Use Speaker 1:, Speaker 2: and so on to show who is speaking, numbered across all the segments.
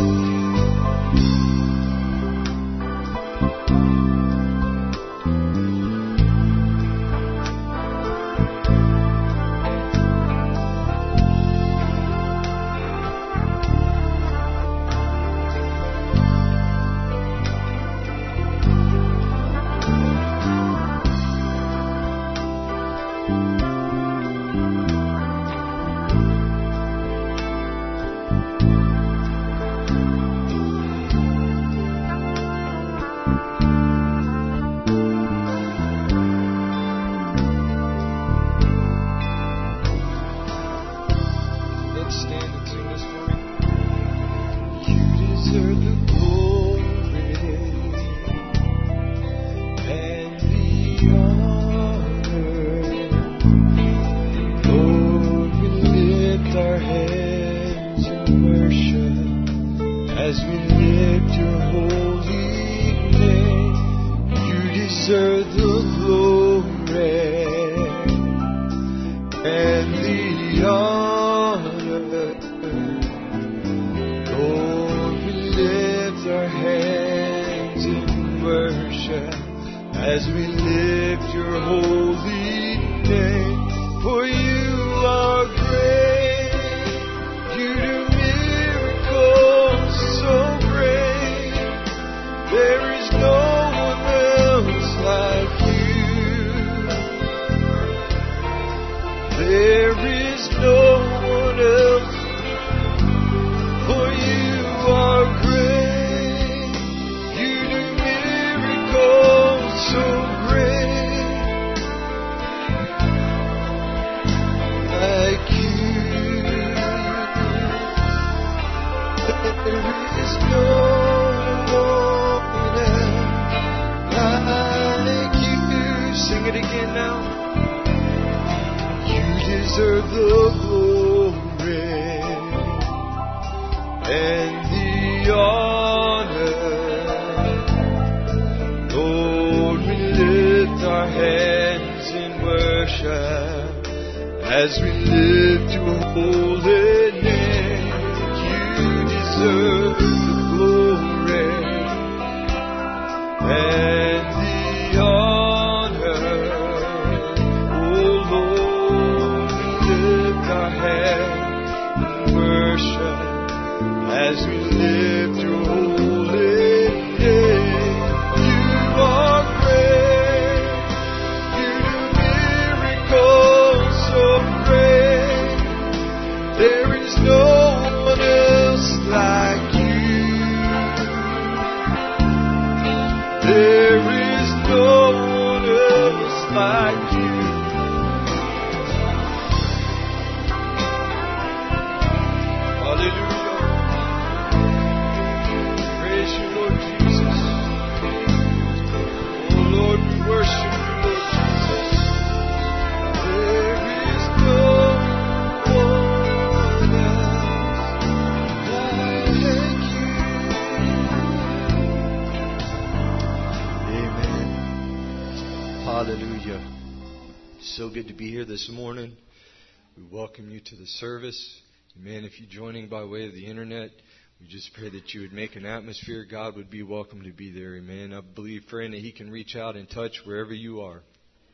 Speaker 1: This morning, we welcome you to the service. Amen. If you're joining by way of the internet, we just pray that you would make an atmosphere. God would be welcome to be there. Amen. I believe, friend, that He can reach out and touch wherever you are.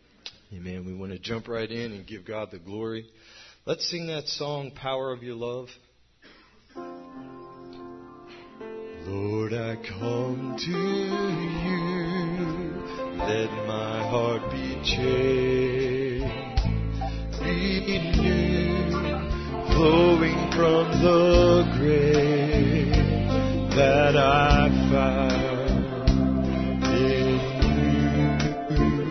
Speaker 1: Amen. We want to jump right in and give God the glory. Let's sing that song, Power of Your Love. Lord, I come to you. Let my heart be changed. Renewed, flowing from the grave that I found in you.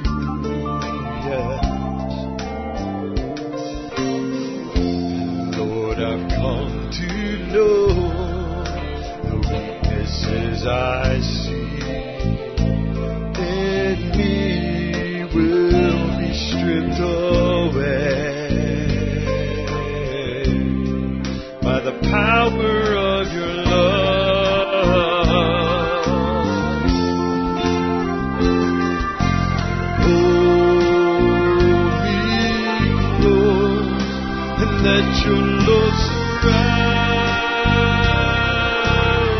Speaker 1: Yes. Lord, I've come to know the weaknesses I see in me will be stripped away by the power of your love. Hold me close and let your love surround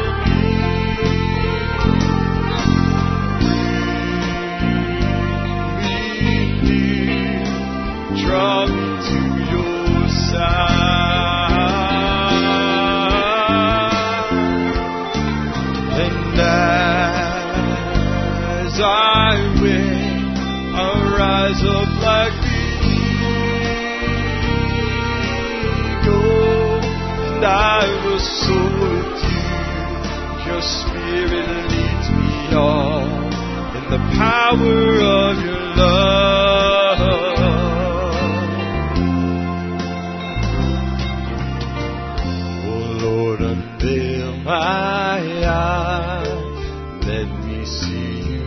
Speaker 1: rise up like the eagle, and I will soar with you. Your Spirit leads me on in the power of your love. Oh Lord, unveil my eyes, let me see you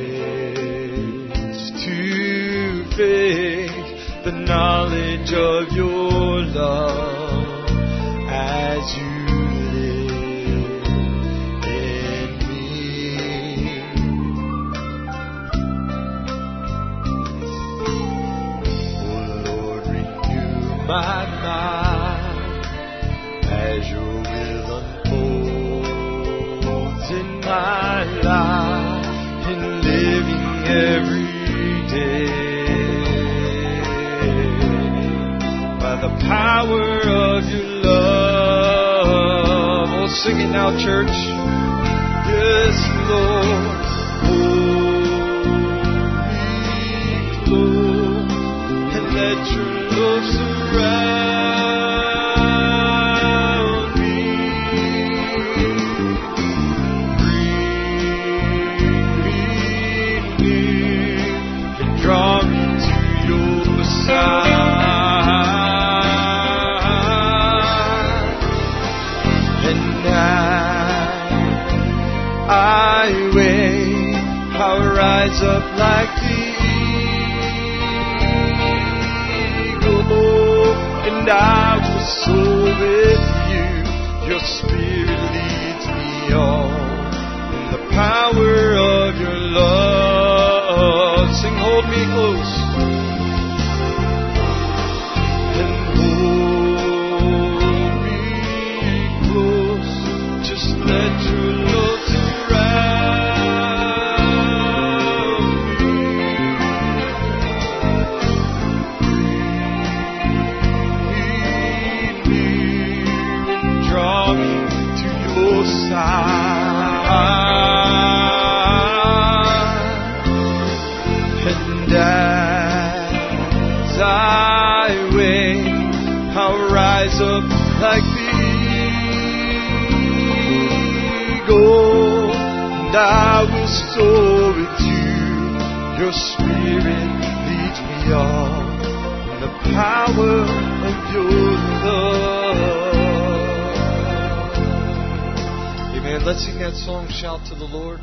Speaker 1: face to face, the knowledge of your love as you my mind as your will unfolds in my life, in living every day by the power of your love. Oh, sing it now, church. Yes, Lord. Hold me close and let your love surround me. Bring me near and draw me to your side. And now I wait, I'll rise up like the and I will soar with you. Your Spirit leads me on in the power of your love. Sing, hold me close. And hold me close. Just let your love surround me. Draw me to your side. And as I wait, I'll rise up like the eagle, and I will soar with you. Your Spirit leads me on in the power of your love. Amen. Let's sing that song, Shout to the Lord.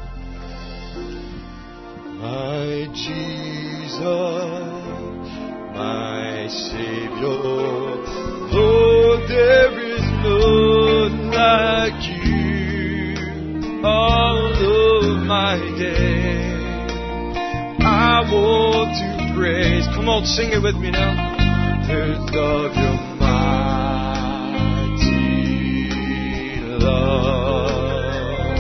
Speaker 1: My Jesus, my Savior, Lord, there is none like you. All of my days, I want to praise. Come on, sing it with me now. Words of your mighty love,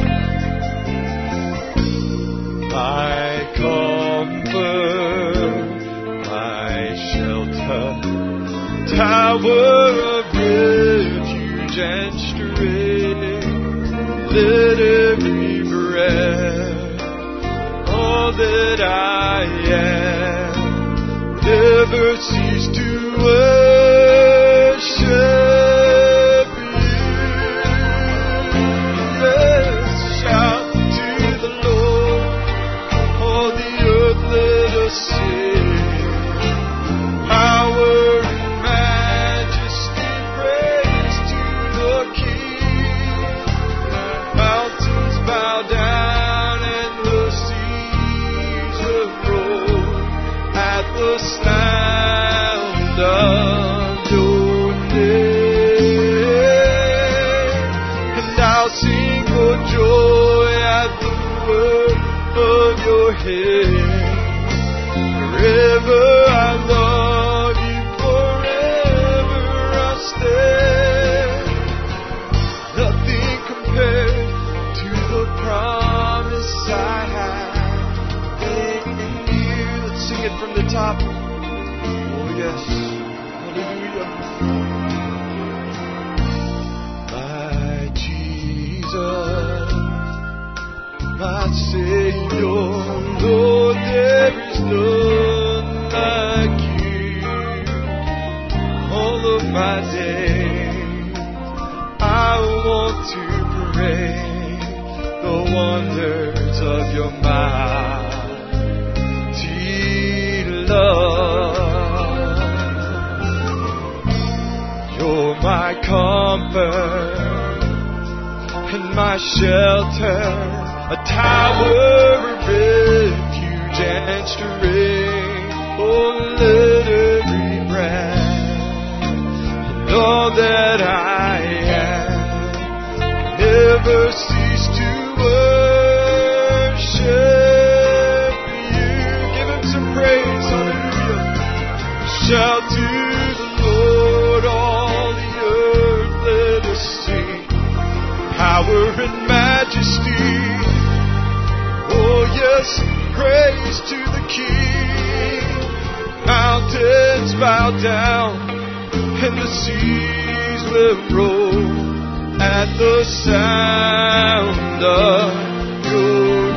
Speaker 1: my comfort, my shelter, tower of refuge and strength. Let every breath, all that I am, never cease to worship you. Let's shout to the Lord, all the earth let us sing. Power and majesty, praise to the King. Mountains bow down and the seas roar at the sound of your name. And I'll sing for joy at the word of your hand. Forever I love you, forever I'll stand. Nothing compared to the promise I have in you. Let's sing it from the top. Oh yes, hallelujah. My Jesus, my Savior, Lord, there is none wonders of your mighty love. You're my comfort and my shelter, a tower of refuge and strength. Oh, let every breath and all that I am never cease to worship you. Give him some praise, hallelujah. Shout to the Lord, all the earth, let us sing. Power and majesty, oh yes, praise to the King. Mountains bow down and the seas will roll at the sound of your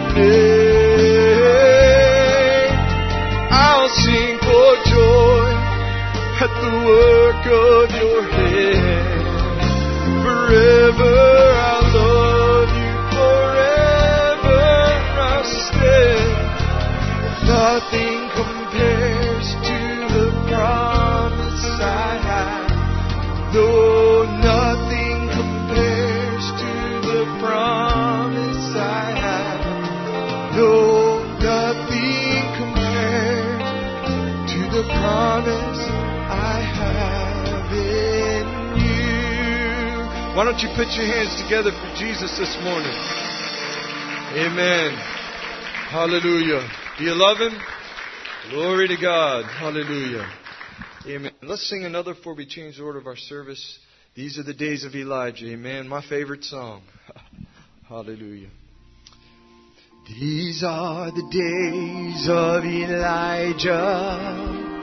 Speaker 1: name. I'll sing for joy at the work of your hand. Forever I'll love you, forever I'll stand. Nothing compares to the promise I have. No, nothing compares to the promise I have. No, nothing compares to the promise I have in you. Why don't you put your hands together for Jesus this morning? Amen. Hallelujah. Do you love him? Glory to God. Hallelujah. Amen. Let's sing another before we change the order of our service. These are the days of Elijah. Amen. My favorite song. Hallelujah. These are the days of Elijah,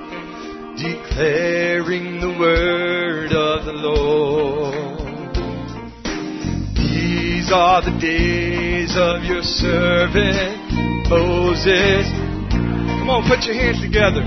Speaker 1: declaring the word of the Lord. These are the days of your servant Moses. Come on, put your hands together.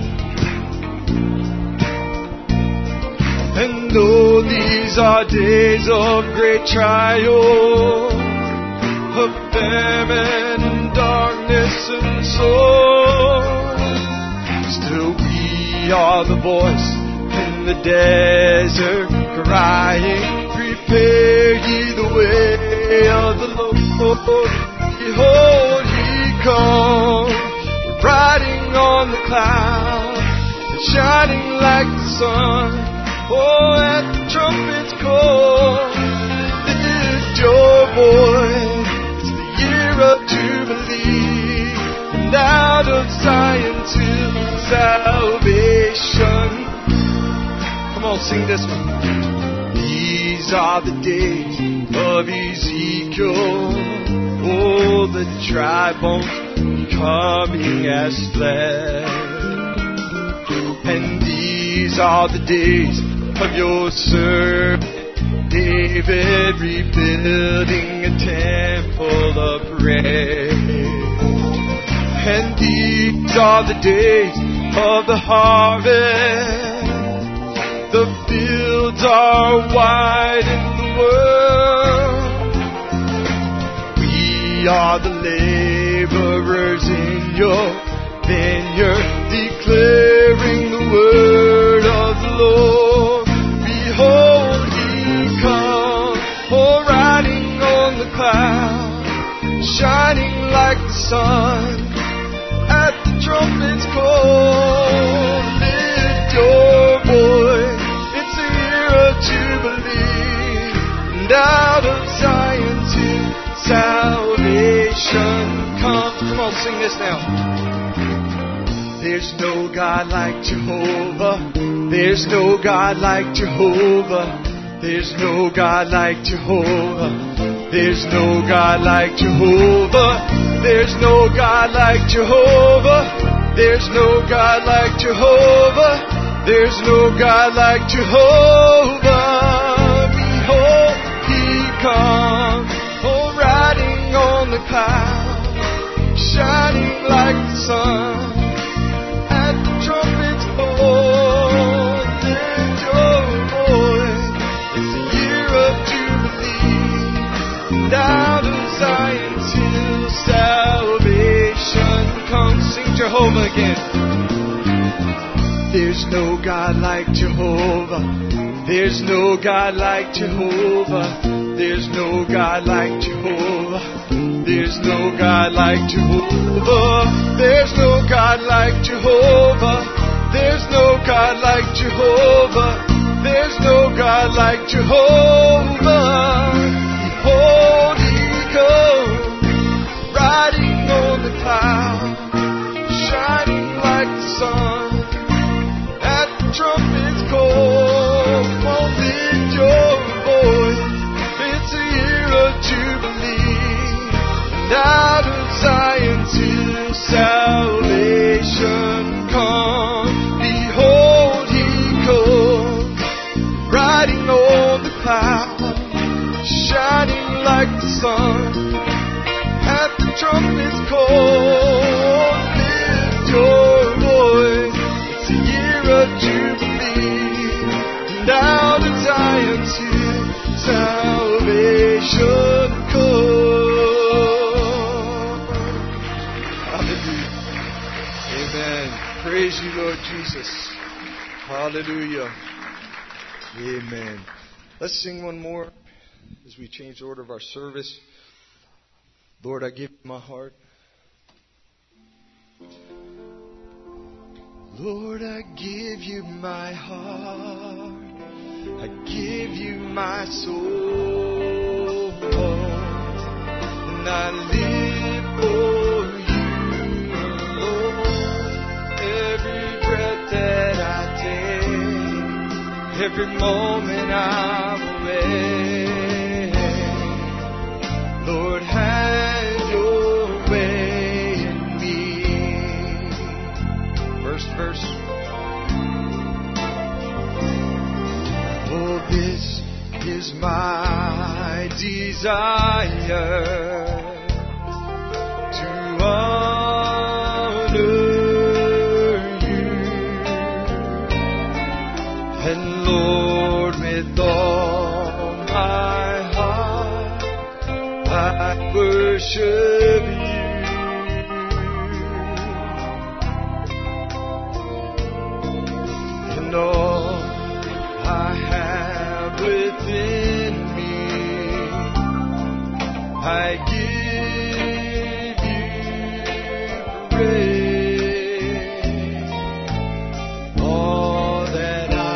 Speaker 1: And though these are days of great trial, of famine and darkness and sorrow, still we are the voice in the desert crying, prepare ye the way of the Lord. Behold, he comes, riding on the clouds, and shining like the sun. Oh, at the trumpet's call, lift your voice. It's the year of Jubilee, and out of Zion to salvation. Come on, sing this one. These are the days of Ezekiel. Oh, the dry bones coming as flesh. And these are the days of your servant David, rebuilding a temple of praise. And these are the days of the harvest. The fields are wide in the world. We are the laborers in your vineyard, declaring the word of the Lord. Behold, he comes, oh, riding on the cloud, shining like the sun. At the trumpet's call, lift your voice. It's a year of Jubilee, and out of Zion to salvation comes. Come on, sing this now. There's no God like Jehovah. There's no God like Jehovah. There's no God like Jehovah. There's no God like Jehovah. There's no God like Jehovah. There's no God like Jehovah. There's no God like Jehovah. Behold, he comes, oh, riding on the cloud, shining like the sun. At the trumpet's call, lift your voice. It's a year of Jubilee, and out of Zion to sing Jehovah again. There's no God like Jehovah. There's no God like Jehovah. There's no God like Jehovah. There's no God like Jehovah. There's no God like Jehovah. There's no God like Jehovah. There's no God like Jehovah. Behold, He comes, riding on the cloud, shining like the sun. At the trumpet's call, come on, lift your voice. It's a year of jubilee, and out of Zion till salvation comes. Behold, He comes, riding on the cloud, shining like the sun. At the trumpet's call, lift your voice. It's a year of jubilee, and out of Zion till salvation comes. Hallelujah. Amen. Praise you, Lord Jesus. Hallelujah. Amen. Let's sing one more as we change the order of our service. Lord, I give you my heart. Lord, I give you my heart. I give you my soul. And I live for you alone. Every breath that I take, every moment I'm away. Lord, have your way in me. First verse. Oh, this is my desire, to honor you. And Lord, with all my heart, I worship you. And all I have within me, I give you praise. All that I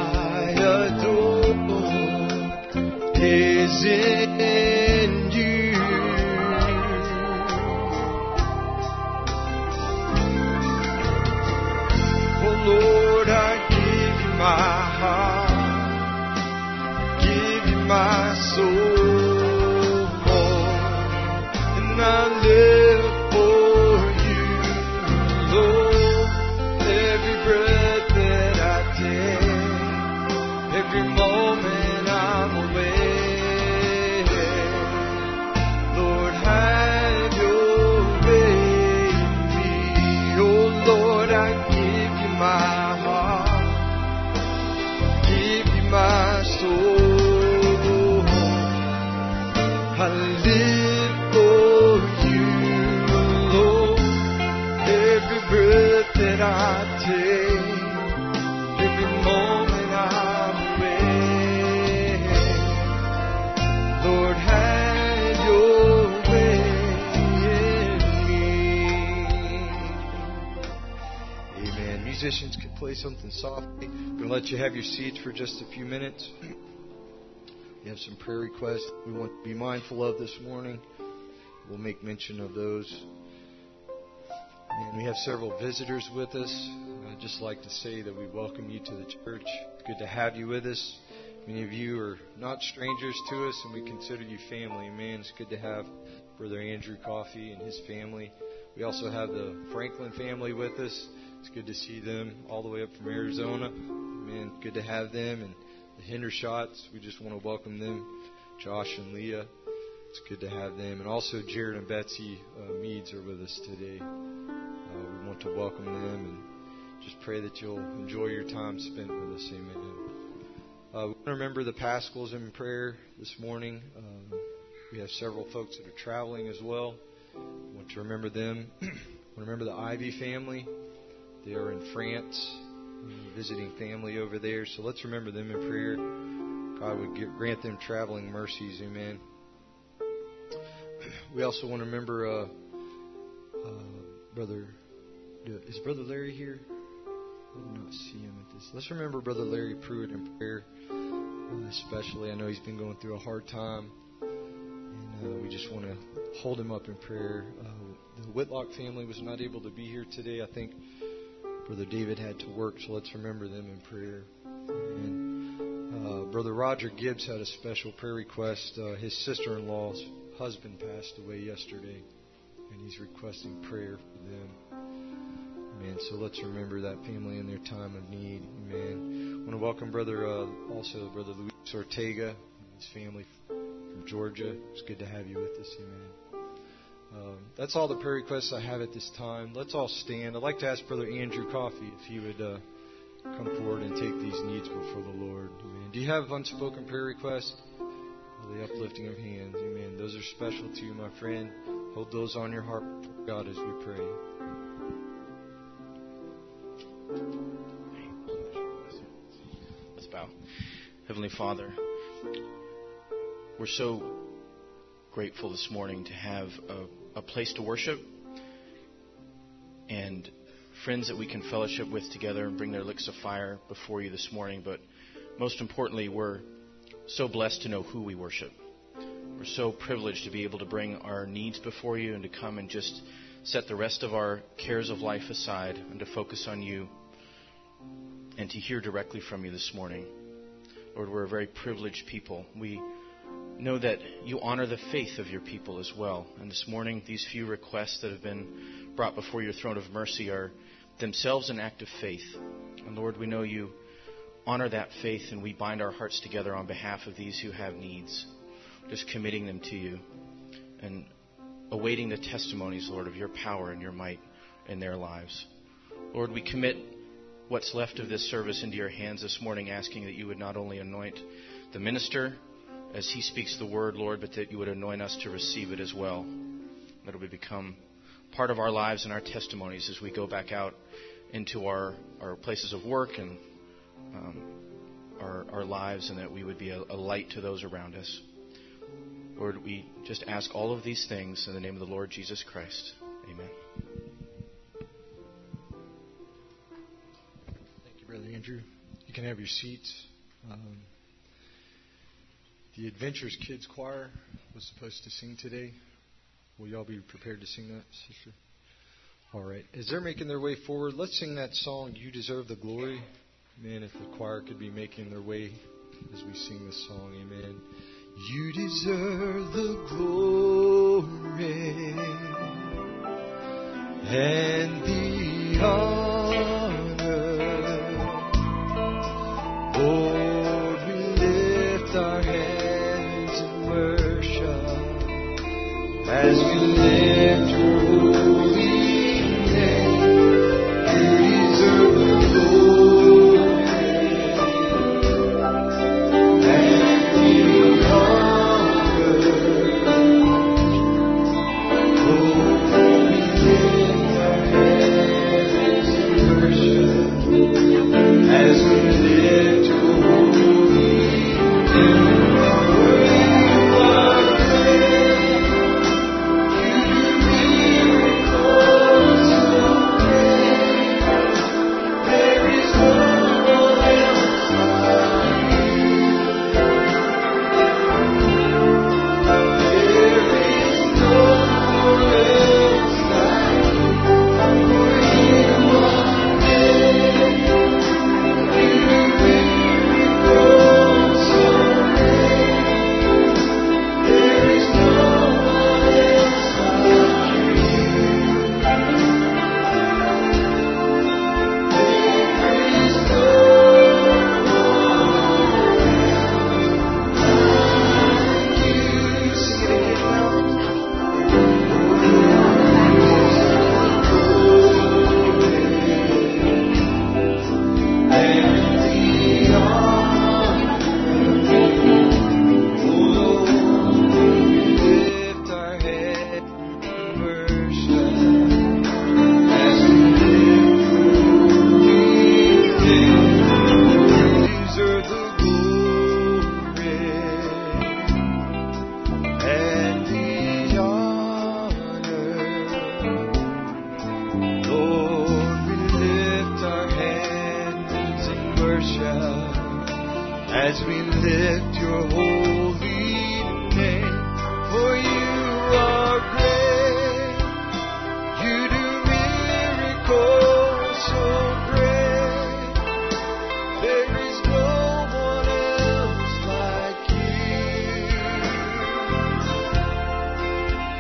Speaker 1: adore is in you. Oh Lord, I give you my heart, give you my soul, and I live for you, Lord. Every breath that I take, every moment I'm away, Lord, have your way in me. Oh Lord, I give you my heart, give you my soul. I live for you, Lord. Every breath that I take, every moment I'm away, Lord, have your way in me. Amen. Musicians can play something softly. I'm going to let you have your seats for just a few minutes. We have some prayer requests we want to be mindful of this morning. We'll make mention of those. And we have several visitors with us. I'd just like to say that we welcome you to the church. It's good to have you with us. Many of you are not strangers to us, and we consider you family. Man, it's good to have Brother Andrew Coffey and his family. We also have the Franklin family with us. It's good to see them all the way up from Arizona. Man, good to have them. And the Hendershots, we just want to welcome them. Josh and Leah, it's good to have them. And also Jared and Betsy Meads are with us today. We want to welcome them and just pray that you'll enjoy your time spent with us. Amen. We want to remember the Pascals in prayer this morning. We have several folks that are traveling as well. We want to remember them. Remember the Ivy family. They are in France, visiting family over there. So let's remember them in prayer. God would grant them traveling mercies. Amen. We also want to remember Is Brother Larry here? I did not see him at this. Let's remember Brother Larry Pruitt in prayer. Especially, I know he's been going through a hard time. And we just want to hold him up in prayer. The Whitlock family was not able to be here today. I think Brother David had to work, so let's remember them in prayer. And Brother Roger Gibbs had a special prayer request. His sister-in-law's husband passed away yesterday, and he's requesting prayer for them. Amen. So let's remember that family in their time of need. Amen. I want to welcome Brother Luis Ortega and his family from Georgia. It's good to have you with us. Amen. That's all the prayer requests I have at this time. Let's all stand. I'd like to ask Brother Andrew Coffey if he would come forward and take these needs before the Lord. Amen. Do you have unspoken prayer requests? The uplifting of hands. Amen. Those are special to you, my friend. Hold those on your heart before God as we pray.
Speaker 2: Let's bow. Heavenly Father, we're so grateful this morning to have a place to worship and friends that we can fellowship with together and bring their licks of fire before you this morning. But most importantly, we're so blessed to know who we worship. We're so privileged to be able to bring our needs before you and to come and just set the rest of our cares of life aside and to focus on you and to hear directly from you this morning. Lord, we're a very privileged people. We know that you honor the faith of your people as well. And this morning, these few requests that have been brought before your throne of mercy are themselves an act of faith. And Lord, we know you honor that faith, and we bind our hearts together on behalf of these who have needs, just committing them to you and awaiting the testimonies, Lord, of your power and your might in their lives. Lord, we commit what's left of this service into your hands this morning, asking that you would not only anoint the minister as he speaks the word, Lord, but that you would anoint us to receive it as well. That it would become part of our lives and our testimonies as we go back out into our places of work and our lives, and that we would be a light to those around us. Lord, we just ask all of these things in the name of the Lord Jesus Christ. Amen.
Speaker 1: Thank you, Brother Andrew. You can have your seats. The Adventures Kids Choir was supposed to sing today. Will y'all be prepared to sing that, sister? All right. As they're making their way forward, let's sing that song, You Deserve the Glory. Man, if the choir could be making their way as we sing this song, amen. You deserve the glory and the honor. Lord, we lift our hands in worship as we lift your holy name. You deserve the glory and the honor. Lord, we lift our hands in worship as we lift your holy name. You are great. You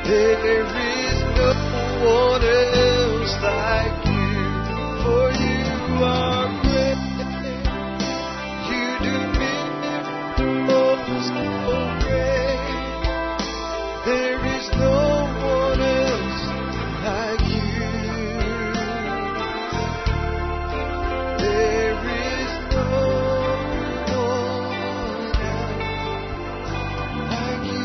Speaker 1: There is no one else like you, for you are great. You do miracles so great. There is no one else like you. There is no one else like you.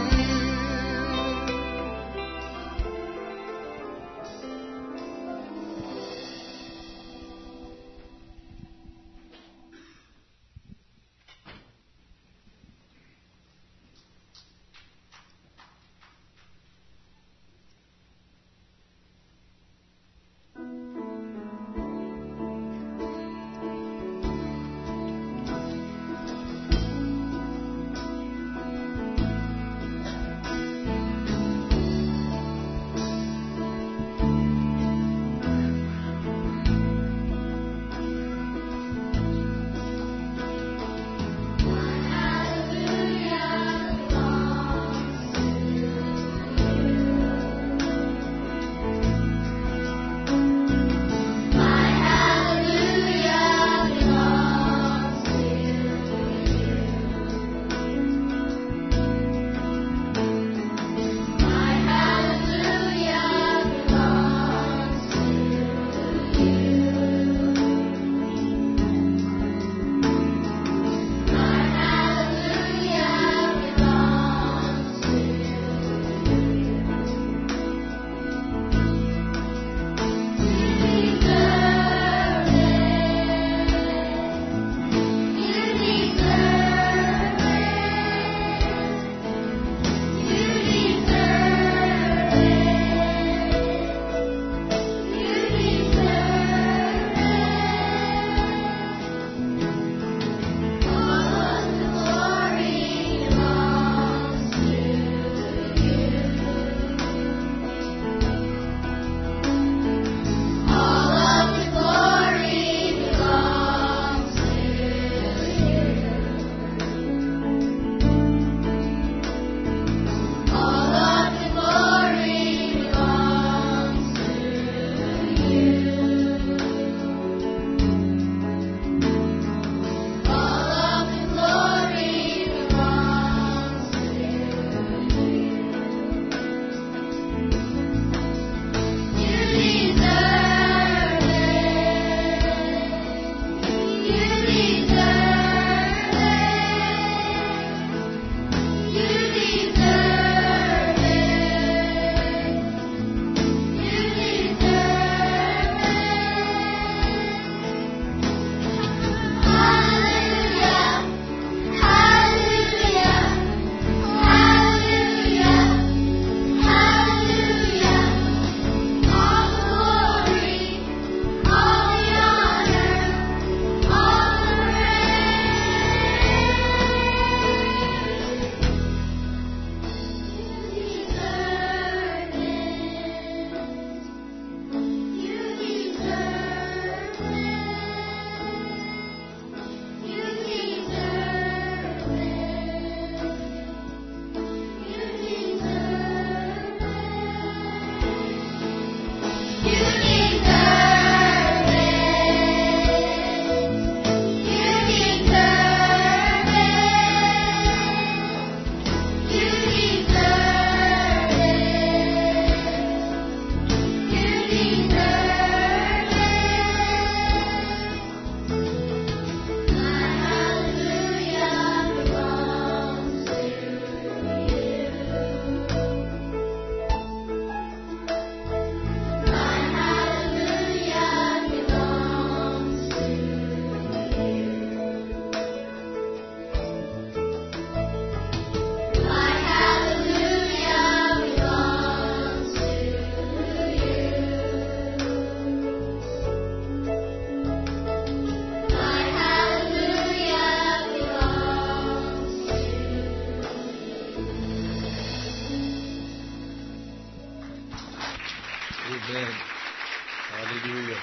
Speaker 1: Amen. Hallelujah.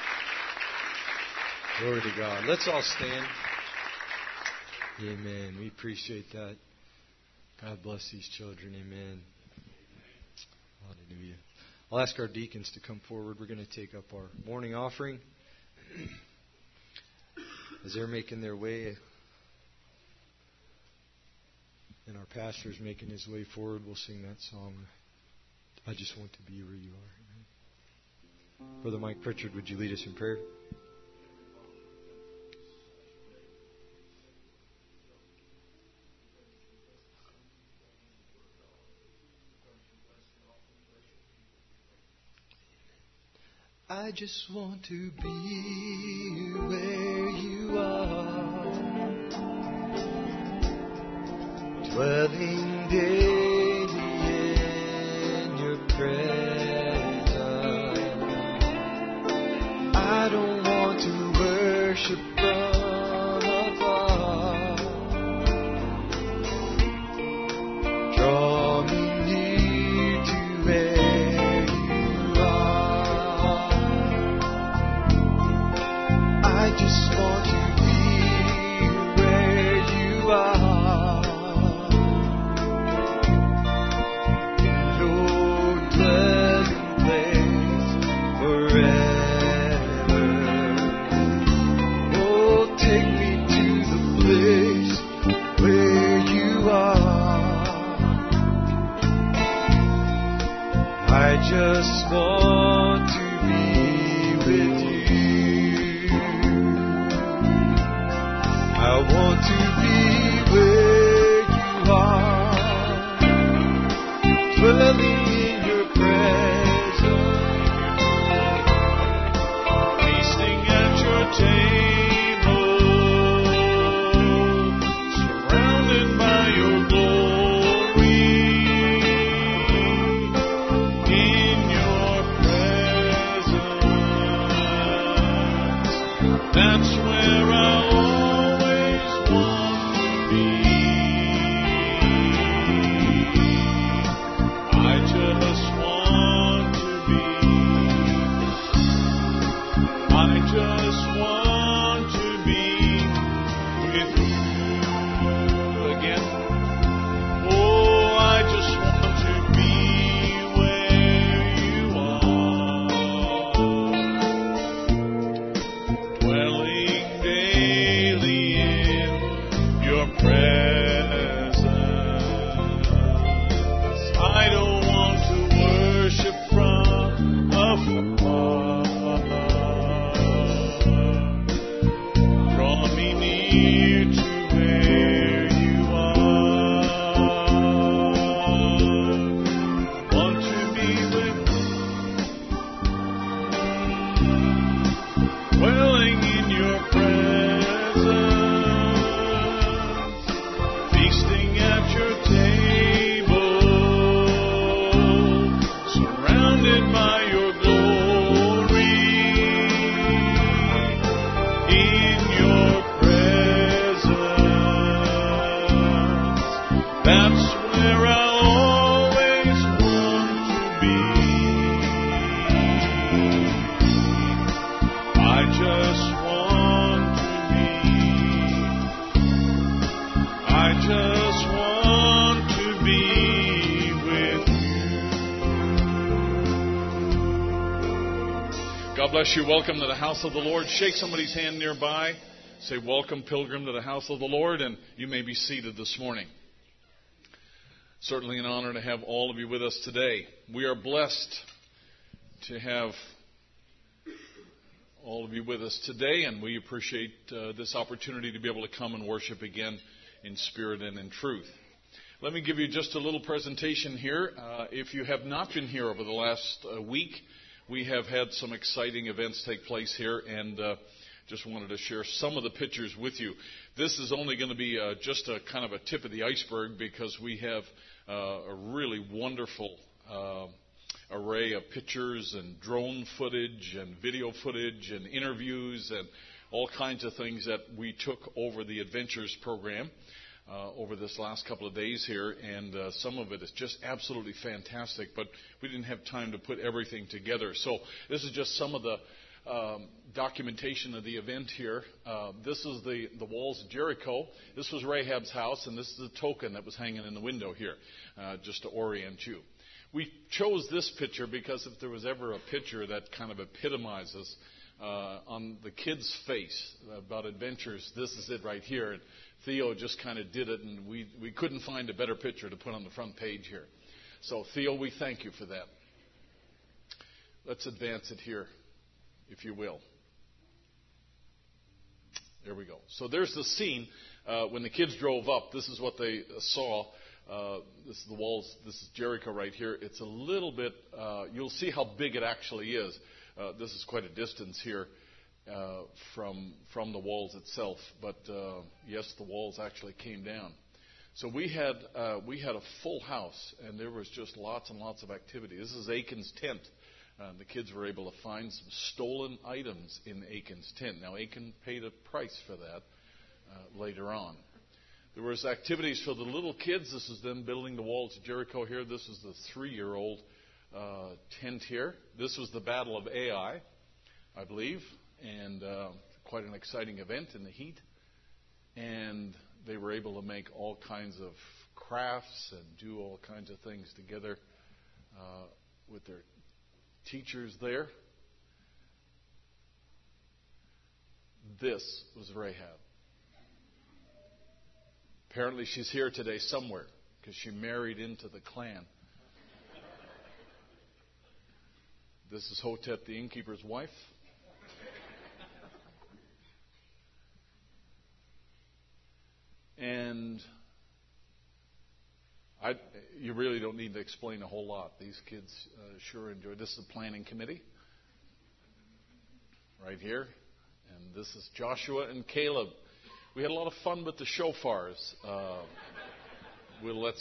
Speaker 1: Glory to God. Let's all stand. Amen. We appreciate that. God bless these children. Amen. I'll ask our deacons to come forward. We're going to take up our morning offering. As they're making their way, and our pastor's making his way forward, we'll sing that song, I Just Want to Be Where You Are. Brother Mike Pritchard, would you lead us in prayer? I just want to be where you are, dwelling daily in your presence. I don't want to worship from afar. Draw me near to where you are. I just want to be where you are. Your dwelling place forever. Oh, take me to the place where you are. I just want to be with you. I want to be where you are, dwelling in your presence, feasting at your table, surrounded by your glory, in your presence. That's where I always want to be. I just want to be. I just want to be with you again. Oh, I just want to be where you are, dwelling daily in your presence. I don't want to worship from afar. Draw me near to where you are. Want to be with you, dwelling in your presence, feasting at your table, surrounded by your glory, in your presence. That's where I always want to be. I just want to be. I just want to be with you.
Speaker 3: God bless you. Welcome to the house of the Lord. Shake somebody's hand nearby. Say, welcome, pilgrim, to the house of the Lord, and you may be seated this morning. Certainly an honor to have all of you with us today. We are blessed to have all of you with us today, and we appreciate this opportunity to be able to come and worship again in spirit and in truth. Let me give you just a little presentation here. If you have not been here over the last week, we have had some exciting events take place here, and just wanted to share some of the pictures with you. This is only going to be just a kind of a tip of the iceberg, because we have a really wonderful array of pictures and drone footage and video footage and interviews and all kinds of things that we took over the Adventures program over this last couple of days here, and some of it is just absolutely fantastic, but we didn't have time to put everything together. So this is just some of the documentation of the event here. This is the walls of Jericho. This was Rahab's house, and this is the token that was hanging in the window here, just to orient you. We chose this picture because if there was ever a picture that kind of epitomizes on the kid's face about adventures, this is it right here. And Theo just kind of did it, and we couldn't find a better picture to put on the front page here. So, Theo, we thank you for that. Let's advance it here, if you will. There we go. So there's the scene. When the kids drove up, this is what they saw. This is the walls. This is Jericho right here. It's a little bit, you'll see how big it actually is. This is quite a distance here from the walls itself. But yes, the walls actually came down. So we had a full house, and there was just lots and lots of activity. This is Achan's tent. The kids were able to find some stolen items in Achan's tent. Now, Achan paid a price for that later on. There was activities for the little kids. This is them building the walls of Jericho here. This is the 3-year-old tent here. This was the Battle of Ai, I believe, and quite an exciting event in the heat. And they were able to make all kinds of crafts and do all kinds of things together with their teachers there. This was Rahab. Apparently she's here today somewhere because she married into the clan. This is Hotep, the innkeeper's wife. And you really don't need to explain a whole lot. These kids sure enjoy. This is the planning committee right here. And this is Joshua and Caleb. We had a lot of fun with the shofars. We'll let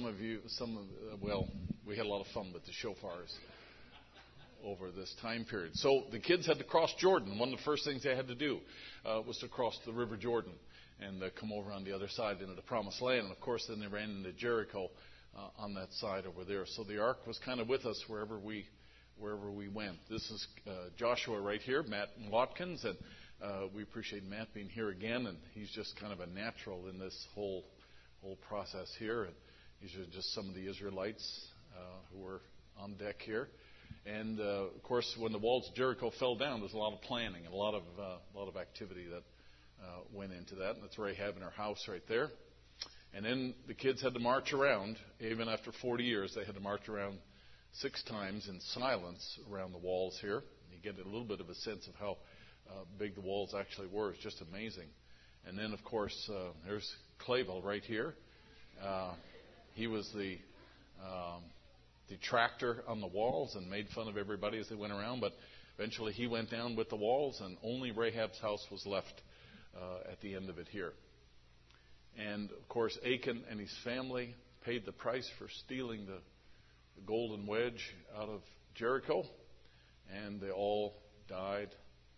Speaker 3: we had a lot of fun with the shofars over this time period. So the kids had to cross Jordan. One of the first things they had to do was to cross the River Jordan and come over on the other side into the Promised Land. And, of course, then they ran into Jericho on that side over there. So the ark was kind of with us wherever we went. This is Joshua right here, Matt Watkins, and we appreciate Matt being here again. And he's just kind of a natural in this whole process here. And these are just some of the Israelites who were on deck here. And of course, when the walls of Jericho fell down, there was a lot of planning and a lot of activity that went into that. And that's Rahab in her house right there. And then the kids had to march around. Even after 40 years, they had to march around 6 times in silence around the walls here. You get a little bit of a sense of how big the walls actually were. It's just amazing. And then, of course, there's Clavel right here. He was the detractor on the walls and made fun of everybody as they went around. But eventually he went down with the walls, and only Rahab's house was left at the end of it here. And, of course, Achan and his family paid the price for stealing the golden wedge out of Jericho, and they all died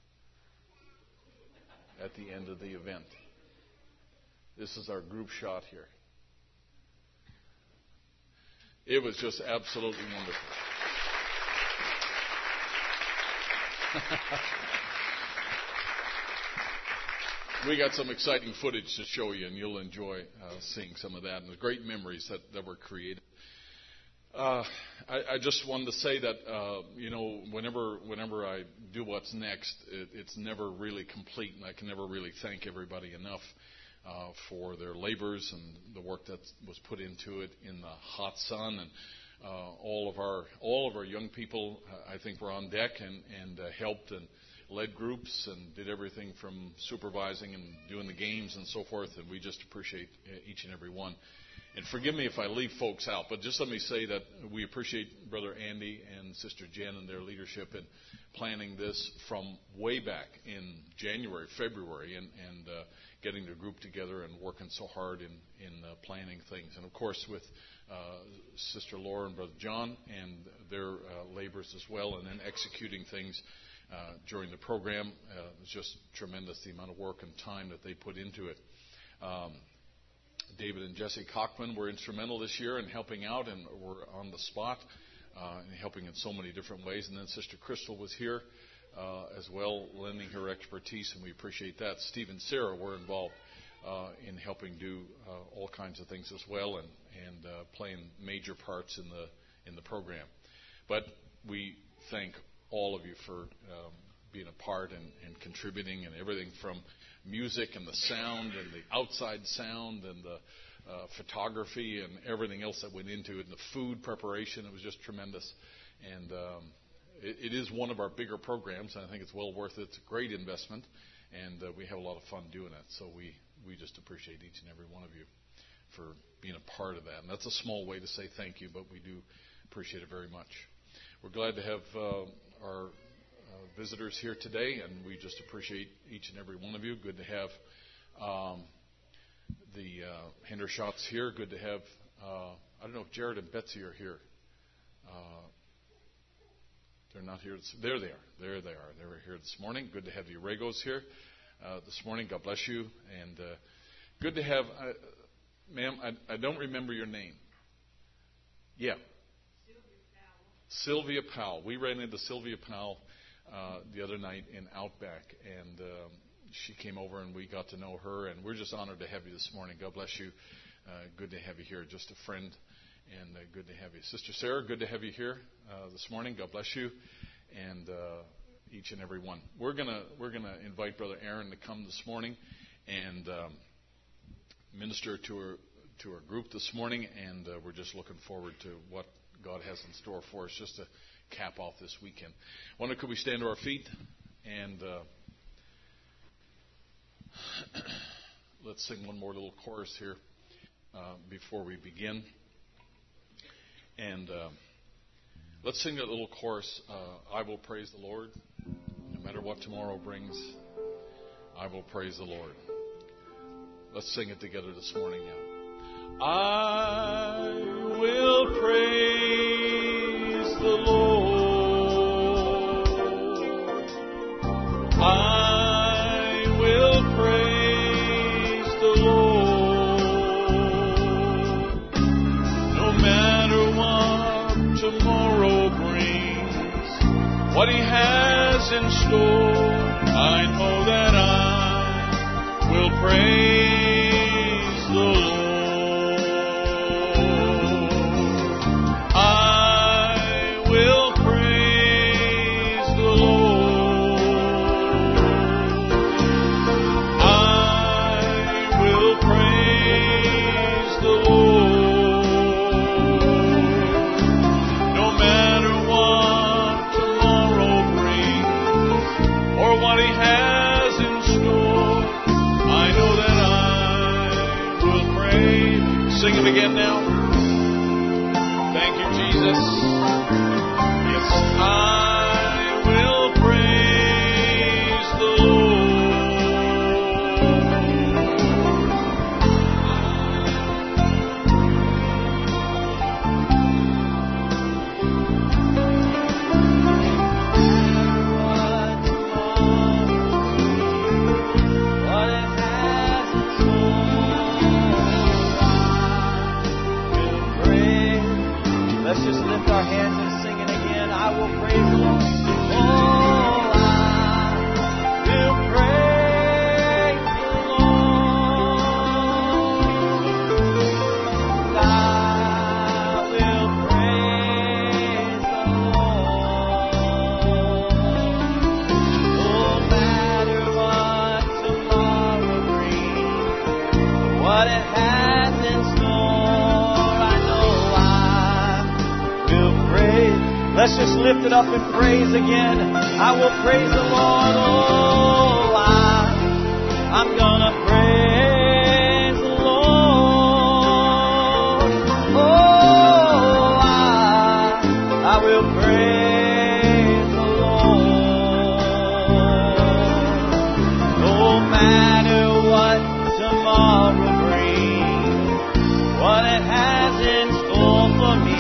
Speaker 3: at the end of the event. This is our group shot here. It was just absolutely wonderful. We got some exciting footage to show you, and you'll enjoy seeing some of that and the great memories that were created. I just wanted to say that, whenever I do what's next, it's never really complete, and I can never really thank everybody enough for their labors and the work that was put into it in the hot sun. And all of our young people, I think, were on deck and helped and led groups and did everything from supervising and doing the games and so forth. And we just appreciate each and every one. And forgive me if I leave folks out, but just let me say that we appreciate Brother Andy and Sister Jen and their leadership in planning this from way back in January, February, and getting the group together and working so hard in planning things. And, of course, with Sister Laura and Brother John and their labors as well, and then executing things during the program. It was just tremendous, the amount of work and time that they put into it. David and Jesse Cockman were instrumental this year in helping out and were on the spot and helping in so many different ways. And then Sister Crystal was here as well, lending her expertise, and we appreciate that. Steve and Sarah were involved in helping do all kinds of things as well, and playing major parts in the program. But we thank all of you for being a part and contributing, and everything from music and the sound and the outside sound and the photography and everything else that went into it, and the food preparation. It was just tremendous. And it is one of our bigger programs, and I think it's well worth it. It's a great investment, and we have a lot of fun doing it. So we just appreciate each and every one of you for being a part of that. And that's a small way to say thank you, but we do appreciate it very much. We're glad to have our visitors here today, and we just appreciate each and every one of you. Good to have the Hendershots here. Good to have, I don't know if Jared and Betsy are here. They're not here. There they are. There they are. They were here this morning. Good to have the Arregos here this morning. God bless you. And good to have, ma'am, I don't remember your name. Yeah. Sylvia Powell. We ran into Sylvia Powell the other night in Outback, and she came over and we got to know her, and we're just honored to have you this morning. God bless you. Good to have you here. Just a friend, and good to have you. Sister Sarah, good to have you here this morning. God bless you, and each and every one. We're gonna invite Brother Aaron to come this morning and minister to our group this morning, and we're just looking forward to what God has in store for us, just to cap off this weekend. Could we stand to our feet and let's sing one more little chorus here before we begin. And let's sing that little chorus, I will praise the Lord. No matter what tomorrow brings, I will praise the Lord. Let's sing it together this morning now. I will praise the Lord. I will praise the Lord. No matter what tomorrow brings, what He has in store, I know that I will praise the Lord. Sing it again now. Thank you, Jesus. Yes, I will praise the Lord.
Speaker 4: Let's just lift our hands and sing it again. I will praise the Lord. Oh, I will praise the Lord. I will praise the Lord. No matter what tomorrow brings, what it has in store, I know let's just lift it up in praise again. I will praise the Lord. Oh, I'm gonna praise the Lord. Oh, I will praise the Lord. No matter what tomorrow brings, what it has in store for me.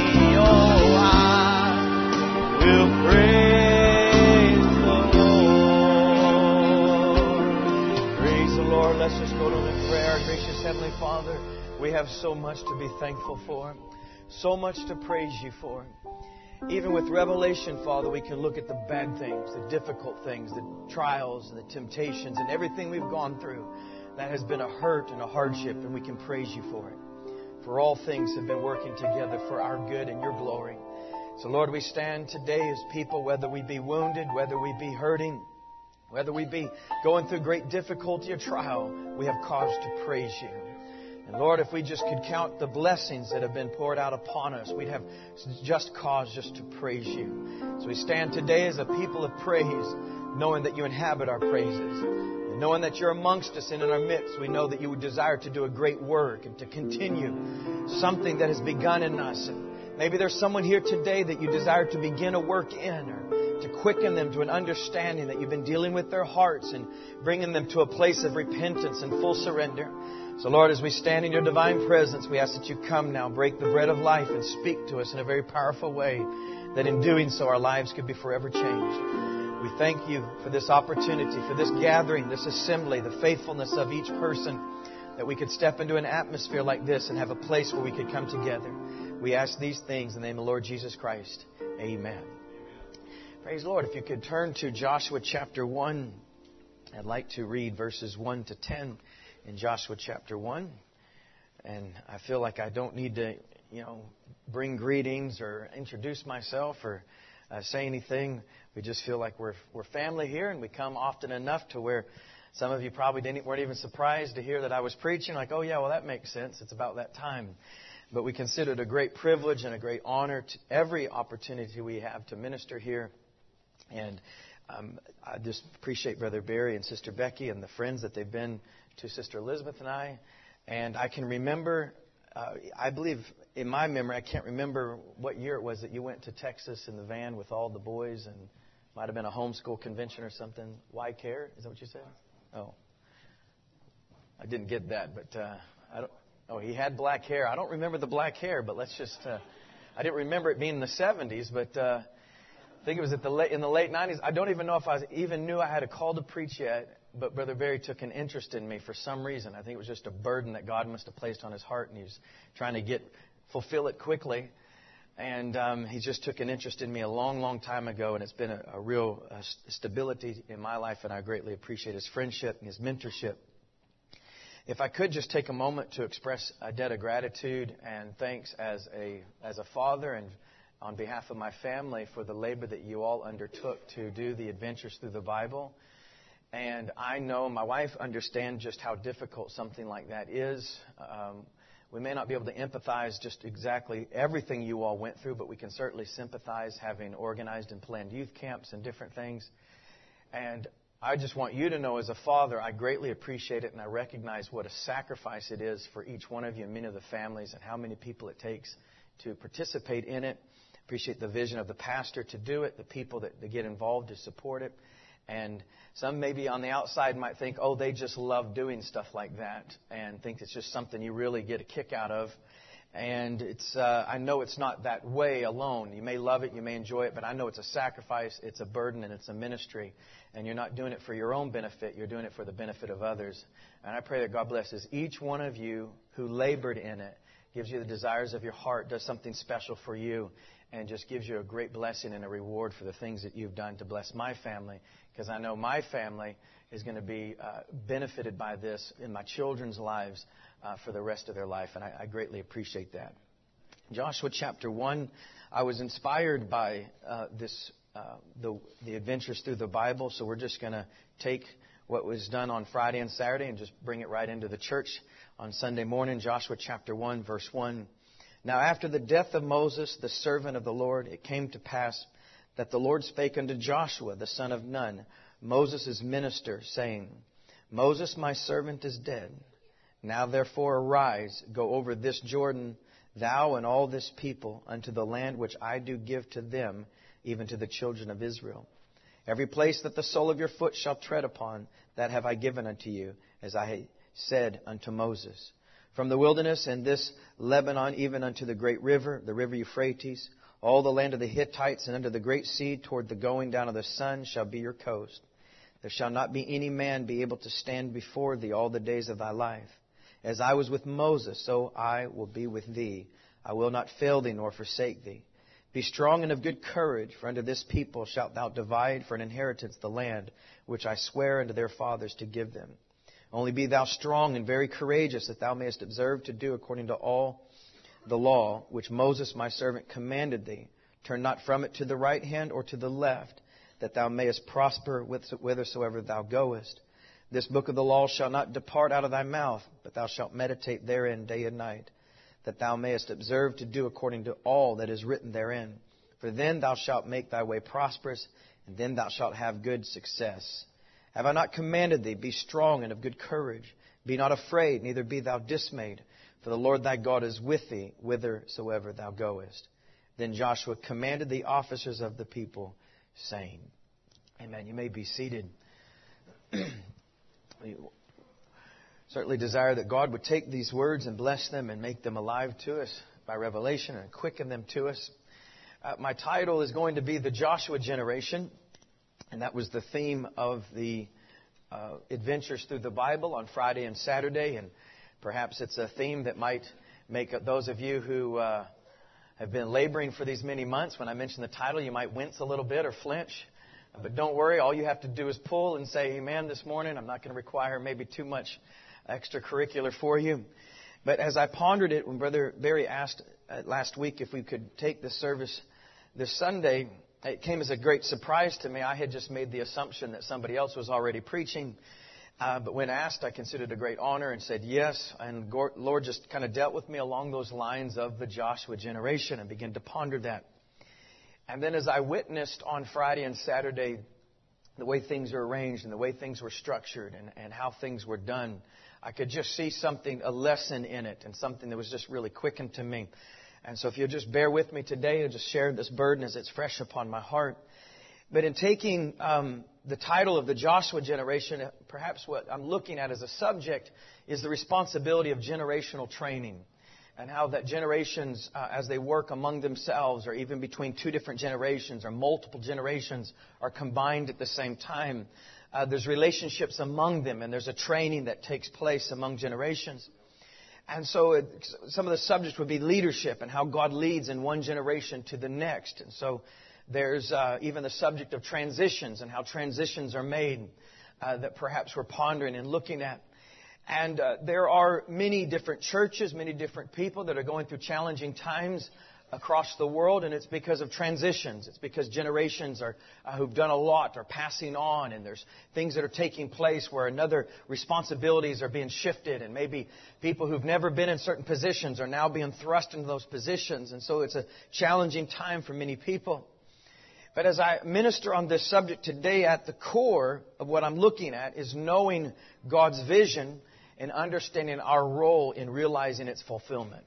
Speaker 4: Will praise the Lord. Praise the Lord. Let's just go to the prayer. Gracious Heavenly Father, we have so much to be thankful for, so much to praise You for. Even with revelation, Father, we can look at the bad things, the difficult things, the trials and the temptations and everything we've gone through that has been a hurt and a hardship, and we can praise You for it. For all things have been working together for our good and Your glory. So, Lord, we stand today as people, whether we be wounded, whether we be hurting, whether we be going through great difficulty or trial, we have cause to praise You. And Lord, if we just could count the blessings that have been poured out upon us, we'd have just cause just to praise You. So we stand today as a people of praise, knowing that You inhabit our praises. And knowing that You're amongst us and in our midst, we know that You would desire to do a great work and to continue something that has begun in us. And maybe there's someone here today that You desire to begin a work in, or to quicken them to an understanding that You've been dealing with their hearts and bringing them to a place of repentance and full surrender. So, Lord, as we stand in Your divine presence, we ask that You come now, break the bread of life, and speak to us in a very powerful way, that in doing so our lives could be forever changed. We thank You for this opportunity, for this gathering, this assembly, the faithfulness of each person, that we could step into an atmosphere like this and have a place where we could come together. We ask these things in the name of the Lord Jesus Christ. Amen. Praise the Lord. If you could turn to Joshua chapter 1, I'd like to read verses 1 to 10 in Joshua chapter 1. And I feel like I don't need to, bring greetings or introduce myself or say anything. We just feel like we're family here, and we come often enough to where some of you probably weren't even surprised to hear that I was preaching. Like, oh yeah, well that makes sense. It's about that time. But we consider it a great privilege and a great honor to every opportunity we have to minister here. And I just appreciate Brother Barry and Sister Becky and the friends that they've been to Sister Elizabeth and I. And I can remember, I believe in my memory, I can't remember what year it was that you went to Texas in the van with all the boys, and might have been a homeschool convention or something. Why care? Is that what you said? Oh, I didn't get that, but I don't. Oh, he had black hair. I don't remember the black hair, but let's just. I didn't remember it being in the 70s, but I think it was in the late 90s. I don't even know if I even knew I had a call to preach yet. But Brother Barry took an interest in me for some reason. I think it was just a burden that God must have placed on his heart, and he was trying to fulfill it quickly. And he just took an interest in me a long, long time ago, and it's been a real stability in my life, and I greatly appreciate his friendship and his mentorship. If I could just take a moment to express a debt of gratitude and thanks as a father and on behalf of my family for the labor that you all undertook to do the Adventures Through the Bible. And I know my wife understands just how difficult something like that is. We may not be able to empathize just exactly everything you all went through, but we can certainly sympathize having organized and planned youth camps and different things. And I just want you to know as a father, I greatly appreciate it, and I recognize what a sacrifice it is for each one of you and many of the families, and how many people it takes to participate in it. Appreciate the vision of the pastor to do it, the people that get involved to support it. And some maybe on the outside might think, oh, they just love doing stuff like that, and think it's just something you really get a kick out of. And I know it's not that way alone. You may love it, you may enjoy it, but I know it's a sacrifice, it's a burden, and it's a ministry. And you're not doing it for your own benefit, you're doing it for the benefit of others. And I pray that God blesses each one of you who labored in it, gives you the desires of your heart, does something special for you, and just gives you a great blessing and a reward for the things that you've done to bless my family. Because I know my family is going to be benefited by this in my children's lives for the rest of their life. And I greatly appreciate that. Joshua chapter 1, I was inspired by the Adventures Through the Bible. So we're just going to take what was done on Friday and Saturday and just bring it right into the church on Sunday morning. Joshua chapter 1, verse 1. Now after the death of Moses, the servant of the Lord, it came to pass that the Lord spake unto Joshua, the son of Nun, Moses' minister, saying, Moses, my servant, is dead. Now therefore arise, go over this Jordan, thou and all this people, unto the land which I do give to them, even to the children of Israel. Every place that the sole of your foot shall tread upon, that have I given unto you, as I said unto Moses. From the wilderness and this Lebanon, even unto the great river, the river Euphrates, all the land of the Hittites, and unto the great sea toward the going down of the sun shall be your coast. There shall not be any man be able to stand before thee all the days of thy life. As I was with Moses, so I will be with thee. I will not fail thee nor forsake thee. Be strong and of good courage, for unto this people shalt thou divide for an inheritance the land which I swear unto their fathers to give them. Only be thou strong and very courageous, that thou mayest observe to do according to all the law which Moses my servant commanded thee. Turn not from it to the right hand or to the left, that thou mayest prosper whithersoever thou goest. This book of the law shall not depart out of thy mouth, but thou shalt meditate therein day and night, that thou mayest observe to do according to all that is written therein. For then thou shalt make thy way prosperous, and then thou shalt have good success. Have I not commanded thee, be strong and of good courage? Be not afraid, neither be thou dismayed, for the Lord thy God is with thee, whithersoever thou goest. Then Joshua commanded the officers of the people, saying, Amen. You may be seated. We certainly desire that God would take these words and bless them and make them alive to us by revelation and quicken them to us. My title is going to be The Joshua Generation, and that was the theme of the Adventures Through the Bible on Friday and Saturday, and perhaps it's a theme that might make those of you who have been laboring for these many months, when I mention the title, you might wince a little bit or flinch. But don't worry, all you have to do is pull and say amen this morning. I'm not going to require maybe too much extracurricular for you. But as I pondered it, when Brother Barry asked last week if we could take this service this Sunday, it came as a great surprise to me. I had just made the assumption that somebody else was already preaching. But when asked, I considered it a great honor and said yes. And Lord just kind of dealt with me along those lines of the Joshua generation and began to ponder that. And then as I witnessed on Friday and Saturday the way things are arranged and the way things were structured and how things were done, I could just see something, a lesson in it, and something that was just really quickened to me. And so if you'll just bear with me today, I'll just share this burden as it's fresh upon my heart. But in taking the title of the Joshua generation, perhaps what I'm looking at as a subject is the responsibility of generational training, and how that generations, as they work among themselves, or even between two different generations or multiple generations, are combined at the same time. There's relationships among them, and there's a training that takes place among generations. And so some of the subjects would be leadership and how God leads in one generation to the next. And so there's even the subject of transitions and how transitions are made that perhaps we're pondering and looking at. And there are many different churches, many different people that are going through challenging times across the world, and it's because of transitions. It's because generations who've done a lot are passing on, and there's things that are taking place where another responsibilities are being shifted, and maybe people who've never been in certain positions are now being thrust into those positions, and so it's a challenging time for many people. But as I minister on this subject today, at the core of what I'm looking at is knowing God's vision and understanding our role in realizing its fulfillment.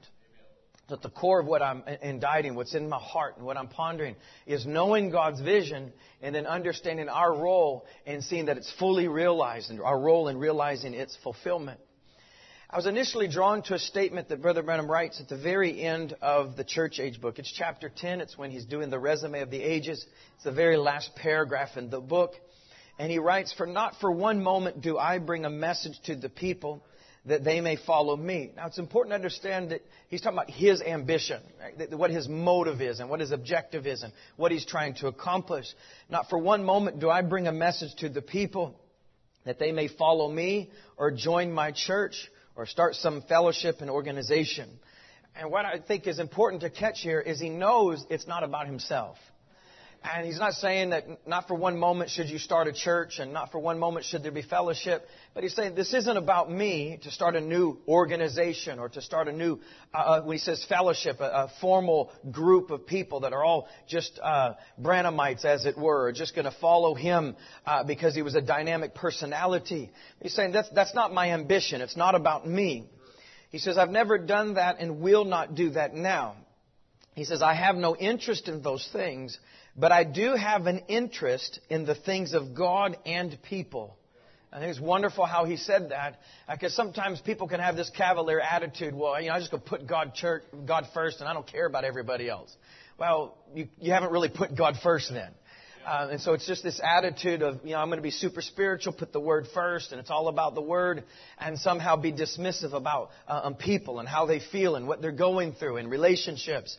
Speaker 4: At the core of what I'm inditing, what's in my heart and what I'm pondering, is knowing God's vision and then understanding our role and seeing that it's fully realized and our role in realizing its fulfillment. I was initially drawn to a statement that Brother Branham writes at the very end of the Church Age book. It's chapter 10. It's when he's doing the resume of the ages. It's the very last paragraph in the book. And he writes, "For not for one moment do I bring a message to the people that they may follow me." Now, it's important to understand that he's talking about his ambition, right? What his motive is and what his objective is and what he's trying to accomplish. Not for one moment do I bring a message to the people that they may follow me or join my church or start some fellowship and organization. And what I think is important to catch here is he knows it's not about himself. And he's not saying that not for one moment should you start a church and not for one moment should there be fellowship. But he's saying this isn't about me to start a new organization or to start a new, when he says fellowship, a formal group of people that are all just Branhamites, as it were, just going to follow him because he was a dynamic personality. He's saying that's not my ambition. It's not about me. He says, I've never done that and will not do that now. He says, I have no interest in those things, but I do have an interest in the things of God and people. I think it's wonderful how he said that, because sometimes people can have this cavalier attitude. Well, I'm just going to put God first, and I don't care about everybody else. Well, you haven't really put God first then. And so it's just this attitude of, I'm going to be super spiritual, put the Word first, and it's all about the Word, and somehow be dismissive about people and how they feel and what they're going through in relationships.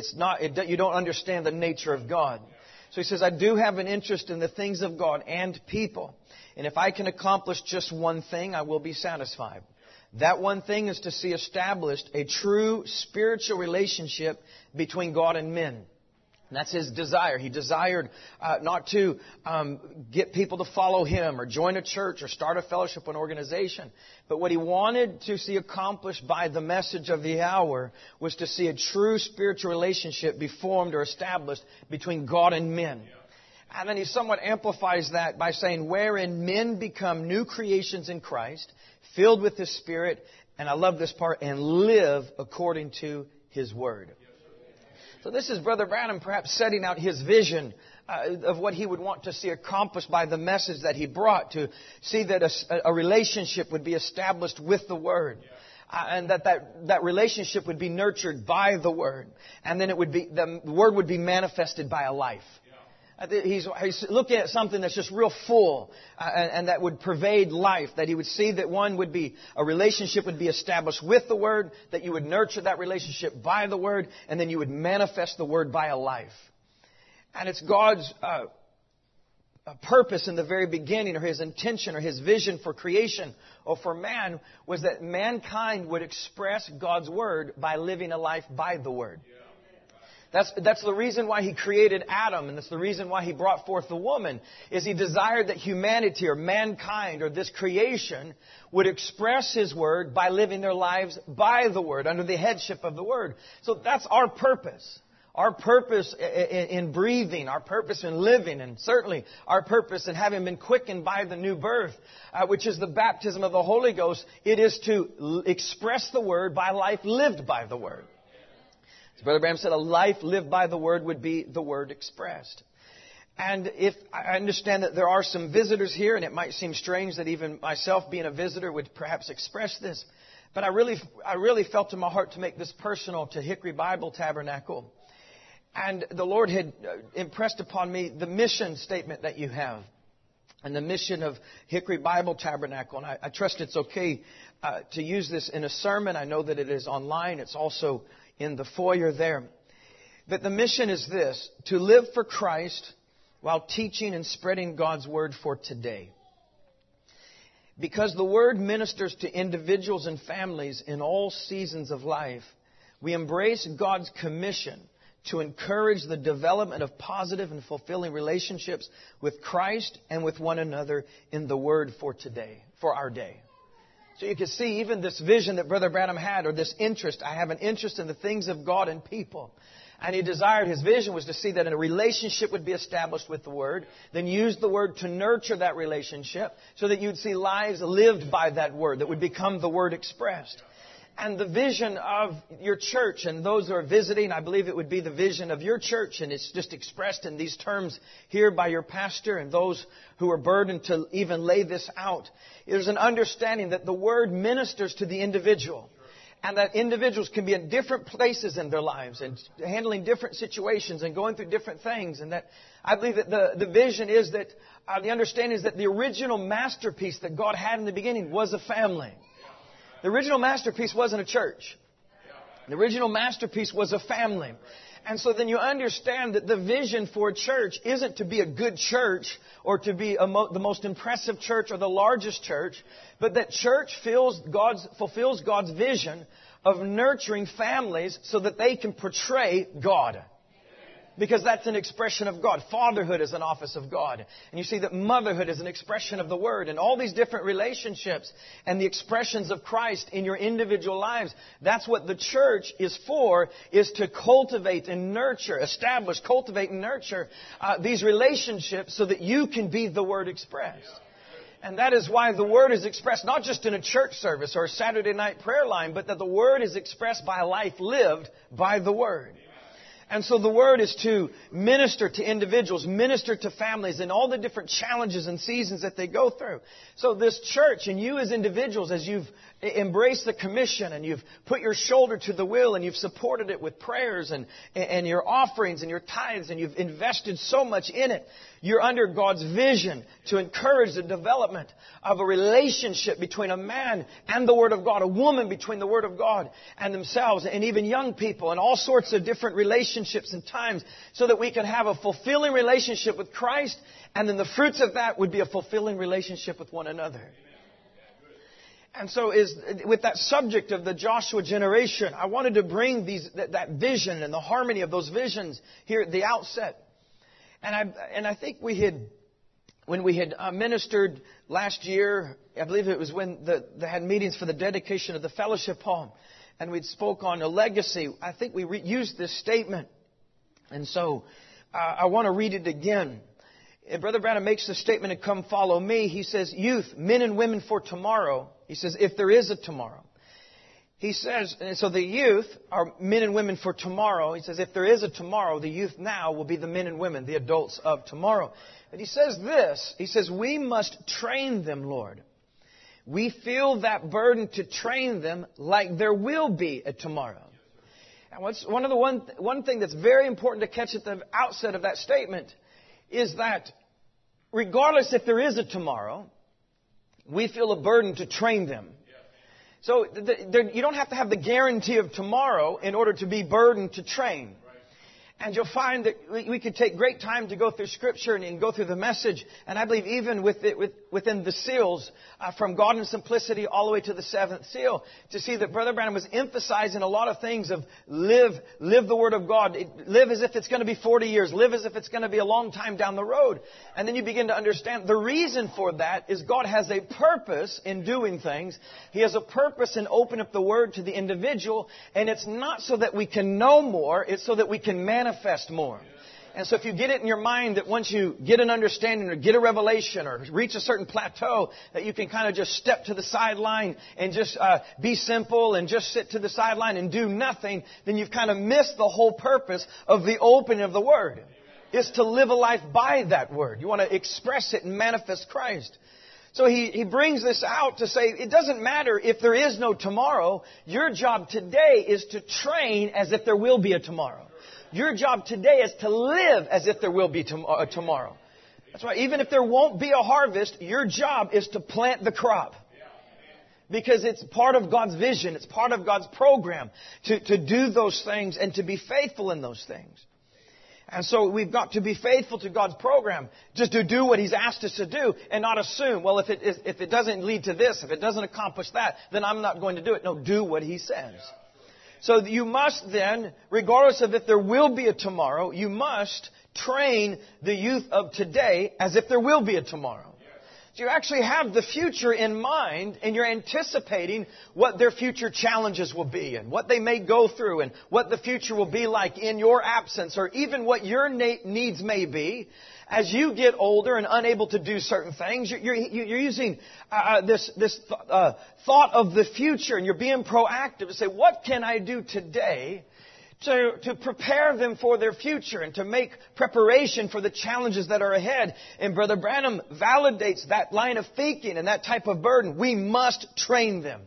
Speaker 4: You don't understand the nature of God. So he says, I do have an interest in the things of God and people. And if I can accomplish just one thing, I will be satisfied. That one thing is to see established a true spiritual relationship between God and men. And that's his desire. He desired not to get people to follow him or join a church or start a fellowship or an organization. But what he wanted to see accomplished by the message of the hour was to see a true spiritual relationship be formed or established between God and men. And then he somewhat amplifies that by saying, wherein men become new creations in Christ, filled with His Spirit, and I love this part, and live according to His Word. So this is Brother Branham perhaps setting out his vision of what he would want to see accomplished by the message that he brought, to see that a relationship would be established with the Word. And that relationship would be nurtured by the Word. And then the Word would be manifested by a life. He's looking at something that's just real full and that would pervade life, that he would see that a relationship would be established with the Word, that you would nurture that relationship by the Word, and then you would manifest the Word by a life. And it's God's purpose in the very beginning, or His intention or His vision for creation or for man, was that mankind would express God's Word by living a life by the Word. That's the reason why He created Adam, and that's the reason why He brought forth the woman, is He desired that humanity or mankind or this creation would express His Word by living their lives by the Word, under the headship of the Word. So that's our purpose. Our purpose in breathing, our purpose in living, and certainly our purpose in having been quickened by the new birth, which is the baptism of the Holy Ghost. It is to express the Word by life lived by the Word. As Brother Branham said, a life lived by the Word would be the Word expressed. And if I understand that there are some visitors here, and it might seem strange that even myself being a visitor would perhaps express this, but I really felt in my heart to make this personal to Hickory Bible Tabernacle. And the Lord had impressed upon me the mission statement that you have, and the mission of Hickory Bible Tabernacle. And I trust it's okay to use this in a sermon. I know that it is online. It's also in the foyer there. But the mission is this: to live for Christ while teaching and spreading God's Word for today. Because the Word ministers to individuals and families in all seasons of life, we embrace God's commission to encourage the development of positive and fulfilling relationships with Christ and with one another in the Word for today, for our day. So you can see even this vision that Brother Branham had, or this interest. I have an interest in the things of God and people. And he desired, his vision was to see that a relationship would be established with the Word, then use the Word to nurture that relationship so that you'd see lives lived by that Word that would become the Word expressed. And the vision of your church, and those who are visiting, I believe it would be the vision of your church, and it's just expressed in these terms here by your pastor and those who are burdened to even lay this out. There's an understanding that the Word ministers to the individual, and that individuals can be in different places in their lives and handling different situations and going through different things. And that I believe that the vision is that the understanding is that the original masterpiece that God had in the beginning was a family. The original masterpiece wasn't a church. The original masterpiece was a family. And so then you understand that the vision for a church isn't to be a good church or to be the most impressive church or the largest church, but that church fulfills God's vision of nurturing families so that they can portray God. Because that's an expression of God. Fatherhood is an office of God. And you see that motherhood is an expression of the Word. And all these different relationships and the expressions of Christ in your individual lives. That's what the church is for, is to cultivate and nurture, cultivate and nurture these relationships so that you can be the Word expressed. And that is why the Word is expressed not just in a church service or a Saturday night prayer line, but that the Word is expressed by a life lived by the Word. And so the Word is to minister to individuals, minister to families in all the different challenges and seasons that they go through. So this church and you as individuals, as you've embraced the commission and you've put your shoulder to the wheel and you've supported it with prayers and your offerings and your tithes and you've invested so much in it, you're under God's vision to encourage the development of a relationship between a man and the Word of God, a woman between the Word of God and themselves, and even young people, and all sorts of different relationships and times, so that we can have a fulfilling relationship with Christ, and then the fruits of that would be a fulfilling relationship with one another. And so with that subject of the Joshua generation, I wanted to bring that vision and the harmony of those visions here at the outset. And I think when we had ministered last year, I believe it was when they had meetings for the dedication of the fellowship hall, and we'd spoke on a legacy. I think we used this statement. And so I want to read it again. Brother Branham makes the statement, and come follow me. He says, youth, men and women for tomorrow. He says, if there is a tomorrow. He says, and so the youth are men and women for tomorrow. He says, if there is a tomorrow, the youth now will be the men and women, the adults of tomorrow. But he says this, he says, we must train them, Lord. We feel that burden to train them like there will be a tomorrow. And one thing that's very important to catch at the outset of that statement is that regardless if there is a tomorrow, we feel a burden to train them. So you don't have to have the guarantee of tomorrow in order to be burdened to train. And you'll find that we could take great time to go through Scripture and go through the message. And I believe even within the seals, from God in Simplicity all the way to the seventh seal, to see that Brother Branham was emphasizing a lot of things of live the Word of God. Live as if it's going to be 40 years. Live as if it's going to be a long time down the road. And then you begin to understand the reason for that is God has a purpose in doing things. He has a purpose in opening up the Word to the individual. And it's not so that we can know more. It's so that we can manifest more. And so if you get it in your mind that once you get an understanding or get a revelation or reach a certain plateau, that you can kind of just step to the sideline and just be simple and just sit to the sideline and do nothing, then you've kind of missed the whole purpose of the opening of the Word. Is to live a life by that Word. You want to express it and manifest Christ. So he brings this out to say it doesn't matter if there is no tomorrow. Your job today is to train as if there will be a tomorrow. Your job today is to live as if there will be tomorrow. That's why even if there won't be a harvest, your job is to plant the crop. Because it's part of God's vision. It's part of God's program to do those things and to be faithful in those things. And so we've got to be faithful to God's program, just to do what He's asked us to do and not assume, well, if it doesn't lead to this, if it doesn't accomplish that, then I'm not going to do it. No, do what He says. So you must then, regardless of if there will be a tomorrow, you must train the youth of today as if there will be a tomorrow. So you actually have the future in mind and you're anticipating what their future challenges will be and what they may go through and what the future will be like in your absence or even what your needs may be. As you get older and unable to do certain things, you're using this thought of the future, and you're being proactive to say, what can I do today to prepare them for their future and to make preparation for the challenges that are ahead? And Brother Branham validates that line of thinking and that type of burden. We must train them.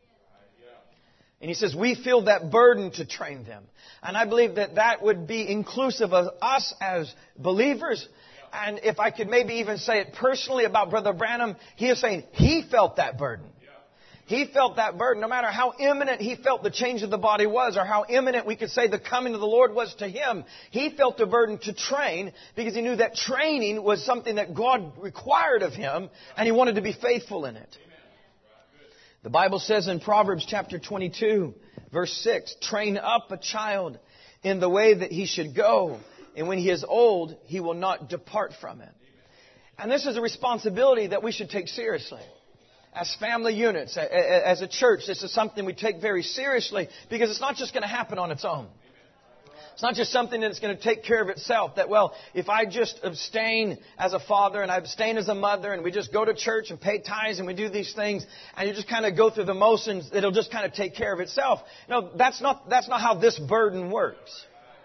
Speaker 4: And he says, we feel that burden to train them. And I believe that would be inclusive of us as believers. And if I could maybe even say it personally about Brother Branham, he is saying he felt that burden. He felt that burden. No matter how imminent he felt the change of the body was, or how imminent we could say the coming of the Lord was to him, he felt a burden to train because he knew that training was something that God required of him, and he wanted to be faithful in it. The Bible says in Proverbs chapter 22, verse 6, train up a child in the way that he should go, and when he is old, he will not depart from it. And this is a responsibility that we should take seriously. As family units, as a church, this is something we take very seriously because it's not just going to happen on its own. It's not just something that's going to take care of itself. That, well, if I just abstain as a father and I abstain as a mother and we just go to church and pay tithes and we do these things and you just kind of go through the motions, it'll just kind of take care of itself. No, that's not how this burden works.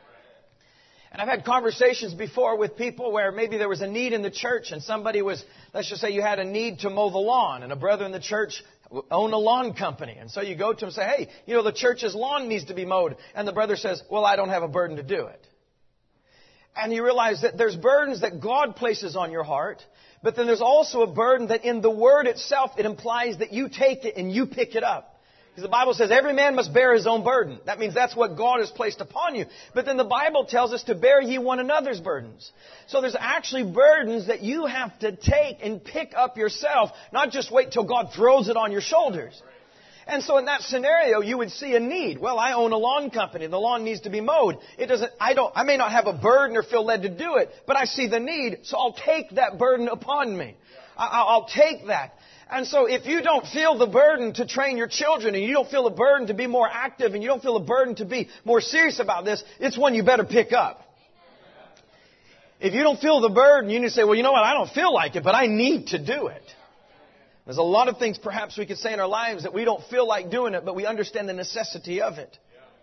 Speaker 4: And I've had conversations before with people where maybe there was a need in the church and somebody was, let's just say you had a need to mow the lawn and a brother in the church owned a lawn company. And so you go to him and say, hey, the church's lawn needs to be mowed. And the brother says, well, I don't have a burden to do it. And you realize that there's burdens that God places on your heart, but then there's also a burden that in the Word itself, it implies that you take it and you pick it up. Because the Bible says every man must bear his own burden. That means that's what God has placed upon you. But then the Bible tells us to bear ye one another's burdens. So there's actually burdens that you have to take and pick up yourself, not just wait till God throws it on your shoulders. And so in that scenario, you would see a need. Well, I own a lawn company. The lawn needs to be mowed. I may not have a burden or feel led to do it, but I see the need, so I'll take that burden upon me. I'll take that. And so if you don't feel the burden to train your children, and you don't feel the burden to be more active, and you don't feel the burden to be more serious about this, it's one you better pick up. If you don't feel the burden, you need to say, well, you know what, I don't feel like it, but I need to do it. There's a lot of things perhaps we could say in our lives that we don't feel like doing it, but we understand the necessity of it.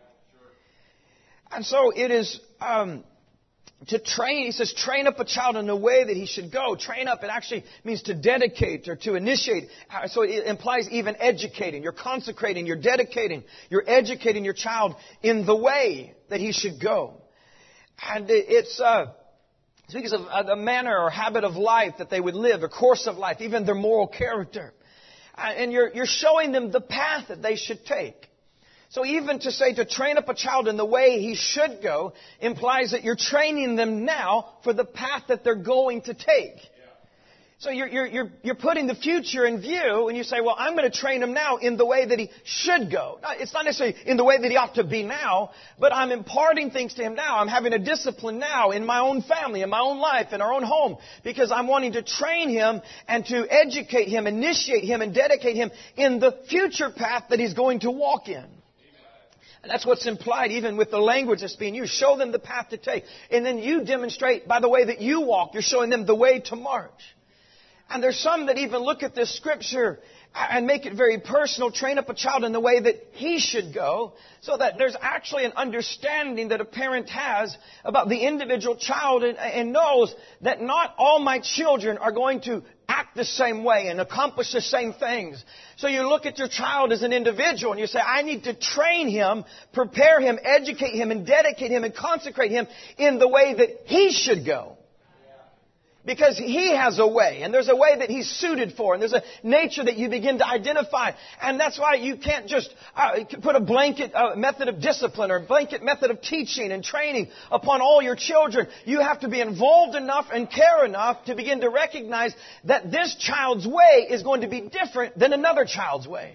Speaker 4: And so it is to train. He says, train up a child in the way that he should go. Train up, it actually means to dedicate or to initiate. So it implies even educating. You're consecrating, you're dedicating, you're educating your child in the way that he should go. And it's speaks of the manner or habit of life that they would live, the course of life, even their moral character. And you're showing them the path that they should take. So even to say to train up a child in the way he should go implies that you're training them now for the path that they're going to take. So you're putting the future in view, and you say, well, I'm going to train him now in the way that he should go. It's not necessarily in the way that he ought to be now, but I'm imparting things to him now. I'm having a discipline now in my own family, in my own life, in our own home, because I'm wanting to train him and to educate him, initiate him, and dedicate him in the future path that he's going to walk in. And that's what's implied even with the language that's being used. Show them the path to take. And then you demonstrate by the way that you walk. You're showing them the way to march. And there's some that even look at this scripture and make it very personal. Train up a child in the way that he should go. So that there's actually an understanding that a parent has about the individual child and knows that not all my children are going to act the same way and accomplish the same things. So you look at your child as an individual and you say, I need to train him, prepare him, educate him, and dedicate him and consecrate him in the way that he should go. Because he has a way, and there's a way that he's suited for, and there's a nature that you begin to identify. And that's why you can't just put a blanket method of discipline or a blanket method of teaching and training upon all your children. You have to be involved enough and care enough to begin to recognize that this child's way is going to be different than another child's way.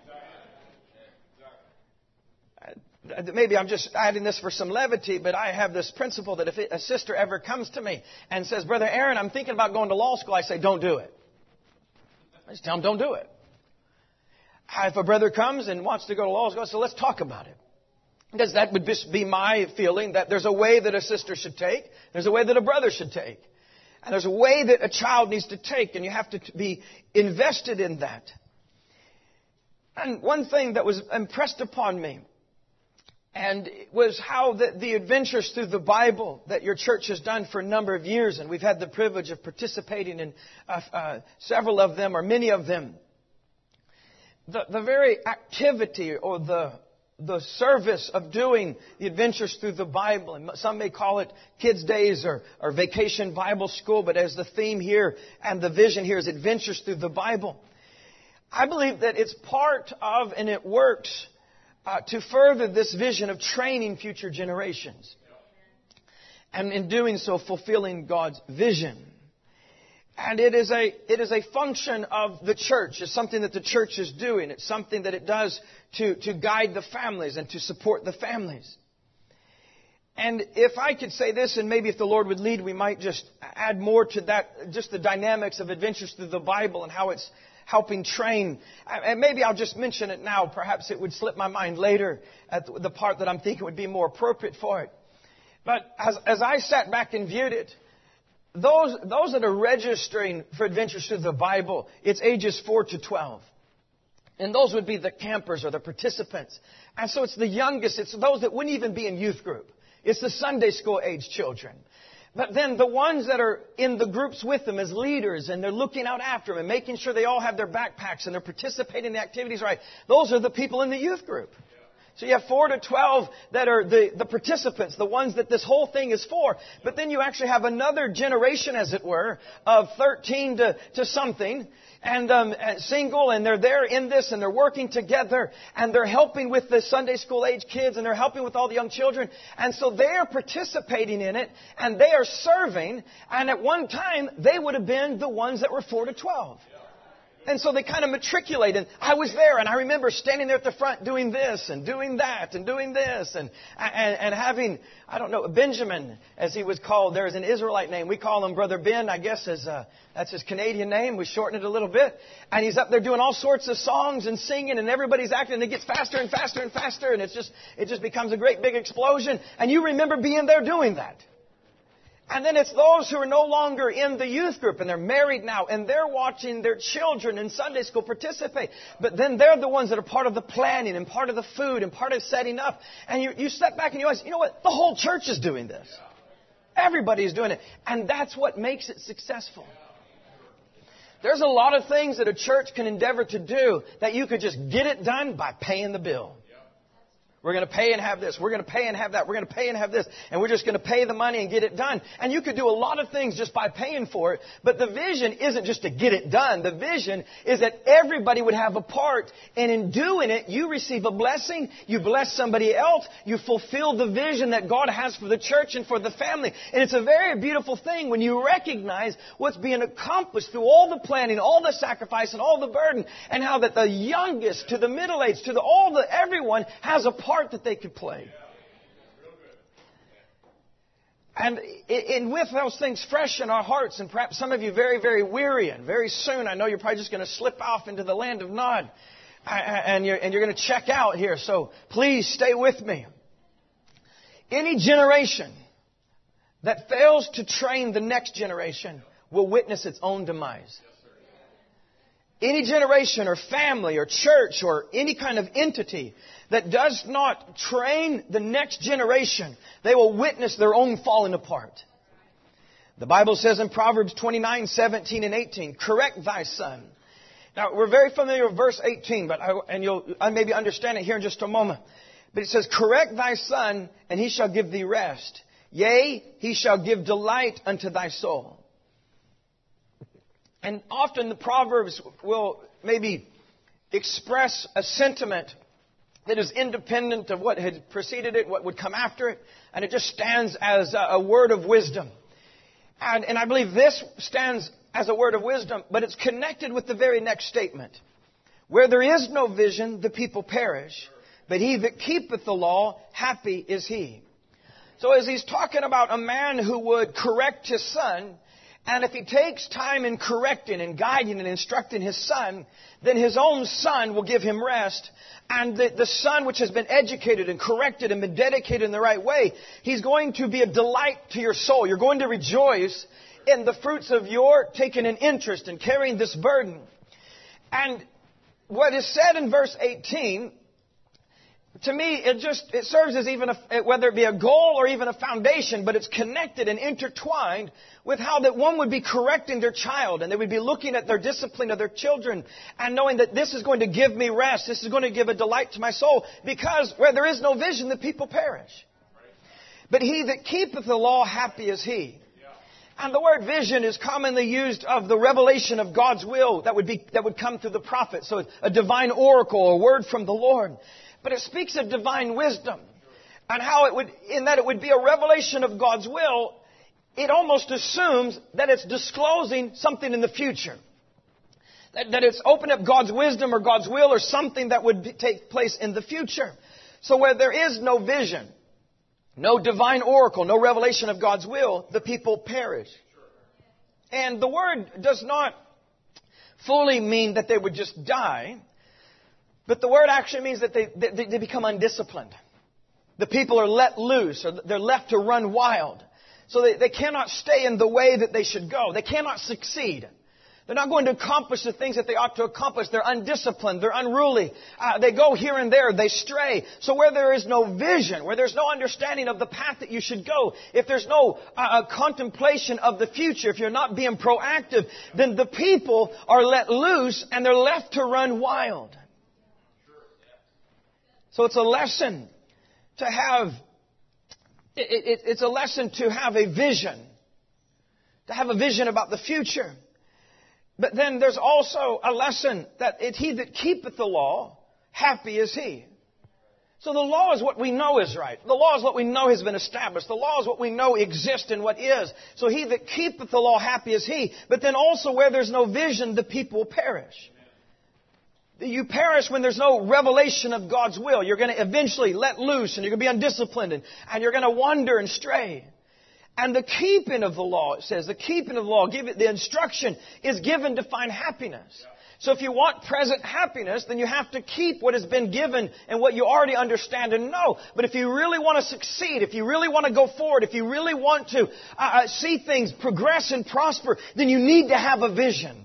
Speaker 4: Maybe I'm just adding this for some levity, but I have this principle that if a sister ever comes to me and says, Brother Aaron, I'm thinking about going to law school, I say, don't do it. I just tell them, don't do it. If a brother comes and wants to go to law school, I say, let's talk about it. Because that would just be my feeling that there's a way that a sister should take, there's a way that a brother should take, and there's a way that a child needs to take, and you have to be invested in that. And one thing that was impressed upon me, and it was how the adventures through the Bible that your church has done for a number of years, and we've had the privilege of participating in several of them or many of them. The very activity or the service of doing the adventures through the Bible, and some may call it Kids' Days or Vacation Bible School, but as the theme here and the vision here is adventures through the Bible. I believe that it's part of and it works to further this vision of training future generations. And in doing so, fulfilling God's vision. And it is a function of the church. It's something that the church is doing. It's something that it does to guide the families and to support the families. And if I could say this, and maybe if the Lord would lead, we might just add more to that, just the dynamics of adventures through the Bible and how it's helping train. And maybe I'll just mention it now. Perhaps it would slip my mind later at the part that I'm thinking would be more appropriate for it. But as I sat back and viewed it, those that are registering for Adventures Through the Bible, it's ages 4 to 12. And those would be the campers or the participants. And so it's the youngest. It's those that wouldn't even be in youth group. It's the Sunday school age children. But then the ones that are in the groups with them as leaders, and they're looking out after them and making sure they all have their backpacks and they're participating in the activities right, those are the people in the youth group. So you have 4 to 12 that are the participants, the ones that this whole thing is for. But then you actually have another generation, as it were, of 13 to something, and single, and they're there in this, and they're working together, and they're helping with the Sunday school age kids, and they're helping with all the young children. And so they are participating in it, and they are serving, and at one time, they would have been the ones that were 4 to 12. And so they kind of matriculate. And I was there, and I remember standing there at the front doing this and doing that and doing this and having, I don't know, Benjamin, as he was called. There's an Israelite name. We call him Brother Ben, I guess, that's his Canadian name. We shortened it a little bit. And he's up there doing all sorts of songs and singing, and everybody's acting, and it gets faster and faster and faster, and it just becomes a great big explosion. And you remember being there doing that. And then it's those who are no longer in the youth group, and they're married now, and they're watching their children in Sunday school participate. But then they're the ones that are part of the planning and part of the food and part of setting up. And you step back and you realize, you know what? The whole church is doing this. Everybody's doing it. And that's what makes it successful. There's a lot of things that a church can endeavor to do that you could just get it done by paying the bill. We're going to pay and have this. We're going to pay and have that. We're going to pay and have this. And we're just going to pay the money and get it done. And you could do a lot of things just by paying for it. But the vision isn't just to get it done. The vision is that everybody would have a part. And in doing it, you receive a blessing. You bless somebody else. You fulfill the vision that God has for the church and for the family. And it's a very beautiful thing when you recognize what's being accomplished through all the planning, all the sacrifice, and all the burden. And how that the youngest to the middle-aged to everyone has a part that they could play. And with those things fresh in our hearts, and perhaps some of you very, very weary, and very soon I know you're probably just going to slip off into the land of Nod, and you're going to check out here. So please stay with me. Any generation that fails to train the next generation will witness its own demise. Any generation or family or church or any kind of entity that does not train the next generation, they will witness their own falling apart. The Bible says in Proverbs 29, 17 and 18, correct thy son. Now, we're very familiar with verse 18, but you'll maybe understand it here in just a moment. But it says, correct thy son, and he shall give thee rest. Yea, he shall give delight unto thy soul. And often the Proverbs will maybe express a sentiment that is independent of what had preceded it, what would come after it. And it just stands as a word of wisdom. And I believe this stands as a word of wisdom, but it's connected with the very next statement. Where there is no vision, the people perish. But he that keepeth the law, happy is he. So as he's talking about a man who would correct his son, and if he takes time in correcting and guiding and instructing his son, then his own son will give him rest. And the son which has been educated and corrected and been dedicated in the right way, he's going to be a delight to your soul. You're going to rejoice in the fruits of your taking an interest in carrying this burden. And what is said in verse 18, to me, it serves as even whether it be a goal or even a foundation, but it's connected and intertwined with how that one would be correcting their child, and they would be looking at their discipline of their children and knowing that this is going to give me rest, this is going to give a delight to my soul, because where there is no vision, the people perish. But he that keepeth the law, happy is he. And the word vision is commonly used of the revelation of God's will that would come through the prophet. So a divine oracle, a word from the Lord. But it speaks of divine wisdom and how it would be a revelation of God's will. It almost assumes that it's disclosing something in the future. That it's opened up God's wisdom or God's will or something that would take place in the future. So where there is no vision, no divine oracle, no revelation of God's will, the people perish. And the word does not fully mean that they would just die. But the word actually means that they become undisciplined. The people are let loose, or they're left to run wild. So they cannot stay in the way that they should go. They cannot succeed. They're not going to accomplish the things that they ought to accomplish. They're undisciplined. They're unruly. They go here and there. They stray. So where there is no vision, where there's no understanding of the path that you should go, if there's no contemplation of the future, if you're not being proactive, then the people are let loose and they're left to run wild. So it's a lesson to have, it's a lesson to have a vision. To have a vision about the future. But then there's also a lesson that he that keepeth the law, happy is he. So the law is what we know is right. The law is what we know has been established. The law is what we know exists and what is. So he that keepeth the law, happy is he. But then also where there's no vision, the people perish. You perish when there's no revelation of God's will. You're going to eventually let loose and you're going to be undisciplined and you're going to wander and stray. And the keeping of the law, it says, the keeping of the law, the instruction is given to find happiness. So if you want present happiness, then you have to keep what has been given and what you already understand and know. But if you really want to succeed, if you really want to go forward, if you really want to see things progress and prosper, then you need to have a vision.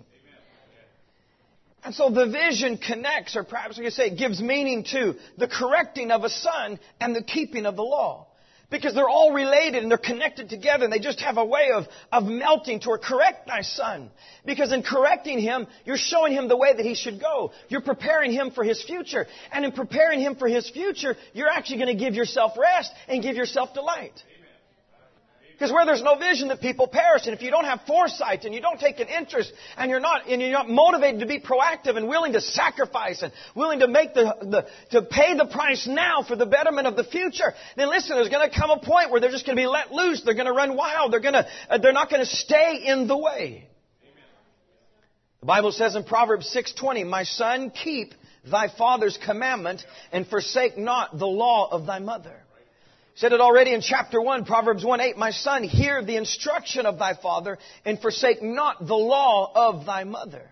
Speaker 4: And so the vision connects, or perhaps we could say it gives meaning to the correcting of a son and the keeping of the law. Because they're all related and they're connected together and they just have a way of melting toward correct thy son. Because in correcting him, you're showing him the way that he should go. You're preparing him for his future. And in preparing him for his future, you're actually going to give yourself rest and give yourself delight. Because where there's no vision, the people perish. And if you don't have foresight and you don't take an interest and you're not motivated to be proactive and willing to sacrifice and willing to make to pay the price now for the betterment of the future, then listen, there's going to come a point where they're just going to be let loose. They're going to run wild. They're not going to stay in the way. The Bible says in Proverbs 6:20, "My son, keep thy father's commandment and forsake not the law of thy mother." Said it already in chapter 1, Proverbs 1:8, "My son, hear the instruction of thy father and forsake not the law of thy mother."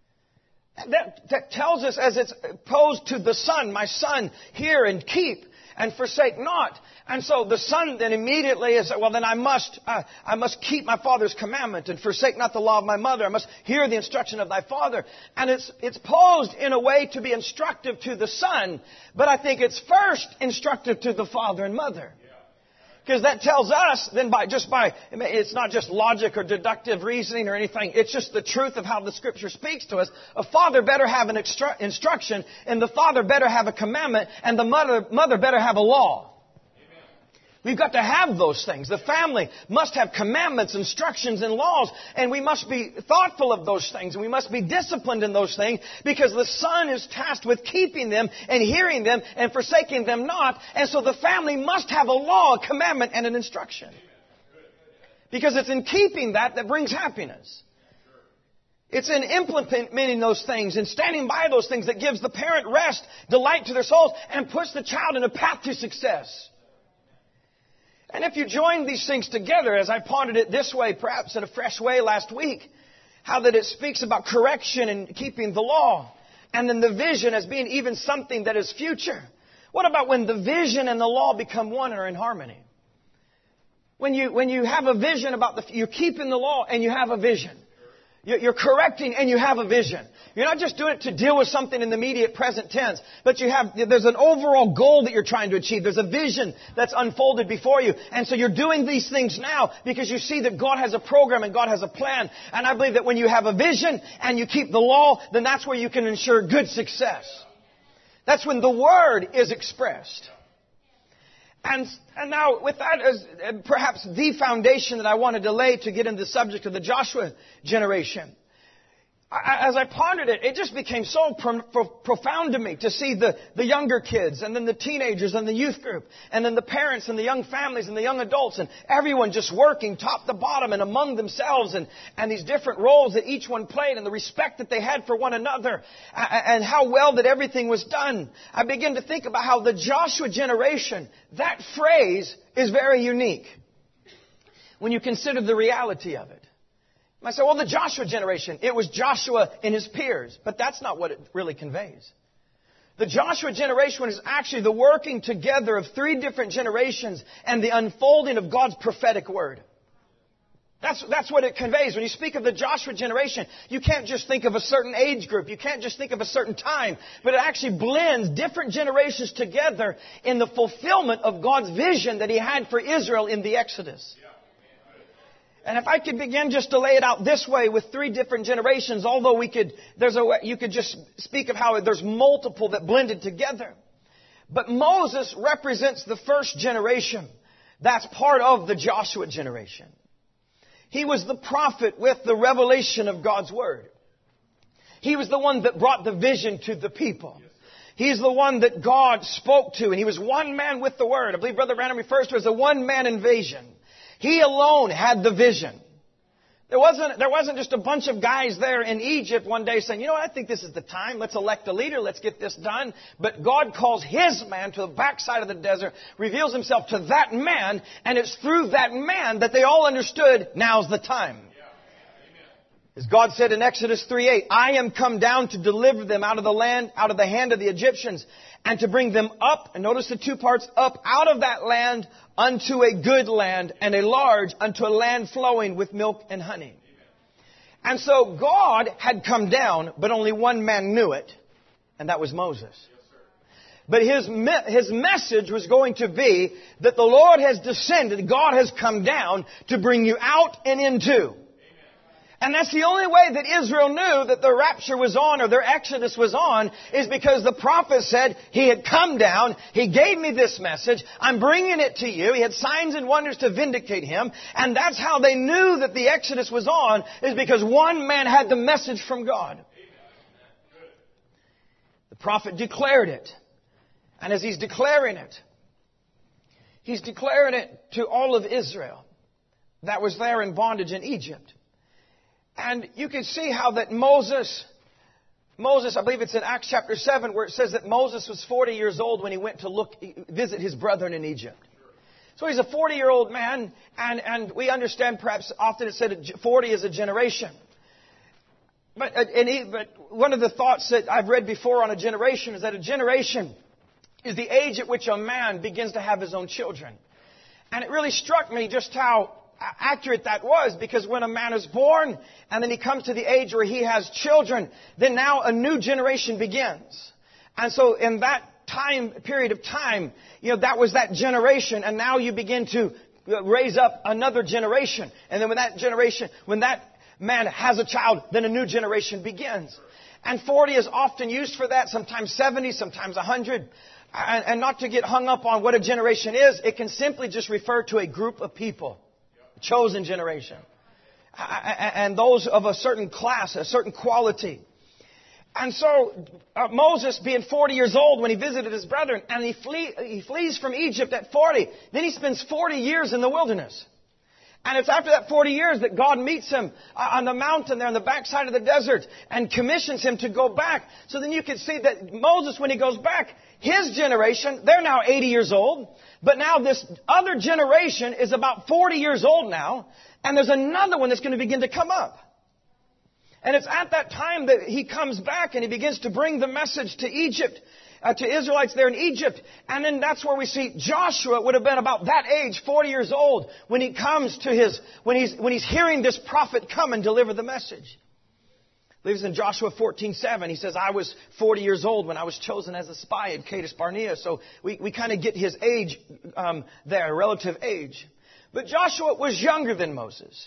Speaker 4: That tells us, as it's opposed to the son, "My son, hear and keep and forsake not." And so the son then immediately is, well, then I must keep my father's commandment and forsake not the law of my mother. I must hear the instruction of thy father. And it's posed in a way to be instructive to the son, but I think it's first instructive to the father and mother. Because that tells us, then it's not just logic or deductive reasoning or anything. It's just the truth of how the Scripture speaks to us. A father better have an instruction, and the father better have a commandment, and the mother better have a law. We've got to have those things. The family must have commandments, instructions, and laws. And we must be thoughtful of those things. And we must be disciplined in those things. Because the son is tasked with keeping them and hearing them and forsaking them not. And so the family must have a law, a commandment, and an instruction. Because it's in keeping that brings happiness. It's in implementing those things and standing by those things that gives the parent rest, delight to their souls, and puts the child in a path to success. And if you join these things together, as I pondered it this way, perhaps in a fresh way last week, how that it speaks about correction and keeping the law, and then the vision as being even something that is future. What about when the vision and the law become one and are in harmony? When you have a vision about you're keeping the law and you have a vision. You're correcting and you have a vision. You're not just doing it to deal with something in the immediate present tense, but there's an overall goal that you're trying to achieve. There's a vision that's unfolded before you. And so you're doing these things now because you see that God has a program and God has a plan. And I believe that when you have a vision and you keep the law, then that's where you can ensure good success. That's when the Word is expressed. And now, with that as perhaps the foundation that I wanted to lay to get into the subject of the Joshua generation, as I pondered it, it just became so profound to me to see the younger kids and then the teenagers and the youth group and then the parents and the young families and the young adults and everyone just working top to bottom and among themselves and these different roles that each one played and the respect that they had for one another and how well that everything was done. I began to think about how the Joshua generation, that phrase is very unique when you consider the reality of it. I say, well, the Joshua generation, it was Joshua and his peers. But that's not what it really conveys. The Joshua generation is actually the working together of 3 different generations and the unfolding of God's prophetic word. That's what it conveys. When you speak of the Joshua generation, you can't just think of a certain age group. You can't just think of a certain time. But it actually blends different generations together in the fulfillment of God's vision that He had for Israel in the Exodus. And if I could begin just to lay it out this way with 3 different generations, although you could just speak of how there's multiple that blended together. But Moses represents the first generation. That's part of the Joshua generation. He was the prophet with the revelation of God's Word. He was the one that brought the vision to the people. He's the one that God spoke to, and he was one man with the Word. I believe Brother Branham refers to it as a one-man invasion. He alone had the vision. There wasn't just a bunch of guys there in Egypt one day saying, you know what, I think this is the time. Let's elect a leader. Let's get this done. But God calls His man to the backside of the desert, reveals Himself to that man, and it's through that man that they all understood, now's the time. As God said in Exodus 3:8, I am come down to deliver them out of the land, out of the hand of the Egyptians, and to bring them up, and notice the two parts, up out of that land unto a good land, and a large unto a land flowing with milk and honey. And so God had come down, but only one man knew it, and that was Moses. But his message was going to be that the Lord has descended, God has come down to bring you out and into. And that's the only way that Israel knew that the rapture was on or their exodus was on, is because the prophet said, He had come down, He gave me this message, I'm bringing it to you. He had signs and wonders to vindicate Him. And that's how they knew that the exodus was on, is because one man had the message from God. The prophet declared it. And as he's declaring it to all of Israel that was there in bondage in Egypt. And you can see how that Moses, I believe it's in Acts chapter 7, where it says that Moses was 40 years old when he went to visit his brethren in Egypt. So he's a 40-year-old man, and we understand perhaps often it's said 40 is a generation. But one of the thoughts that I've read before on a generation is that a generation is the age at which a man begins to have his own children. And it really struck me just how accurate that was, because when a man is born and then he comes to the age where he has children, then now a new generation begins. And so in that period of time, that was that generation, and now you begin to raise up another generation. And then when that man has a child, then a new generation begins. And 40 is often used for that, sometimes 70, sometimes 100. And not to get hung up on what a generation is, it can simply just refer to a group of people. Chosen generation. And those of a certain class, a certain quality. And so Moses, being 40 years old when he visited his brethren, and he flees from Egypt at 40. Then he spends 40 years in the wilderness. And it's after that 40 years that God meets him on the mountain there on the backside of the desert and commissions him to go back. So then you can see that Moses, when he goes back, his generation, they're now 80 years old. But now this other generation is about 40 years old now. And there's another one that's going to begin to come up. And it's at that time that he comes back and he begins to bring the message to Egypt, to Israelites there in Egypt. And then that's where we see Joshua would have been about that age, 40 years old, when he comes to when he's hearing this prophet come and deliver the message. I believe it's in Joshua 14:7. He says, I was 40 years old when I was chosen as a spy at Kadesh Barnea. So we kind of get his age there, relative age. But Joshua was younger than Moses.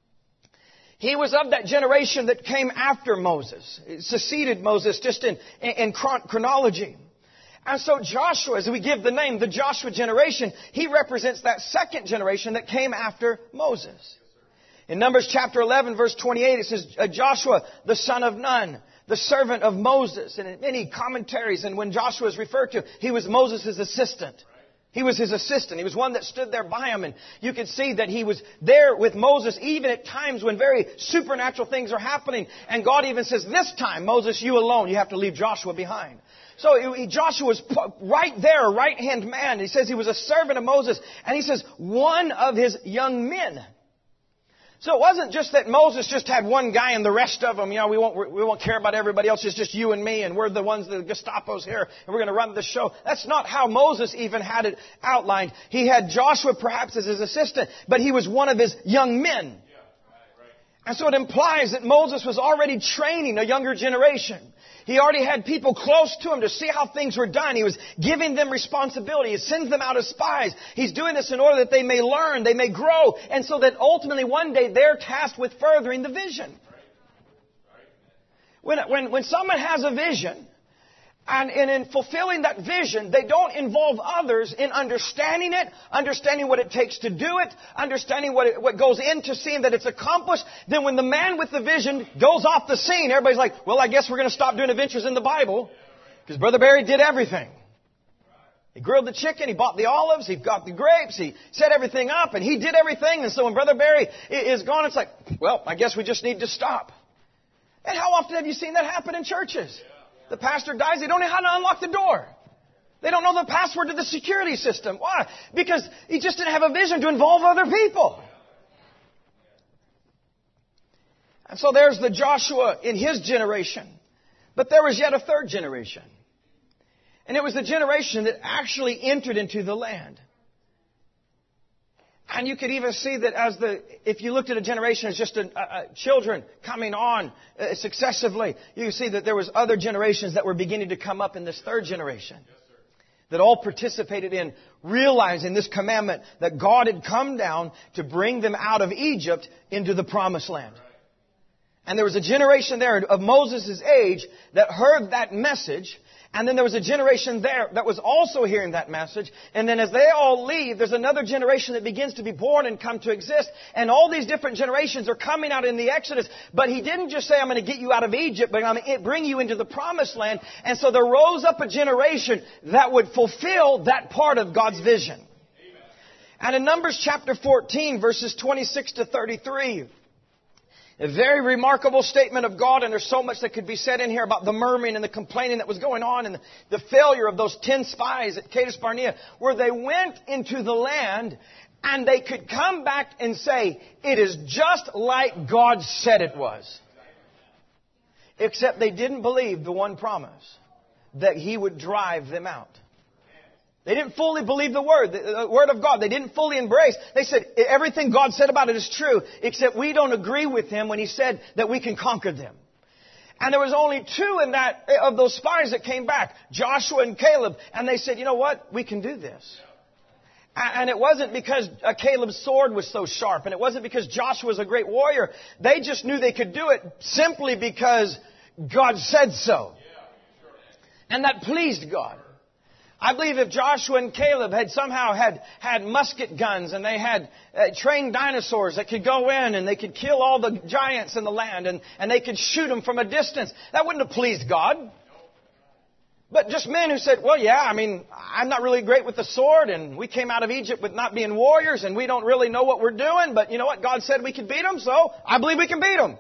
Speaker 4: He was of that generation that came after Moses. It succeeded Moses just in chronology. And so Joshua, as we give the name, the Joshua generation, he represents that second generation that came after Moses. In Numbers chapter 11, verse 28, it says, Joshua, the son of Nun, the servant of Moses. And in many commentaries, and when Joshua is referred to, he was Moses' assistant. He was his assistant. He was one that stood there by him. And you can see that he was there with Moses even at times when very supernatural things are happening. And God even says, this time, Moses, you alone, you have to leave Joshua behind. So Joshua was right there, a right-hand man. He says he was a servant of Moses. And he says, one of his young men. So it wasn't just that Moses just had one guy and the rest of them, we won't care about everybody else. It's just you and me, and we're the ones, the Gestapo's here, and we're going to run the show. That's not how Moses even had it outlined. He had Joshua perhaps as his assistant, but he was one of his young men. And so it implies that Moses was already training a younger generation. He already had people close to him to see how things were done. He was giving them responsibility. He sends them out as spies. He's doing this in order that they may learn, they may grow, and so that ultimately one day they're tasked with furthering the vision. When someone has a vision, And in fulfilling that vision, they don't involve others in understanding it, understanding what it takes to do it, understanding what goes into seeing that it's accomplished. Then when the man with the vision goes off the scene, everybody's like, well, I guess we're going to stop doing adventures in the Bible because Brother Barry did everything. He grilled the chicken, he bought the olives, he got the grapes, he set everything up, and he did everything. And so when Brother Barry is gone, it's like, well, I guess we just need to stop. And how often have you seen that happen in churches? The pastor dies, they don't know how to unlock the door. They don't know the password to the security system. Why? Because he just didn't have a vision to involve other people. And so there's the Joshua in his generation. But there was yet a third generation. And it was the generation that actually entered into the land. And you could even see that if you looked at a generation as just children coming on successively, you see that there was other generations that were beginning to come up in this third generation. That all participated in realizing this commandment that God had come down to bring them out of Egypt into the promised land. And there was a generation there of Moses' age that heard that message. And then there was a generation there that was also hearing that message. And then as they all leave, there's another generation that begins to be born and come to exist. And all these different generations are coming out in the Exodus. But he didn't just say, I'm going to get you out of Egypt, but I'm going to bring you into the promised land. And so there rose up a generation that would fulfill that part of God's vision. And in Numbers chapter 14, verses 26 to 33, a very remarkable statement of God, and there's so much that could be said in here about the murmuring and the complaining that was going on and the failure of those 10 spies at Kadesh Barnea, where they went into the land and they could come back and say, it is just like God said it was. Except they didn't believe the one promise, that He would drive them out. They didn't fully believe the Word of God. They didn't fully embrace. They said, everything God said about it is true, except we don't agree with Him when He said that we can conquer them. And there was only two of those spies that came back, Joshua and Caleb, and they said, you know what? We can do this. And it wasn't because Caleb's sword was so sharp, and it wasn't because Joshua was a great warrior. They just knew they could do it simply because God said so. And that pleased God. I believe if Joshua and Caleb had somehow had musket guns and they had trained dinosaurs that could go in and they could kill all the giants in the land and they could shoot them from a distance, that wouldn't have pleased God. But just men who said, well, yeah, I'm not really great with the sword and we came out of Egypt with not being warriors and we don't really know what we're doing, but you know what? God said we could beat them, so I believe we can beat them.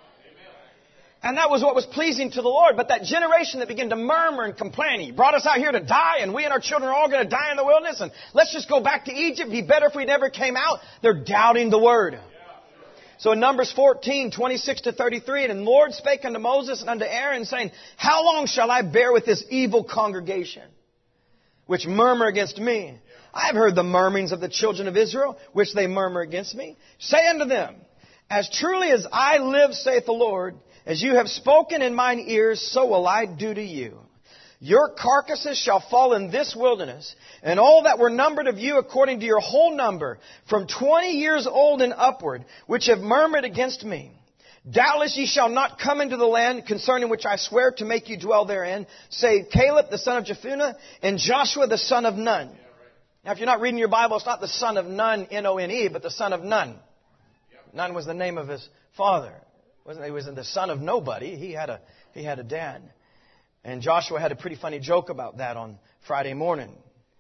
Speaker 4: And that was what was pleasing to the Lord. But that generation that began to murmur and complain, He brought us out here to die, and we and our children are all going to die in the wilderness, and let's just go back to Egypt. It'd be better if we never came out. They're doubting the Word. So in Numbers 14, 26 to 33, and the Lord spake unto Moses and unto Aaron, saying, how long shall I bear with this evil congregation, which murmur against me? I have heard the murmurings of the children of Israel, which they murmur against me. Say unto them, as truly as I live, saith the Lord, as you have spoken in mine ears, so will I do to you. Your carcasses shall fall in this wilderness, and all that were numbered of you according to your whole number, from 20 years old and upward, which have murmured against me. Doubtless ye shall not come into the land concerning which I swear to make you dwell therein, save Caleb the son of Jephunneh and Joshua the son of Nun. Now if you're not reading your Bible, it's not the son of Nun, N-O-N-E, but the son of Nun. Nun was the name of his father. He wasn't the son of nobody. He had a dad. And Joshua had a pretty funny joke about that on Friday morning.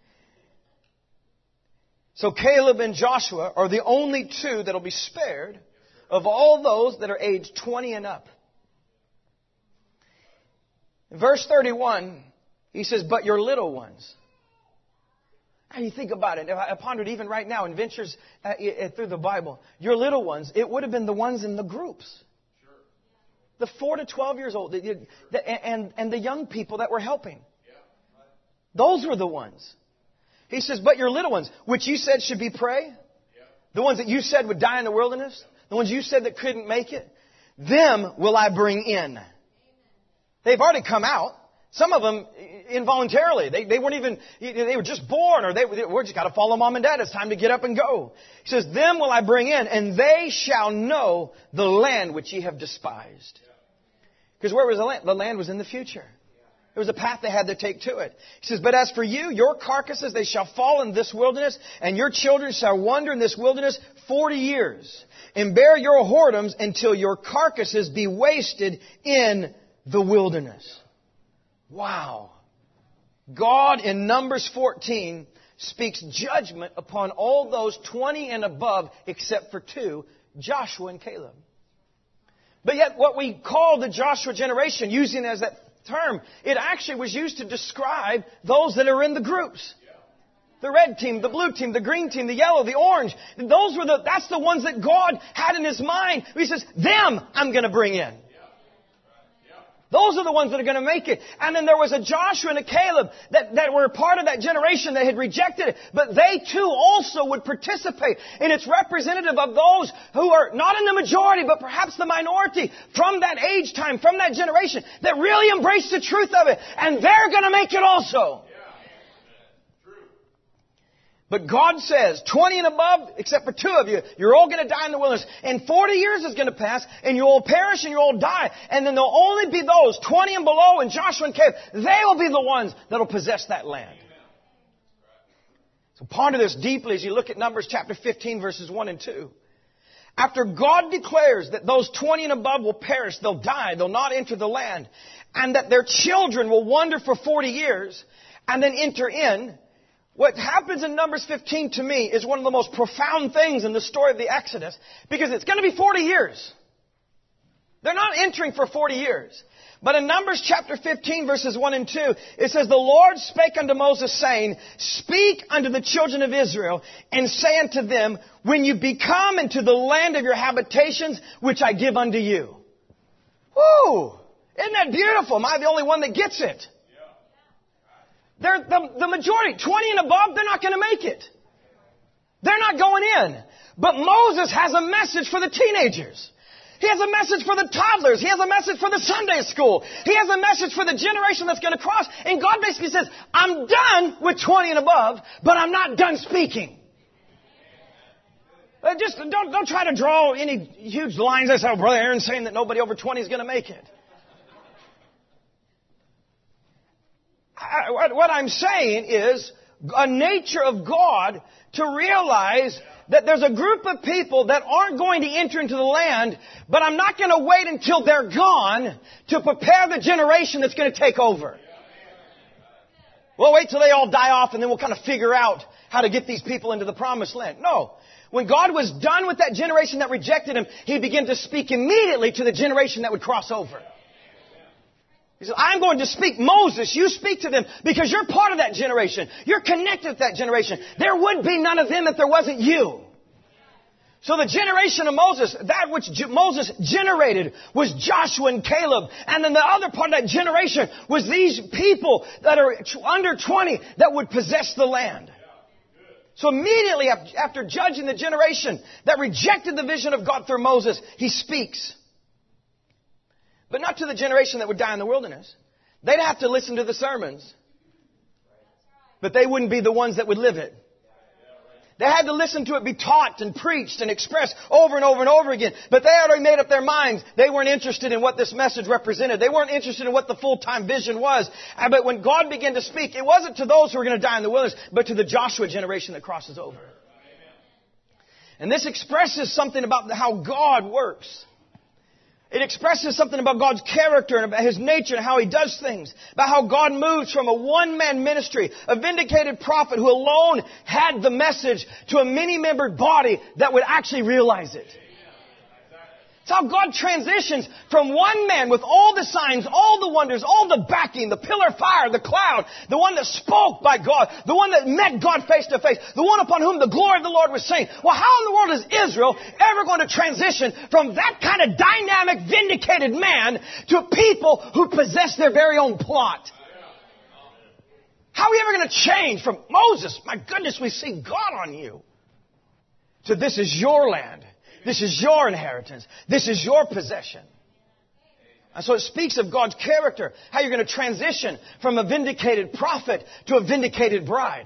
Speaker 4: So Caleb and Joshua are the only two that will be spared of all those that are aged 20 and up. In verse 31, he says, but your little ones. And you think about it. I pondered even right now in ventures through the Bible. Your little ones, it would have been the ones in the groups. The 4 to 12 years old, and the young people that were helping. Those were the ones. He says, but your little ones, which you said should be prey, the ones that you said would die in the wilderness, the ones you said that couldn't make it, them will I bring in. They've already come out. Some of them involuntarily. They weren't even, they were just born, or we're just got to follow mom and dad. It's time to get up and go. He says, them will I bring in, and they shall know the land which ye have despised. Because where was the land? The land was in the future. There was a path they had to take to it. He says, but as for you, your carcasses, they shall fall in this wilderness, and your children shall wander in this wilderness 40 years, and bear your whoredoms until your carcasses be wasted in the wilderness. Wow. God in Numbers 14 speaks judgment upon all those 20 and above except for 2, Joshua and Caleb. But yet what we call the Joshua generation, using it as that term, it actually was used to describe those that are in the groups. The red team, the blue team, the green team, the yellow, the orange. That's the ones that God had in His mind. He says, them I'm going to bring in. Those are the ones that are going to make it. And then there was a Joshua and a Caleb that were part of that generation that had rejected it. But they too also would participate. And it's representative of those who are not in the majority, but perhaps the minority from that age time, from that generation, that really embrace the truth of it. And they're going to make it also. But God says, 20 and above, except for 2 of you, you're all going to die in the wilderness. And 40 years is going to pass, and you'll all perish and you'll all die. And then there'll only be those, 20 and below, and Joshua and Caleb, they will be the ones that will possess that land. So ponder this deeply as you look at Numbers chapter 15, verses 1 and 2. After God declares that those 20 and above will perish, they'll die, they'll not enter the land, and that their children will wander for 40 years, and then enter in, what happens in Numbers 15 to me is one of the most profound things in the story of the Exodus, because it's going to be 40 years. They're not entering for 40 years. But in Numbers chapter 15, verses 1 and 2, it says, the Lord spake unto Moses, saying, speak unto the children of Israel, and say unto them, when you be come into the land of your habitations, which I give unto you. Woo! Isn't that beautiful? Am I the only one that gets it? They're the majority, 20 and above, they're not going to make it. They're not going in. But Moses has a message for the teenagers. He has a message for the toddlers. He has a message for the Sunday school. He has a message for the generation that's going to cross. And God basically says, I'm done with 20 and above, but I'm not done speaking. Just don't try to draw any huge lines. That's how Brother Aaron's saying that nobody over 20 is going to make it. What I'm saying is a nature of God to realize that there's a group of people that aren't going to enter into the land, but I'm not going to wait until they're gone to prepare the generation that's going to take over. We'll wait till they all die off and then we'll kind of figure out how to get these people into the promised land. No. When God was done with that generation that rejected Him, He began to speak immediately to the generation that would cross over. He said, I'm going to speak. Moses, you speak to them because you're part of that generation. You're connected with that generation. There would be none of them if there wasn't you. So the generation of Moses, that which Moses generated was Joshua and Caleb. And then the other part of that generation was these people that are under 20 that would possess the land. So immediately after judging the generation that rejected the vision of God through Moses, He speaks. But not to the generation that would die in the wilderness. They'd have to listen to the sermons. But they wouldn't be the ones that would live it. They had to listen to it be taught and preached and expressed over and over and over again. But they had already made up their minds. They weren't interested in what this message represented. They weren't interested in what the full-time vision was. But when God began to speak, it wasn't to those who were going to die in the wilderness, but to the Joshua generation that crosses over. And this expresses something about how God works. It expresses something about God's character and about His nature and how He does things. About how God moves from a one-man ministry, a vindicated prophet who alone had the message, to a many-membered body that would actually realize it. It's how God transitions from one man with all the signs, all the wonders, all the backing, the pillar of fire, the cloud, the one that spoke by God, the one that met God face to face, the one upon whom the glory of the Lord was seen. Well, how in the world is Israel ever going to transition from that kind of dynamic, vindicated man to people who possess their very own plot? How are we ever going to change from Moses, my goodness, we see God on you, to this is your land. This is your inheritance. This is your possession. And so it speaks of God's character, how you're going to transition from a vindicated prophet to a vindicated bride.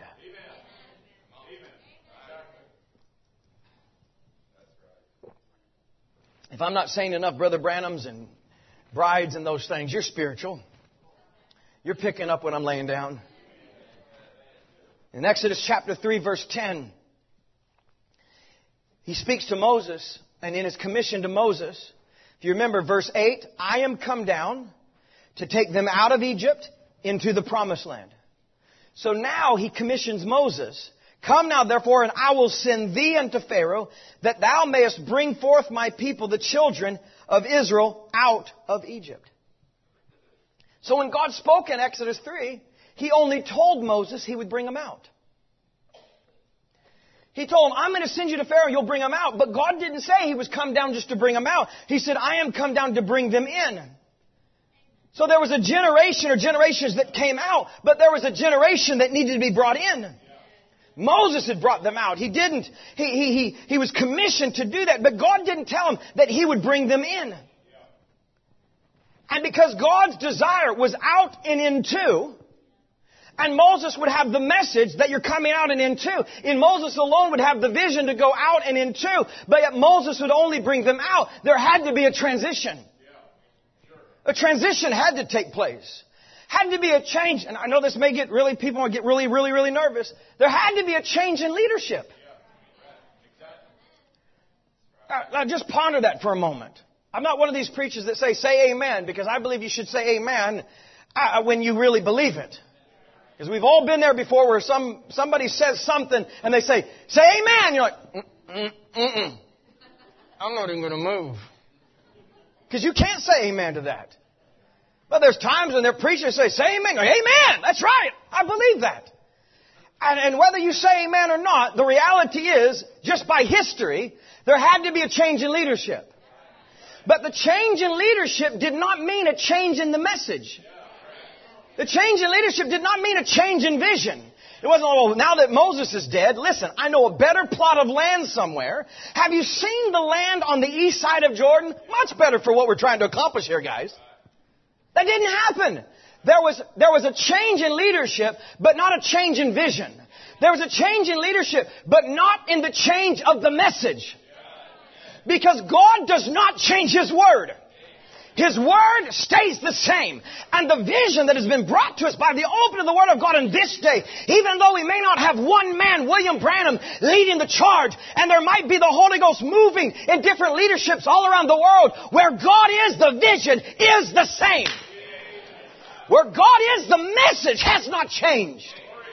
Speaker 4: If I'm not saying enough Brother Branhams and brides and those things, you're spiritual. You're picking up what I'm laying down. In Exodus chapter 3, verse 10, he speaks to Moses, and in his commission to Moses, if you remember verse 8, I am come down to take them out of Egypt into the promised land. So now he commissions Moses, come now therefore, and I will send thee unto Pharaoh, that thou mayest bring forth my people, the children of Israel, out of Egypt. So when God spoke in Exodus 3, He only told Moses He would bring them out. He told him, I'm going to send you to Pharaoh, you'll bring them out. But God didn't say He was come down just to bring them out. He said, I am come down to bring them in. So there was a generation or generations that came out, but there was a generation that needed to be brought in. Moses had brought them out. He didn't. He was commissioned to do that, but God didn't tell him that He would bring them in. And because God's desire was out and into, and Moses would have the message that you're coming out and into. And Moses alone would have the vision to go out and into. But yet Moses would only bring them out. There had to be a transition. A transition had to take place. Had to be a change. And I know this may get people might get really nervous. There had to be a change in leadership. Now just ponder that for a moment. I'm not one of these preachers that say amen, because I believe you should say amen when you really believe it. Because we've all been there before where somebody says something and they say amen. You're like, I'm not even going to move. Because you can't say amen to that. But there's times when they're preaching and say amen. Like, amen. That's right. I believe that. And whether you say amen or not, the reality is, just by history, there had to be a change in leadership. But the change in leadership did not mean a change in the message. The change in leadership did not mean a change in vision. It wasn't, oh, now that Moses is dead, listen, I know a better plot of land somewhere. Have you seen the land on the east side of Jordan? Much better for what we're trying to accomplish here, guys. That didn't happen. There was a change in leadership, but not a change in vision. There was a change in leadership, but not in the change of the message. Because God does not change His word. His word stays the same. And the vision that has been brought to us by the opening of the Word of God in this day, even though we may not have one man, William Branham, leading the charge, and there might be the Holy Ghost moving in different leaderships all around the world, where God is, the vision is the same. Where God is, the message has not changed.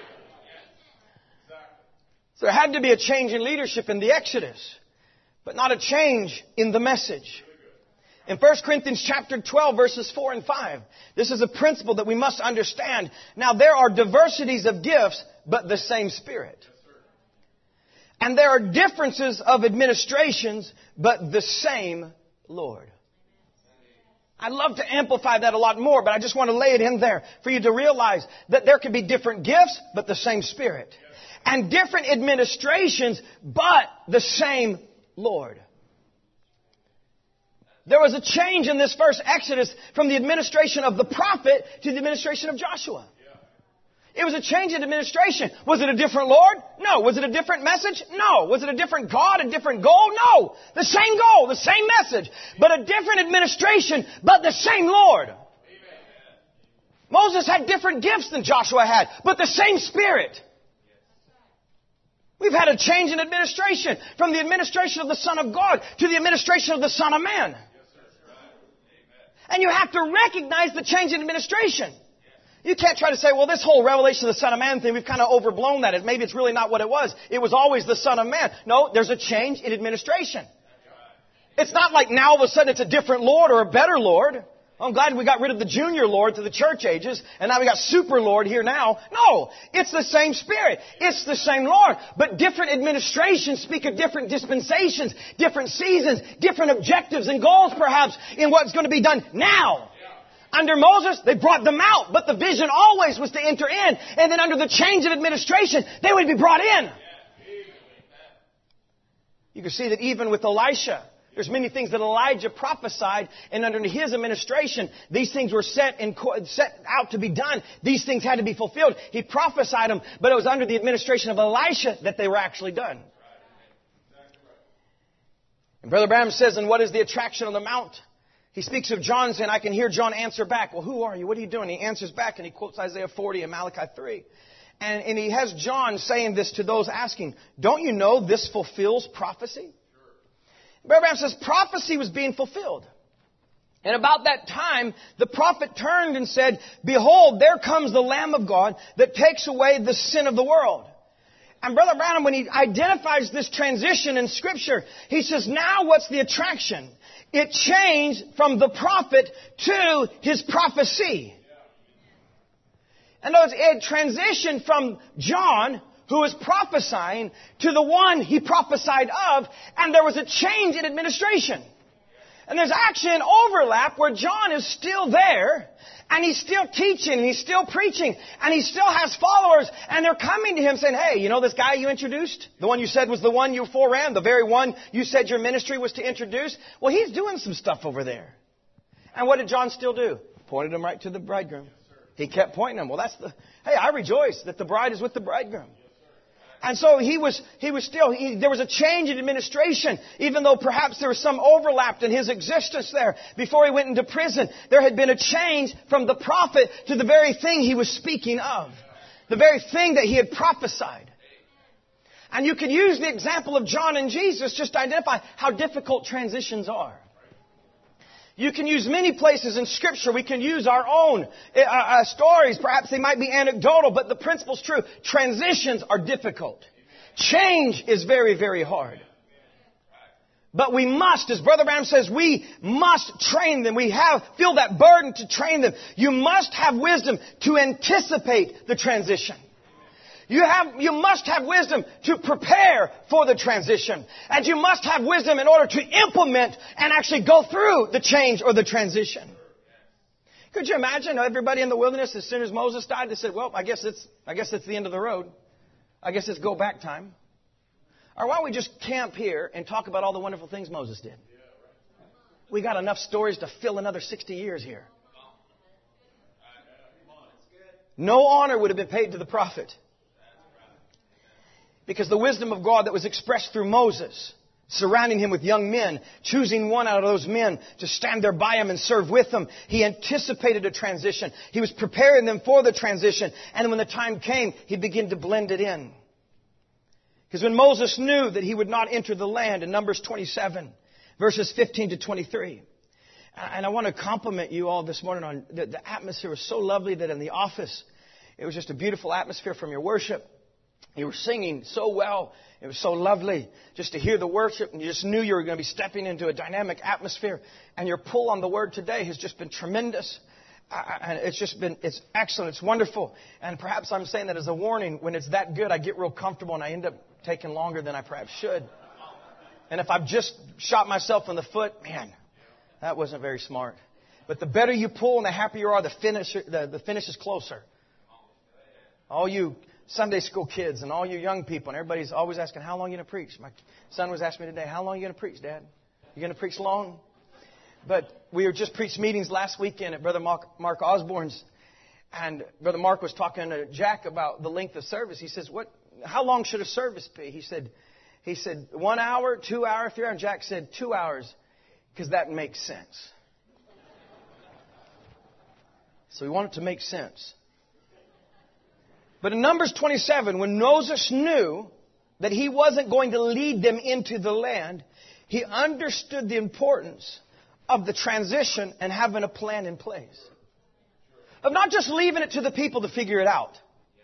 Speaker 4: So there had to be a change in leadership in the Exodus, but not a change in the message. In 1 Corinthians chapter 12, verses 4 and 5, this is a principle that we must understand. Now, there are diversities of gifts, but the same Spirit. And there are differences of administrations, but the same Lord. I'd love to amplify that a lot more, but I just want to lay it in there for you to realize that there can be different gifts, but the same Spirit. And different administrations, but the same Lord. There was a change in this first Exodus from the administration of the prophet to the administration of Joshua. It was a change in administration. Was it a different Lord? No. Was it a different message? No. Was it a different God, a different goal? No. The same goal, the same message, but a different administration, but the same Lord. Amen. Moses had different gifts than Joshua had, but the same Spirit. We've had a change in administration from the administration of the Son of God to the administration of the Son of Man. And you have to recognize the change in administration. You can't try to say, well, this whole revelation of the Son of Man thing, we've kind of overblown that. Maybe it's really not what it was. It was always the Son of Man. No, there's a change in administration. It's not like now all of a sudden it's a different Lord or a better Lord. I'm glad we got rid of the junior Lord to the church ages, and now we got super Lord here now. No, it's the same Spirit. It's the same Lord. But different administrations speak of different dispensations, different seasons, different objectives and goals perhaps in what's going to be done now. Under Moses, they brought them out, but the vision always was to enter in. And then under the change of administration, they would be brought in. You can see that even with Elisha, there's many things that Elijah prophesied, and under his administration, these things were set out to be done. These things had to be fulfilled. He prophesied them, but it was under the administration of Elisha that they were actually done. And Brother Branham says, and what is the attraction on the mount? He speaks of John saying, I can hear John answer back. Well, who are you? What are you doing? He answers back and he quotes Isaiah 40 and Malachi 3. And he has John saying this to those asking, don't you know this fulfills prophecy? Brother Branham says prophecy was being fulfilled. And about that time, the prophet turned and said, behold, there comes the Lamb of God that takes away the sin of the world. And Brother Branham, when he identifies this transition in Scripture, he says, now what's the attraction? It changed from the prophet to his prophecy. And notice, it transitioned from John, who was prophesying, to the one he prophesied of, and there was a change in administration. And there's actually an overlap where John is still there, and he's still teaching, and he's still preaching, and he still has followers, and they're coming to him saying, hey, you know this guy you introduced? The one you said was the one you foreran, the very one you said your ministry was to introduce? Well, he's doing some stuff over there. And what did John still do? Pointed him right to the bridegroom. He kept pointing him. Well, hey, I rejoice that the bride is with the bridegroom. And so there was a change in administration, even though perhaps there was some overlap in his existence there. Before he went into prison, there had been a change from the prophet to the very thing he was speaking of. The very thing that he had prophesied. And you can use the example of John and Jesus just to identify how difficult transitions are. You can use many places in Scripture. We can use our own stories. Perhaps they might be anecdotal, but the principle's true. Transitions are difficult. Change is very, very hard. But we must, as Brother Branham says, we must train them. We feel that burden to train them. You must have wisdom to anticipate the transition. You must have wisdom to prepare for the transition. And you must have wisdom in order to implement and actually go through the change or the transition. Could you imagine everybody in the wilderness, as soon as Moses died, they said, well, I guess it's the end of the road. I guess it's go back time. Or why don't we just camp here and talk about all the wonderful things Moses did? We got enough stories to fill another 60 years here. No honor would have been paid to the prophet. Because the wisdom of God that was expressed through Moses, surrounding him with young men, choosing one out of those men to stand there by him and serve with them, he anticipated a transition. He was preparing them for the transition. And when the time came, he began to blend it in. Because when Moses knew that he would not enter the land, in Numbers 27, verses 15 to 23. And I want to compliment you all this morning on the atmosphere was so lovely that in the office, it was just a beautiful atmosphere from your worship. You were singing so well. It was so lovely just to hear the worship. And you just knew you were going to be stepping into a dynamic atmosphere. And your pull on the Word today has just been tremendous. And it's excellent. It's wonderful. And perhaps I'm saying that as a warning. When it's that good, I get real comfortable and I end up taking longer than I perhaps should. And if I've just shot myself in the foot, man, that wasn't very smart. But the better you pull and the happier you are, the finish is closer. All you Sunday school kids and all you young people, and everybody's always asking, how long are you going to preach? My son was asking me today, how long are you going to preach, Dad? You going to preach long? But we were just preached meetings last weekend at Brother Mark Osborne's, and Brother Mark was talking to Jack about the length of service. He says, how long should a service be? He said 1 hour, 2 hours, 3 hours. And Jack said 2 hours, because that makes sense. So we want it to make sense. But in Numbers 27, when Moses knew that he wasn't going to lead them into the land, he understood the importance of the transition and having a plan in place. Of not just leaving it to the people to figure it out.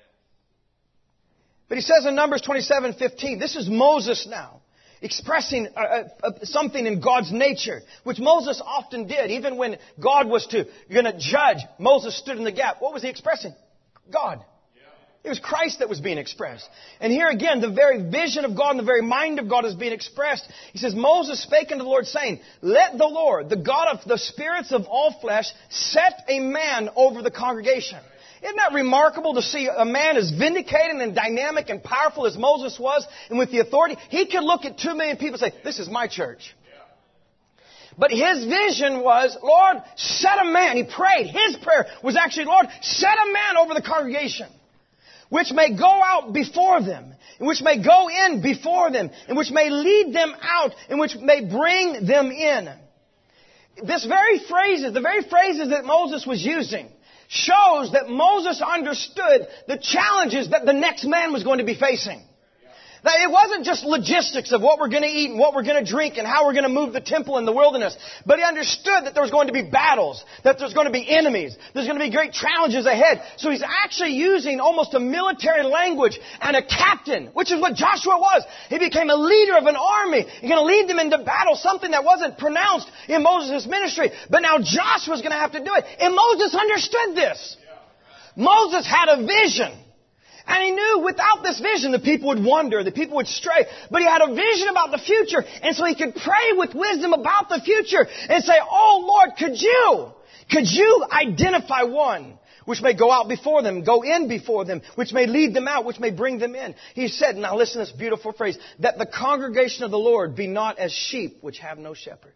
Speaker 4: But he says in Numbers 27:15, this is Moses now, expressing something in God's nature, which Moses often did. Even when God was going to judge, Moses stood in the gap. What was he expressing? God. It was Christ that was being expressed. And here again, the very vision of God and the very mind of God is being expressed. He says, Moses spake unto the Lord, saying, let the Lord, the God of the spirits of all flesh, set a man over the congregation. Isn't that remarkable to see a man as vindicating and dynamic and powerful as Moses was, and with the authority? He could look at 2 million people and say, this is my church. But his vision was, Lord, set a man. He prayed. His prayer was actually, Lord, set a man over the congregation, which may go out before them, and which may go in before them, and which may lead them out, and which may bring them in. the very phrases that Moses was using shows that Moses understood the challenges that the next man was going to be facing. That it wasn't just logistics of what we're going to eat and what we're going to drink and how we're going to move the temple in the wilderness. But he understood that there was going to be battles, that there's going to be enemies, there's going to be great challenges ahead. So he's actually using almost a military language and a captain, which is what Joshua was. He became a leader of an army. He's going to lead them into battle, something that wasn't pronounced in Moses' ministry. But now Joshua's going to have to do it. And Moses understood this. Moses had a vision. And he knew without this vision, the people would wander, the people would stray. But he had a vision about the future. And so he could pray with wisdom about the future and say, oh Lord, could you identify one which may go out before them, go in before them, which may lead them out, which may bring them in. He said, now listen to this beautiful phrase, that the congregation of the Lord be not as sheep which have no shepherd.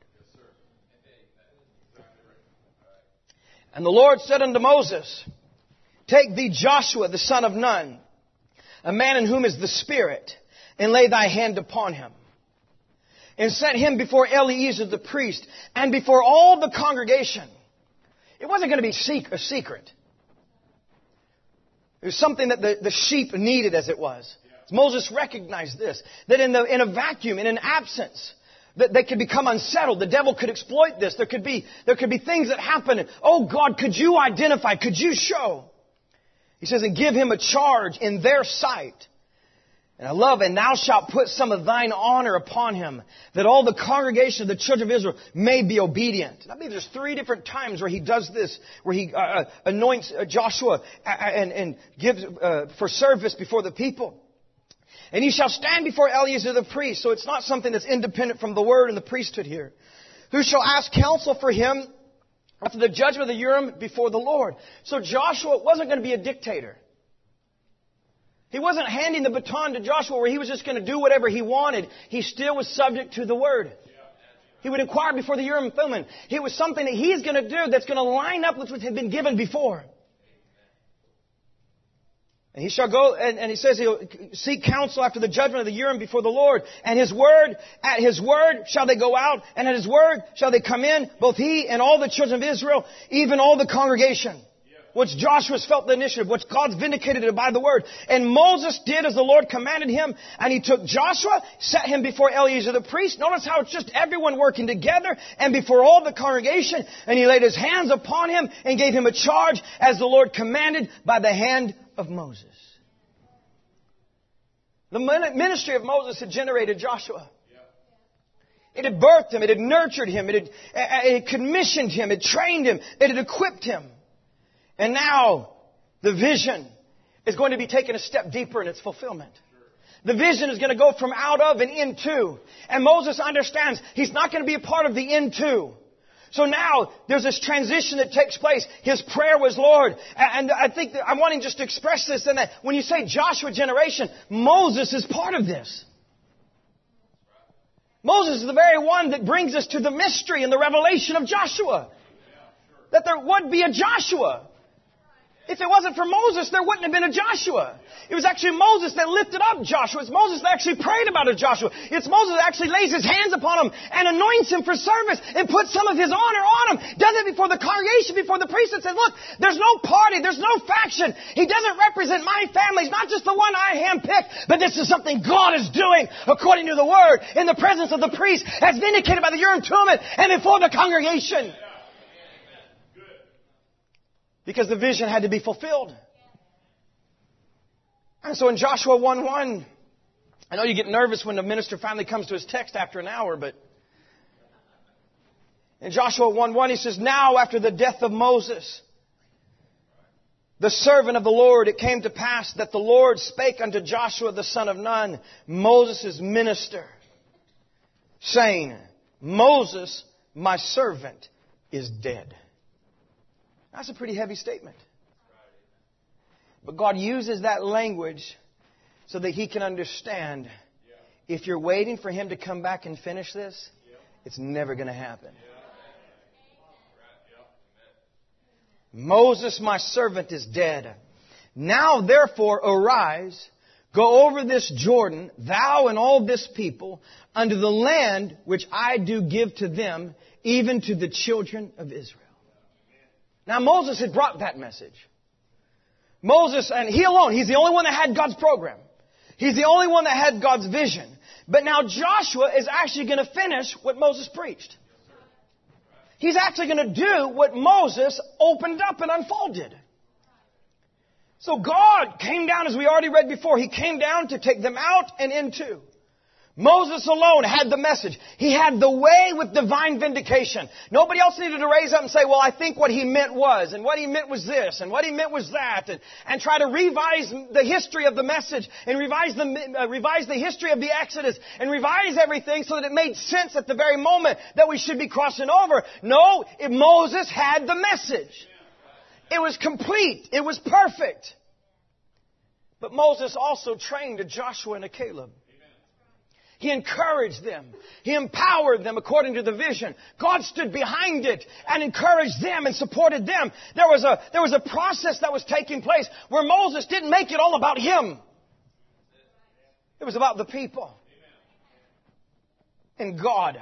Speaker 4: And the Lord said unto Moses, take thee Joshua, the son of Nun, a man in whom is the Spirit, and lay thy hand upon him. And set him before Eleazar the priest, and before all the congregation. It wasn't going to be a secret. It was something that the sheep needed as it was. Moses recognized this, that in a vacuum, in an absence, that they could become unsettled. The devil could exploit this. There could be things that happen. Oh God, could you identify? Could you show? He says, and give him a charge in their sight. And I love, and thou shalt put some of thine honor upon him, that all the congregation of the children of Israel may be obedient. I believe there's 3 different times where he does this, where he anoints Joshua and gives for service before the people. And he shall stand before Eleazar the priest. So it's not something that's independent from the word and the priesthood here. Who shall ask counsel for him after the judgment of the Urim before the Lord. So Joshua wasn't going to be a dictator. He wasn't handing the baton to Joshua where he was just going to do whatever he wanted. He still was subject to the word. He would inquire before the Urim and Thummim. It was something that he's going to do that's going to line up with what had been given before. And he shall go, and he says he'll seek counsel after the judgment of the Urim before the Lord. And at his word shall they go out, and at his word shall they come in, both he and all the children of Israel, even all the congregation. Which Joshua's felt the initiative, which God's vindicated it by the word. And Moses did as the Lord commanded him, and he took Joshua, set him before Eleazar the priest. Notice how it's just everyone working together, and before all the congregation, and he laid his hands upon him, and gave him a charge, as the Lord commanded by the hand of Moses. The ministry of Moses had generated Joshua. It had birthed him, it had nurtured him, it had commissioned him, it trained him, it had equipped him. And now, the vision is going to be taken a step deeper in its fulfillment. The vision is going to go from out of and into. And Moses understands he's not going to be a part of the into. So now, there's this transition that takes place. His prayer was, Lord, and I think that I'm wanting just to express this, and that when you say Joshua generation, Moses is part of this. Moses is the very one that brings us to the mystery and the revelation of Joshua. That there would be a Joshua. If it wasn't for Moses, there wouldn't have been a Joshua. It was actually Moses that lifted up Joshua. It's Moses that actually prayed about a Joshua. It's Moses that actually lays his hands upon him and anoints him for service and puts some of his honor on him. Does it before the congregation, before the priest, and says, look, there's no party, there's no faction. He doesn't represent my family. He's not just the one I handpicked, but this is something God is doing according to the word in the presence of the priest, as vindicated by the Urim Thummim and before the congregation. Because the vision had to be fulfilled. And so in Joshua 1:1, I know you get nervous when the minister finally comes to his text after an hour, but in Joshua 1:1 he says, now after the death of Moses, the servant of the Lord, it came to pass that the Lord spake unto Joshua the son of Nun, Moses' minister, saying, Moses, my servant, is dead. That's a pretty heavy statement. But God uses that language so that He can understand if you're waiting for Him to come back and finish this, it's never going to happen. Moses, my servant, is dead. Now, therefore, arise, Go over this Jordan, thou and all this people, unto the land which I do give to them, even to the children of Israel. Now Moses had brought that message. Moses, and he alone, he's the only one that had God's program. He's the only one that had God's vision. But now Joshua is actually going to finish what Moses preached. He's actually going to do what Moses opened up and unfolded. So God came down, as we already read before, He came down to take them out and into. Moses alone had the message. He had the way with divine vindication. Nobody else needed to raise up and say, well, I think what he meant was, and what he meant was this, and what he meant was that, and try to revise the history of the message, and revise the history of the Exodus, and revise everything so that it made sense at the very moment that we should be crossing over. No, Moses had the message. It was complete. It was perfect. But Moses also trained a Joshua and a Caleb. He encouraged them. He empowered them according to the vision. God stood behind it and encouraged them and supported them. There was a process that was taking place where Moses didn't make it all about him. It was about the people and God.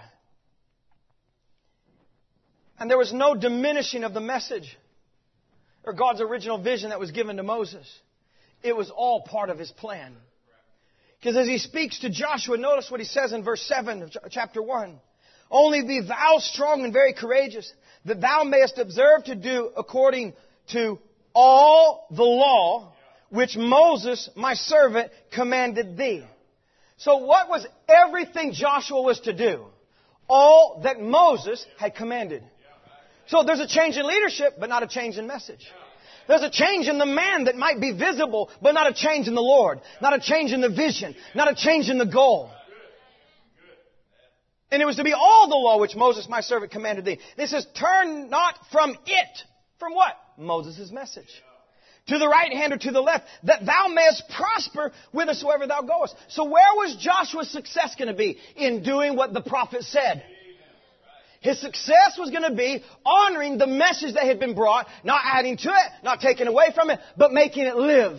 Speaker 4: And there was no diminishing of the message or God's original vision that was given to Moses. It was all part of His plan. Because as He speaks to Joshua, notice what He says in verse 7 of chapter 1. Only be thou strong and very courageous, that thou mayest observe to do according to all the law which Moses, my servant, commanded thee. So what was everything Joshua was to do? All that Moses had commanded. So there's a change in leadership, but not a change in message. There's a change in the man that might be visible, but not a change in the Lord. Not a change in the vision. Not a change in the goal. And it was to be all the law which Moses, my servant, commanded thee. It says, turn not from it. From what? Moses' message. To the right hand or to the left, that thou mayest prosper whithersoever thou goest. So where was Joshua's success going to be? In doing what the prophet said. His success was going to be honoring the message that had been brought, not adding to it, not taking away from it, but making it live.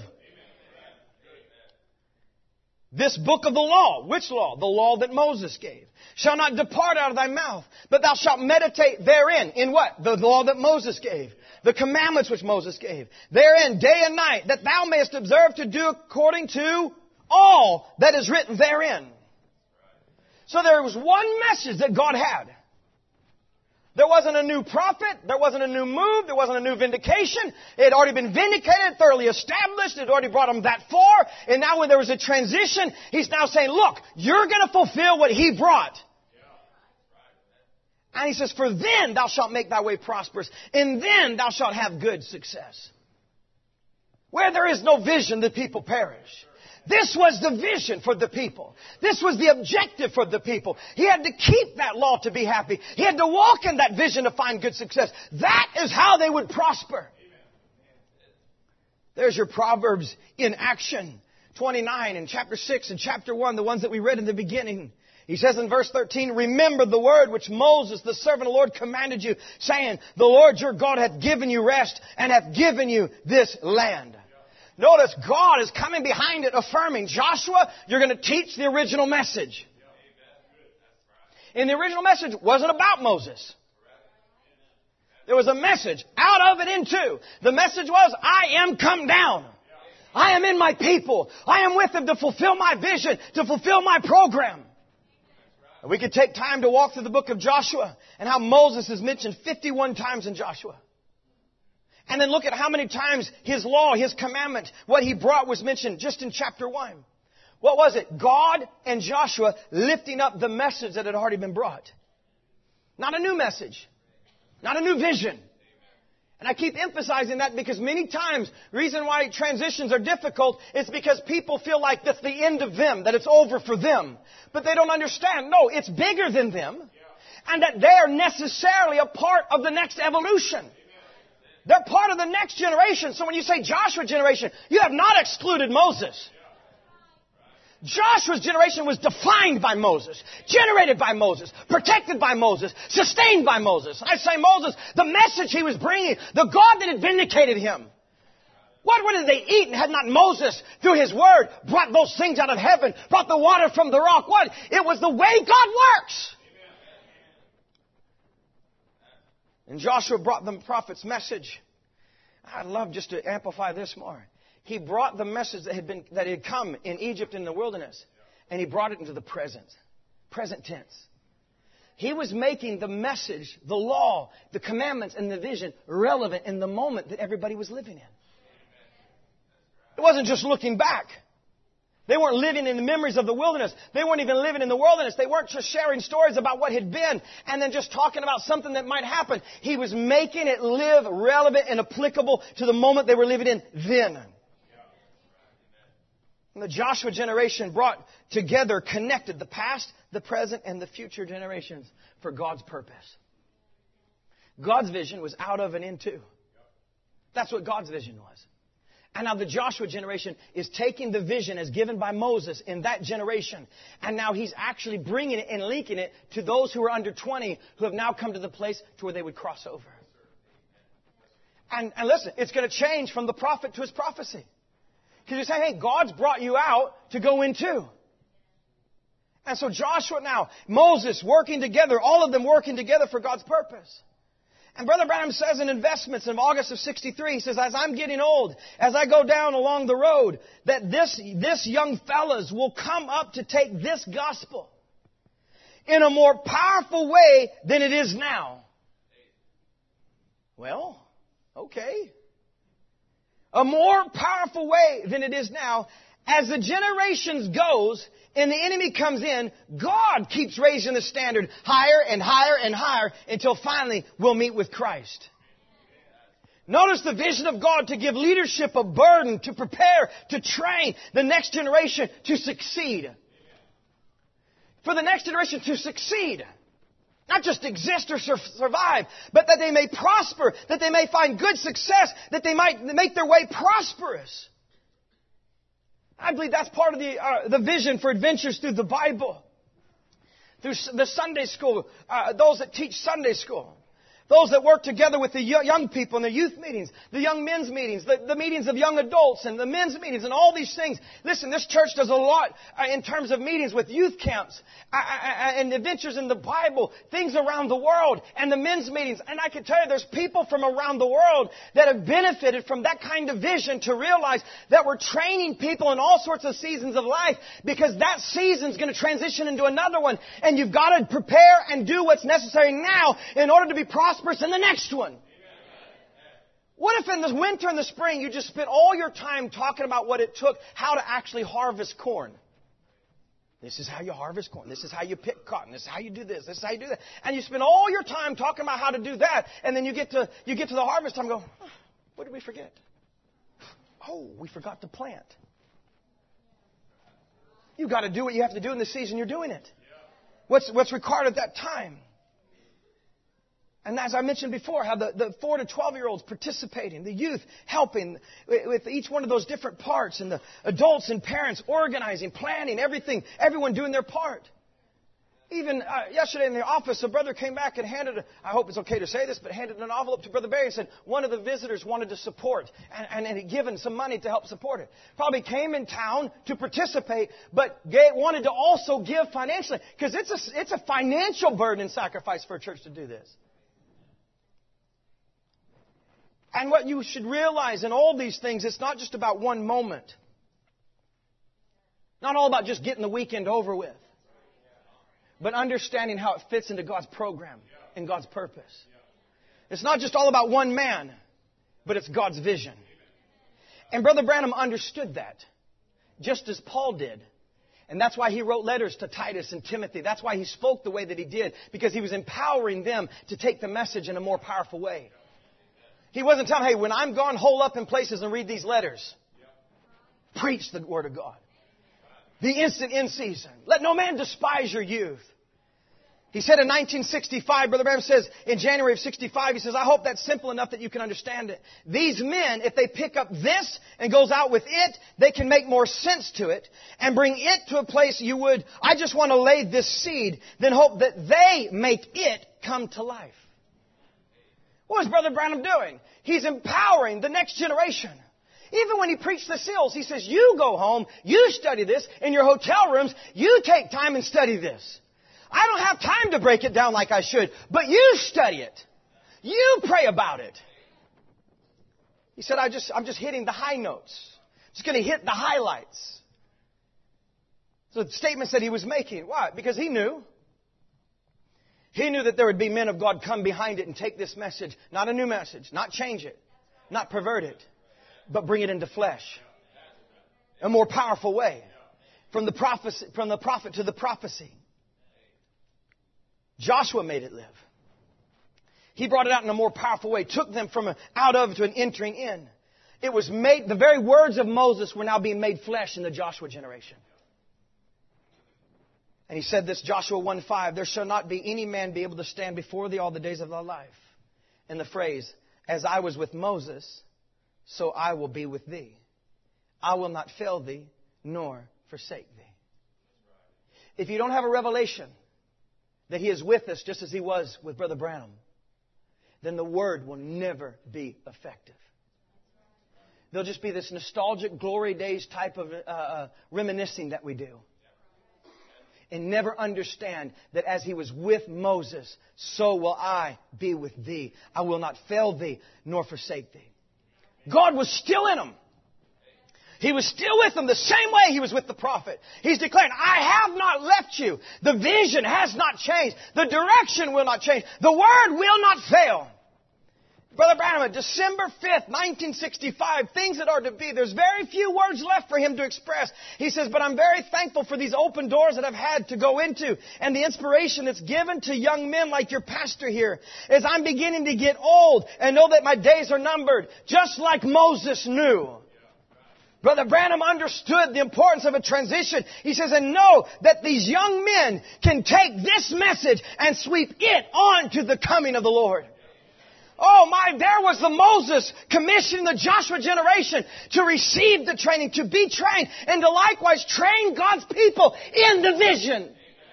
Speaker 4: This book of the law, which law? The law that Moses gave, shall not depart out of thy mouth, but thou shalt meditate therein. In what? The law that Moses gave. The commandments which Moses gave. Therein, day and night, that thou mayest observe to do according to all that is written therein. So there was one message that God had. There wasn't a new prophet. There wasn't a new move. There wasn't a new vindication. It had already been vindicated, thoroughly established. It had already brought him that far. And now when there was a transition, He's now saying, look, you're going to fulfill what He brought. And He says, for then thou shalt make thy way prosperous, and then thou shalt have good success. Where there is no vision, the people perish. This was the vision for the people. This was the objective for the people. He had to keep that law to be happy. He had to walk in that vision to find good success. That is how they would prosper. There's your Proverbs in action. 29 and chapter 6 and chapter 1, the ones that we read in the beginning. He says in verse 13, remember the word which Moses, the servant of the Lord, commanded you, saying, the Lord your God hath given you rest and hath given you this land. Notice God is coming behind it, affirming, Joshua, you're going to teach the original message. And the original message wasn't about Moses. There was a message out of and into. The message was, I am come down. I am in my people. I am with them to fulfill my vision, to fulfill my program. And we could take time to walk through the book of Joshua and how Moses is mentioned 51 times in Joshua. And then look at how many times His law, His commandment, what He brought was mentioned just in chapter 1. What was it? God and Joshua lifting up the message that had already been brought. Not a new message. Not a new vision. And I keep emphasizing that because many times, the reason why transitions are difficult is because people feel like that's the end of them, that it's over for them. But they don't understand. No, it's bigger than them. And that they are necessarily a part of the next evolution. They're part of the next generation. So when you say Joshua generation, you have not excluded Moses. Joshua's generation was defined by Moses, generated by Moses, protected by Moses, sustained by Moses. I say Moses, the message he was bringing, the God that had vindicated him. What did they eat? And had not Moses, through his word, brought those things out of heaven, brought the water from the rock? What? It was the way God works. And Joshua brought the prophet's message. I'd love just to amplify this more. He brought the message that had come in Egypt in the wilderness, and he brought it into the present tense. He was making the message, the law, the commandments, and the vision relevant in the moment that everybody was living in. It wasn't just looking back. They weren't living in the memories of the wilderness. They weren't even living in the wilderness. They weren't just sharing stories about what had been and then just talking about something that might happen. He was making it live relevant and applicable to the moment they were living in then. And the Joshua generation brought together, connected the past, the present, and the future generations for God's purpose. God's vision was out of and into. That's what God's vision was. And now the Joshua generation is taking the vision as given by Moses in that generation. And now he's actually bringing it and linking it to those who are under 20 who have now come to the place to where they would cross over. And listen, it's going to change from the prophet to his prophecy. Because you say, hey, God's brought you out to go into. And so Joshua now, Moses working together, all of them working together for God's purpose. And Brother Branham says in Investments in August of 63, he says, as I'm getting old, as I go down along the road, that this young fellas will come up to take this gospel in a more powerful way than it is now. Well, okay. A more powerful way than it is now. As the generations goes and the enemy comes in, God keeps raising the standard higher and higher and higher until finally we'll meet with Christ. Notice the vision of God to give leadership a burden, to prepare, to train the next generation to succeed. For the next generation to succeed. Not just exist or survive, but that they may prosper, that they may find good success, that they might make their way prosperous. I believe that's part of the vision for Adventures Through the Bible. Through the Sunday school, those that teach Sunday school. Those that work together with the young people in the youth meetings, the young men's meetings, the meetings of young adults and the men's meetings and all these things. Listen, this church does a lot in terms of meetings with youth camps and adventures in the Bible, things around the world and the men's meetings. And I can tell you there's people from around the world that have benefited from that kind of vision to realize that we're training people in all sorts of seasons of life because that season's going to transition into another one. And you've got to prepare and do what's necessary now in order to be prosperous in the next one. What if in the winter and the spring you just spent all your time talking about what it took, how to actually harvest corn? This is how you harvest corn. This is how you pick cotton. This is how you do this. This is how you do that. And you spend all your time talking about how to do that, and then you get to the harvest time and go, what did we forget? Oh, we forgot to plant. You've got to do what you have to do in the season you're doing it. What's required at that time. And as I mentioned before, how the 4 to 12-year-olds participating, the youth helping with each one of those different parts, and the adults and parents organizing, planning, everything, everyone doing their part. Even yesterday in the office, a brother came back and handed, I hope it's okay to say this, but handed an envelope to Brother Barry and said one of the visitors wanted to support and had given some money to help support it. Probably came in town to participate, but wanted to also give financially, because it's a financial burden and sacrifice for a church to do this. And what you should realize in all these things, it's not just about one moment. Not all about just getting the weekend over with. But understanding how it fits into God's program and God's purpose. It's not just all about one man, but it's God's vision. And Brother Branham understood that, just as Paul did. And that's why he wrote letters to Titus and Timothy. That's why he spoke the way that he did, because he was empowering them to take the message in a more powerful way. He wasn't telling, hey, when I'm gone, hole up in places and read these letters. Preach the Word of God. Be instant in season. Let no man despise your youth. He said in 1965, Brother Branham says, in January of 65, he says, I hope that's simple enough that you can understand it. These men, if they pick up this and goes out with it, they can make more sense to it and bring it to a place you would, I just want to lay this seed, then hope that they make it come to life. What is Brother Branham doing? He's empowering the next generation. Even when he preached the seals, he says, you go home, you study this in your hotel rooms, you take time and study this. I don't have time to break it down like I should, but you study it. You pray about it. He said, I'm just hitting the high notes. Just going to hit the highlights. So the statements that he was making. Why? Because he knew. He knew that there would be men of God come behind it and take this message, not a new message, not change it, not pervert it, but bring it into flesh. A more powerful way. From the prophet to the prophecy. Joshua made it live. He brought it out in a more powerful way. Took them from out of to an entering in. It was made, the very words of Moses were now being made flesh in the Joshua generation. And he said this, Joshua 1:5, there shall not be any man be able to stand before thee all the days of thy life. And the phrase, as I was with Moses, so I will be with thee. I will not fail thee, nor forsake thee. If you don't have a revelation that He is with us just as He was with Brother Branham, then the Word will never be effective. There'll just be this nostalgic glory days type of reminiscing that we do. And never understand that as He was with Moses, so will I be with thee. I will not fail thee, nor forsake thee. God was still in him. He was still with them the same way He was with the prophet. He's declaring, I have not left you. The vision has not changed. The direction will not change. The Word will not fail. Brother Branham, December 5th, 1965, things that are to be. There's very few words left for him to express. He says, but I'm very thankful for these open doors that I've had to go into and the inspiration that's given to young men like your pastor here. As I'm beginning to get old and know that my days are numbered, just like Moses knew. Brother Branham understood the importance of a transition. He says, and know that these young men can take this message and sweep it on to the coming of the Lord. Oh my, there was the Moses commissioning the Joshua generation to receive the training, to be trained, and to likewise train God's people in the vision.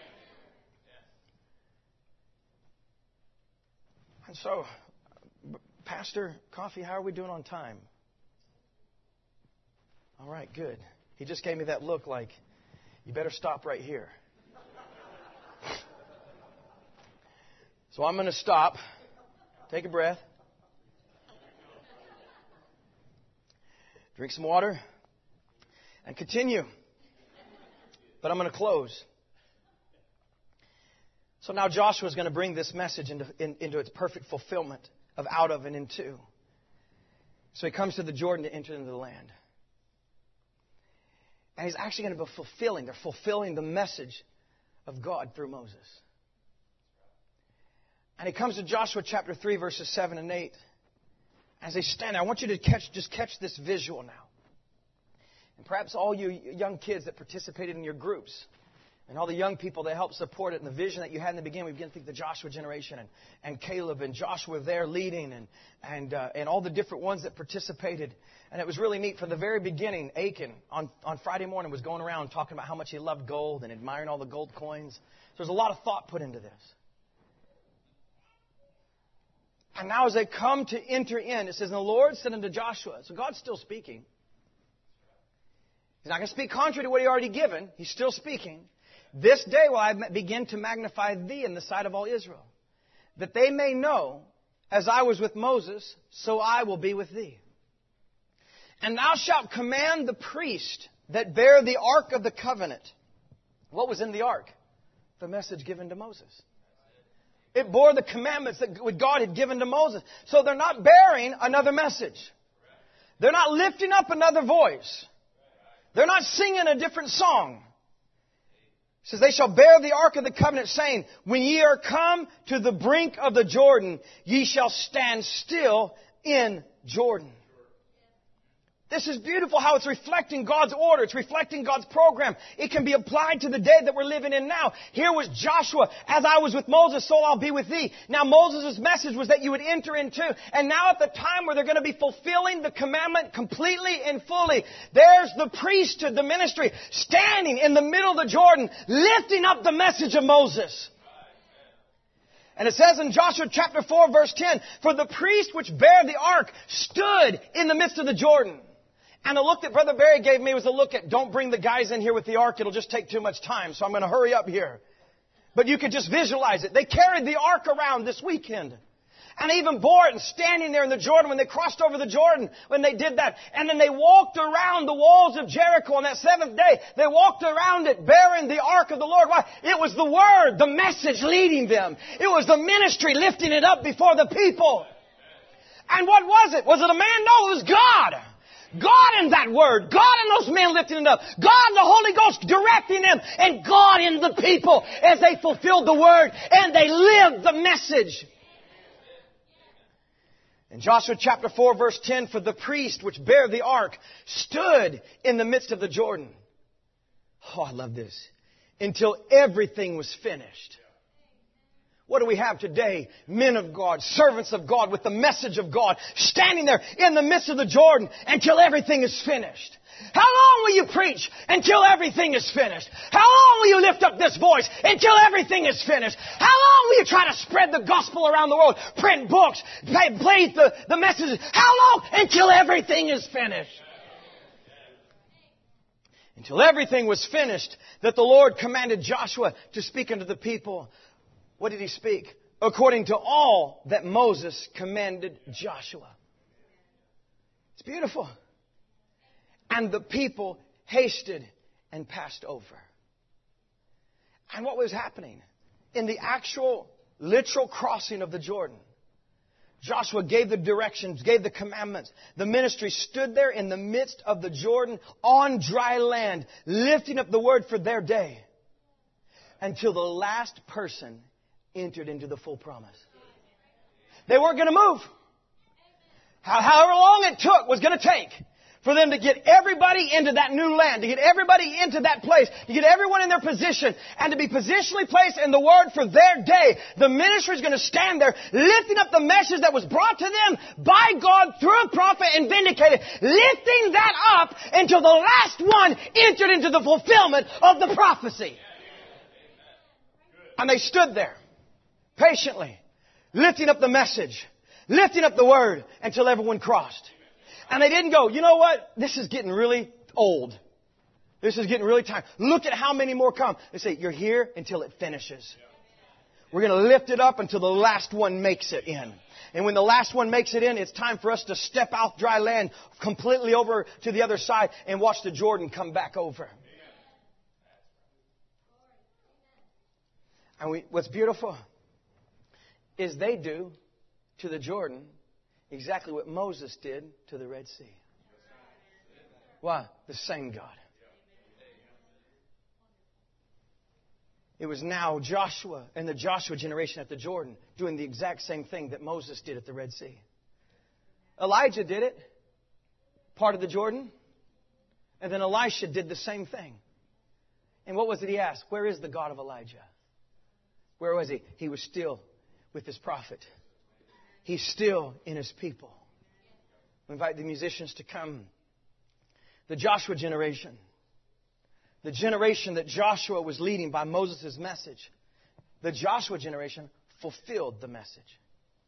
Speaker 4: And so, Pastor Coffee, how are we doing on time? All right, good. He just gave me that look like, you better stop right here. So I'm going to stop. Take a breath. Drink some water. And continue. But I'm going to close. So now Joshua is going to bring this message into its perfect fulfillment of out of and into. So he comes to the Jordan to enter into the land. And he's actually going to be fulfilling the message of God through Moses. And he comes to Joshua chapter 3, verses 7 and 8. As they stand there, I want you to catch this visual now. And perhaps all you young kids that participated in your groups, and all the young people that helped support it, and the vision that you had in the beginning, we begin to think the Joshua generation, and Caleb and Joshua there leading, and all the different ones that participated. And it was really neat. From the very beginning, Achan on Friday morning was going around talking about how much he loved gold and admiring all the gold coins. So there's a lot of thought put into this. And now as they come to enter in, it says, and the Lord said unto Joshua. So God's still speaking. He's not going to speak contrary to what He already given. He's still speaking. This day will I begin to magnify thee in the sight of all Israel, that they may know, as I was with Moses, so I will be with thee. And thou shalt command the priest that bear the ark of the covenant. What was in the ark? The message given to Moses. It bore the commandments that God had given to Moses. So they're not bearing another message. They're not lifting up another voice. They're not singing a different song. It says, they shall bear the ark of the covenant, saying, when ye are come to the brink of the Jordan, ye shall stand still in Jordan. This is beautiful how it's reflecting God's order. It's reflecting God's program. It can be applied to the day that we're living in now. Here was Joshua, as I was with Moses, so I'll be with thee. Now Moses' message was that you would enter into. And now at the time where they're going to be fulfilling the commandment completely and fully, there's the priesthood, the ministry, standing in the middle of the Jordan, lifting up the message of Moses. And it says in Joshua chapter 4, verse 10, for the priest which bare the ark stood in the midst of the Jordan. And the look that Brother Barry gave me was a look at, don't bring the guys in here with the ark. It'll just take too much time. So I'm going to hurry up here. But you could just visualize it. They carried the ark around this weekend. And they even bore it and standing there in the Jordan when they crossed over the Jordan, when they did that. And then they walked around the walls of Jericho on that seventh day. They walked around it bearing the ark of the Lord. Why? It was the Word, the message leading them. It was the ministry lifting it up before the people. And what was it? Was it a man? No, it was God. God in that Word. God in those men lifting it up. God in the Holy Ghost directing them. And God in the people as they fulfilled the Word and they lived the message. In Joshua chapter 4 verse 10, for the priest which bare the ark stood in the midst of the Jordan. Oh, I love this. Until everything was finished. What do we have today? Men of God, servants of God with the message of God standing there in the midst of the Jordan until everything is finished. How long will you preach until everything is finished? How long will you lift up this voice until everything is finished? How long will you try to spread the gospel around the world? Print books, play the messages. How long? Until everything is finished. Until everything was finished, that the Lord commanded Joshua to speak unto the people. What did he speak? According to all that Moses commanded Joshua. It's beautiful. And the people hasted and passed over. And what was happening? In the actual, literal crossing of the Jordan, Joshua gave the directions, gave the commandments. The ministry stood there in the midst of the Jordan on dry land, lifting up the word for their day until the last person entered into the full promise. They weren't going to move. However long it took was going to take for them to get everybody into that new land, to get everybody into that place, to get everyone in their position, and to be positionally placed in the Word for their day. The ministry is going to stand there, lifting up the message that was brought to them by God through a prophet and vindicated, lifting that up until the last one entered into the fulfillment of the prophecy. And they stood there, patiently, lifting up the message, lifting up the Word until everyone crossed. And they didn't go, you know what? This is getting really old. This is getting really tired. Look at how many more come. They say, you're here until it finishes. We're going to lift it up until the last one makes it in. And when the last one makes it in, it's time for us to step out dry land completely over to the other side and watch the Jordan come back over. And what's beautiful is they do to the Jordan exactly what Moses did to the Red Sea. Why? The same God. It was now Joshua and the Joshua generation at the Jordan doing the exact same thing that Moses did at the Red Sea. Elijah did it, part of the Jordan, and then Elisha did the same thing. And what was it he asked? Where is the God of Elijah? Where was he? He was still with his prophet. He's still in his people. We invite the musicians to come. The Joshua generation. The generation that Joshua was leading by Moses' message. The Joshua generation fulfilled the message.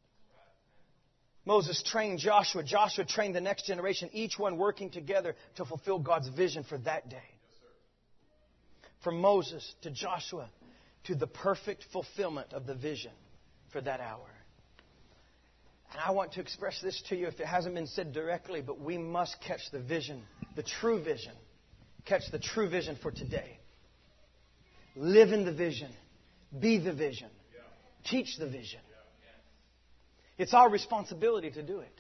Speaker 4: Moses trained Joshua. Joshua trained the next generation. Each one working together to fulfill God's vision for that day. From Moses to Joshua to the perfect fulfillment of the vision for that hour. And I want to express this to you if it hasn't been said directly, but we must catch the vision, the true vision. Catch the true vision for today. Live in the vision. Be the vision. Teach the vision. It's our responsibility to do it.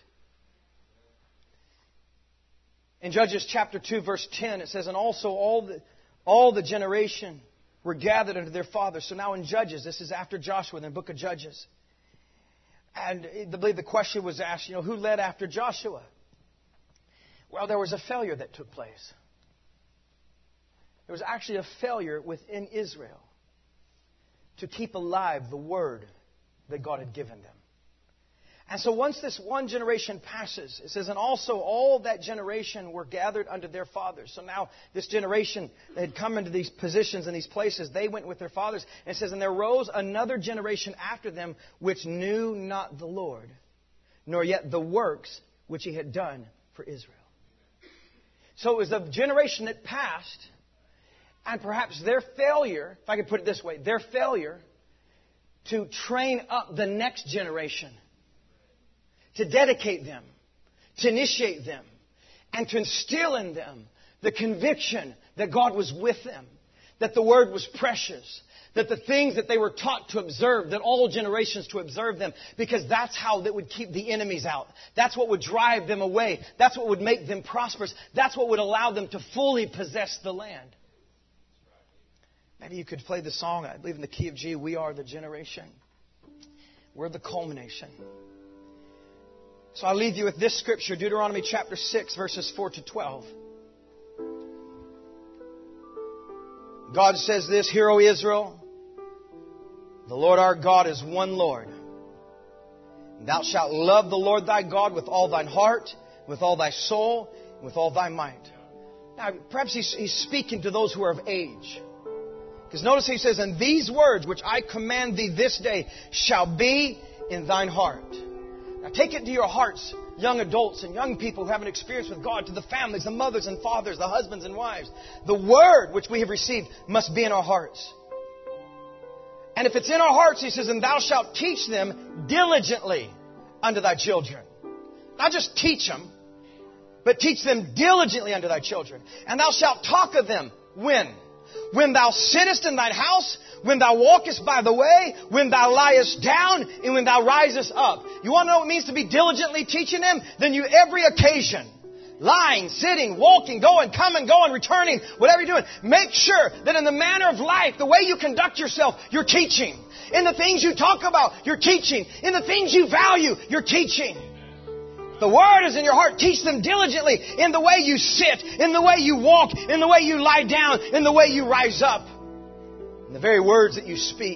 Speaker 4: In Judges chapter 2, verse 10, it says, and also all the generation were gathered unto their fathers. So now in Judges, this is after Joshua in the book of Judges. And I believe the question was asked, who led after Joshua? Well, there was a failure that took place. There was actually a failure within Israel to keep alive the word that God had given them. And so once this one generation passes, it says, and also all that generation were gathered unto their fathers. So now this generation that had come into these positions and these places, they went with their fathers. And it says, and there rose another generation after them, which knew not the Lord, nor yet the works which he had done for Israel. So it was a generation that passed, and perhaps their failure, if I could put it this way, their failure to train up the next generation, to dedicate them, to initiate them, and to instill in them the conviction that God was with them, that the Word was precious, that the things that they were taught to observe, that all generations to observe them, because that's how that would keep the enemies out. That's what would drive them away. That's what would make them prosperous. That's what would allow them to fully possess the land. Maybe you could play the song, I believe in the key of G, we are the generation. We're the culmination. So I'll leave you with this scripture, Deuteronomy chapter 6, verses 4 to 12. God says this, Hear, O Israel, the Lord our God is one Lord. And thou shalt love the Lord thy God with all thine heart, with all thy soul, and with all thy might. Now, perhaps he's speaking to those who are of age. Because notice he says, And these words which I command thee this day shall be in thine heart. Now take it to your hearts, young adults and young people who have an experience with God, to the families, the mothers and fathers, the husbands and wives. The word which we have received must be in our hearts. And if it's in our hearts, he says, And thou shalt teach them diligently unto thy children. Not just teach them, but teach them diligently unto thy children. And thou shalt talk of them when? When thou sittest in thine house, when thou walkest by the way, when thou liest down, and when thou risest up. You want to know what it means to be diligently teaching them? Then you, every occasion, lying, sitting, walking, going, coming, going, returning, whatever you're doing, make sure that in the manner of life, the way you conduct yourself, you're teaching. In the things you talk about, you're teaching. In the things you value, you're teaching. The Word is in your heart. Teach them diligently in the way you sit, in the way you walk, in the way you lie down, in the way you rise up. In the very words that you speak.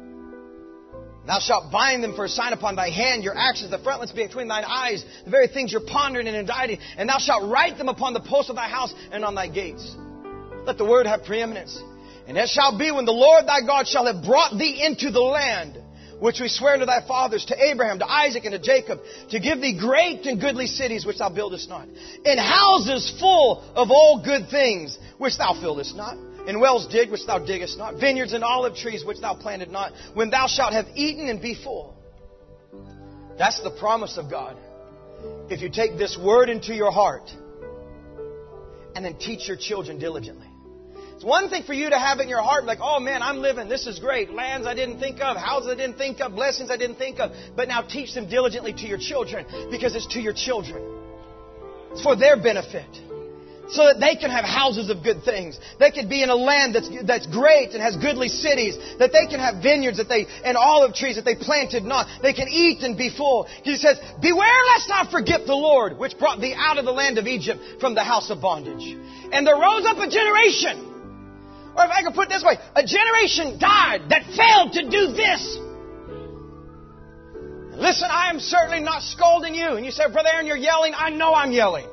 Speaker 4: Thou shalt bind them for a sign upon thy hand, your actions, the frontlets between thine eyes, the very things you're pondering and inditing. And thou shalt write them upon the posts of thy house and on thy gates. Let the Word have preeminence. And it shall be when the Lord thy God shall have brought thee into the land, which we swear unto thy fathers, to Abraham, to Isaac, and to Jacob, to give thee great and goodly cities which thou buildest not, and houses full of all good things which thou fillest not, and wells digged which thou diggest not, vineyards and olive trees which thou planted not, when thou shalt have eaten and be full. That's the promise of God. If you take this word into your heart and then teach your children diligently. It's one thing for you to have it in your heart, like, oh man, I'm living, this is great. Lands I didn't think of, houses I didn't think of, blessings I didn't think of. But now teach them diligently to your children, because it's to your children. It's for their benefit. So that they can have houses of good things. They can be in a land that's great and has goodly cities. That they can have vineyards and olive trees that they planted not. They can eat and be full. He says, Beware lest thou forget the Lord, which brought thee out of the land of Egypt from the house of bondage. And there rose up a generation. Or if I could put it this way, a generation died that failed to do this. Listen, I am certainly not scolding you. And you say, Brother Aaron, you're yelling. I know I'm yelling.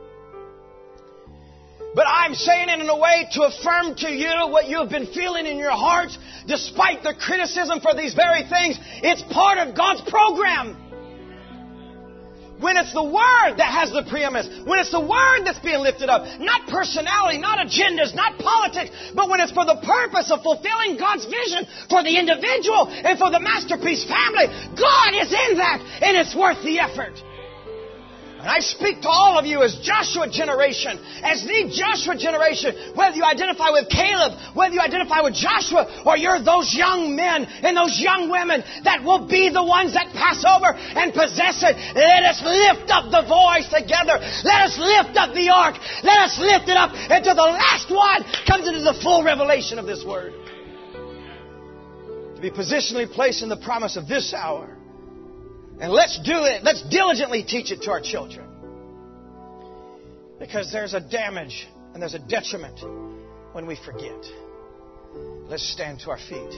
Speaker 4: But I'm saying it in a way to affirm to you what you have been feeling in your hearts, despite the criticism for these very things. It's part of God's program. When it's the Word that has the preeminence, when it's the Word that's being lifted up, not personality, not agendas, not politics, but when it's for the purpose of fulfilling God's vision for the individual and for the masterpiece family, God is in that, and it's worth the effort. And I speak to all of you as Joshua generation, as the Joshua generation, whether you identify with Caleb, whether you identify with Joshua, or you're those young men and those young women that will be the ones that pass over and possess it. Let us lift up the voice together. Let us lift up the ark. Let us lift it up until the last one comes into the full revelation of this word. To be positionally placed in the promise of this hour. And let's do it. Let's diligently teach it to our children. Because there's a damage and there's a detriment when we forget. Let's stand to our feet.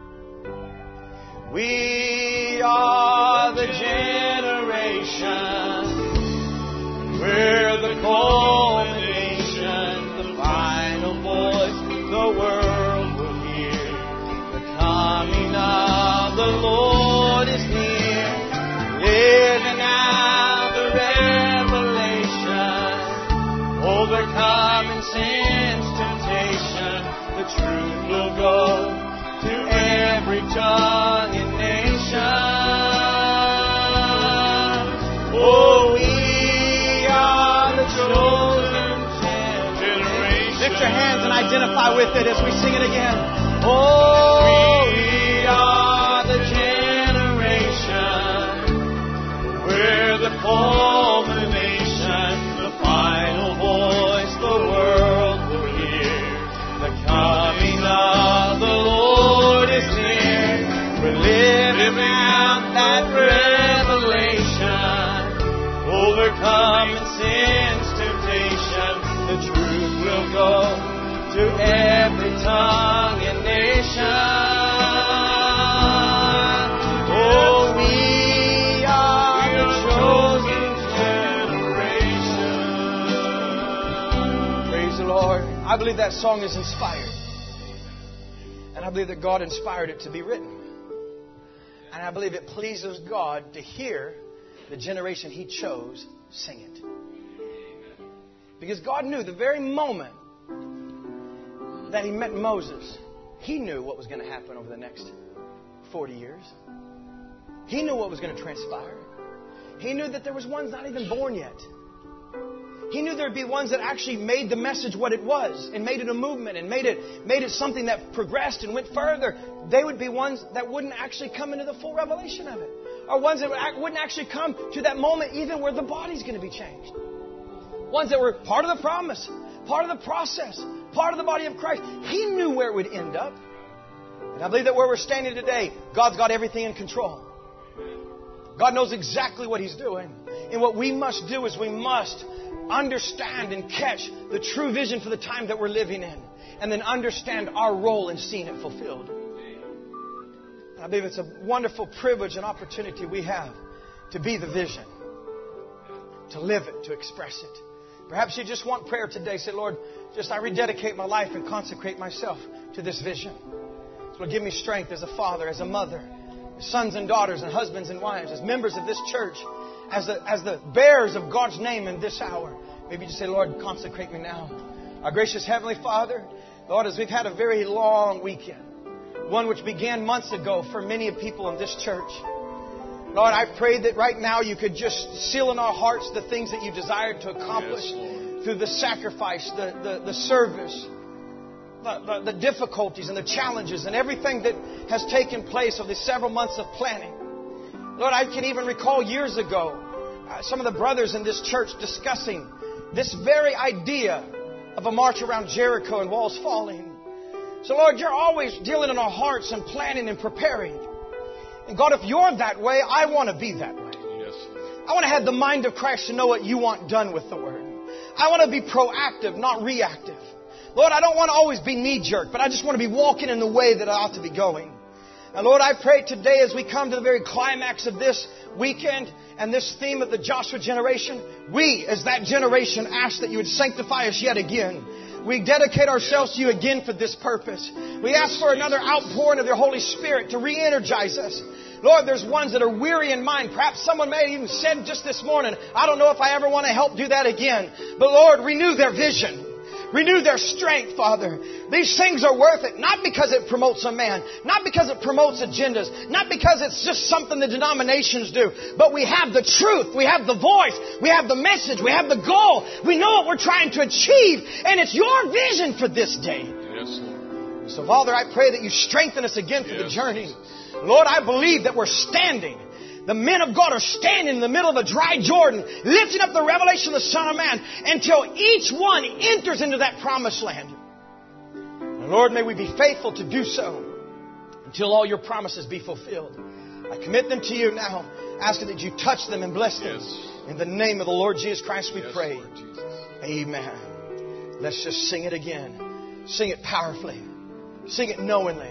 Speaker 4: We are the generation. We're the culmination, the final voice the world will hear. The coming of the Lord is near. Hear now the revelation. overcoming sin's temptation. The truth will go to every tongue and nation. Oh, we are the chosen generation. Lift your hands and identify with it as we sing it again. Oh, we are the generation. We're the culmination, the final voice the world will hear. The coming of the Lord is near. We're living out that revelation. Overcoming sin's temptation, the truth will go to every tongue and nation. Oh, we are the chosen generation. Praise the Lord. I believe that song is inspired. And I believe that God inspired it to be written. And I believe it pleases God to hear the generation He chose sing it. Because God knew the very moment that He met Moses, He knew what was going to happen over the next 40 years. He knew what was going to transpire. He knew that there was ones not even born yet. He knew there would be ones that actually made the message what it was and made it a movement and made it something that progressed and went further. They would be ones that wouldn't actually come into the full revelation of it. Or ones that wouldn't actually come to that moment even where the body's going to be changed. Ones that were part of the promise, part of the process, part of the body of Christ. He knew where it would end up. And I believe that where we're standing today, God's got everything in control. God knows exactly what He's doing. And what we must do is we must understand and catch the true vision for the time that we're living in. And then understand our role in seeing it fulfilled. I believe it's a wonderful privilege and opportunity we have to be the vision, to live it, to express it. Perhaps you just want prayer today. Say, Lord, I rededicate my life and consecrate myself to this vision. This will give me strength as a father, as a mother, as sons and daughters, and husbands and wives, as members of this church, as the bearers of God's name in this hour. Maybe you just say, Lord, consecrate me now. Our gracious Heavenly Father, Lord, as we've had a very long weekend, one which began months ago for many people in this church. Lord, I pray that right now you could just seal in our hearts the things that you desired to accomplish through the sacrifice, the service, the difficulties and the challenges and everything that has taken place over these several months of planning. Lord, I can even recall years ago some of the brothers in this church discussing this very idea of a march around Jericho and walls falling. So, Lord, you're always dealing in our hearts and planning and preparing. And God, if you're that way, I want to be that way.
Speaker 3: Yes.
Speaker 4: I want to have the mind of Christ to know what you want done with the Word. I want to be proactive, not reactive. Lord, I don't want to always be knee-jerk, but I just want to be walking in the way that I ought to be going. And Lord, I pray today as we come to the very climax of this weekend and this theme of the Joshua generation, we, as that generation, ask that you would sanctify us yet again. We dedicate ourselves to you again for this purpose. We ask for another outpouring of your Holy Spirit to re-energize us. Lord, there's ones that are weary in mind. Perhaps someone may have even said just this morning, I don't know if I ever want to help do that again. But Lord, renew their vision. Renew their strength, Father. These things are worth it. Not because it promotes a man. Not because it promotes agendas. Not because it's just something the denominations do. But we have the truth. We have the voice. We have the message. We have the goal. We know what we're trying to achieve. And it's your vision for this day.
Speaker 3: Yes, Lord.
Speaker 4: So, Father, I pray that you strengthen us again for the journey. Lord, I believe that we're standing. The men of God are standing in the middle of a dry Jordan, lifting up the revelation of the Son of Man until each one enters into that promised land. And Lord, may we be faithful to do so until all your promises be fulfilled. I commit them to you now, asking that you touch them and bless them.
Speaker 3: Yes.
Speaker 4: In the name of the Lord Jesus Christ we pray.
Speaker 3: Lord Jesus.
Speaker 4: Amen. Let's just sing it again. Sing it powerfully. Sing it knowingly.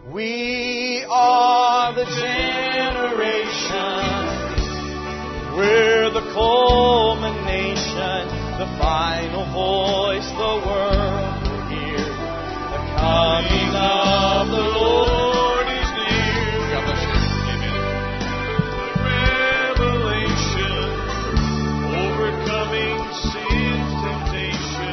Speaker 4: We are the generation. We're the culmination, the final voice the world will hear. The coming of the Lord is near.
Speaker 3: God bless you. Amen.
Speaker 4: The revelation, overcoming sin's temptation.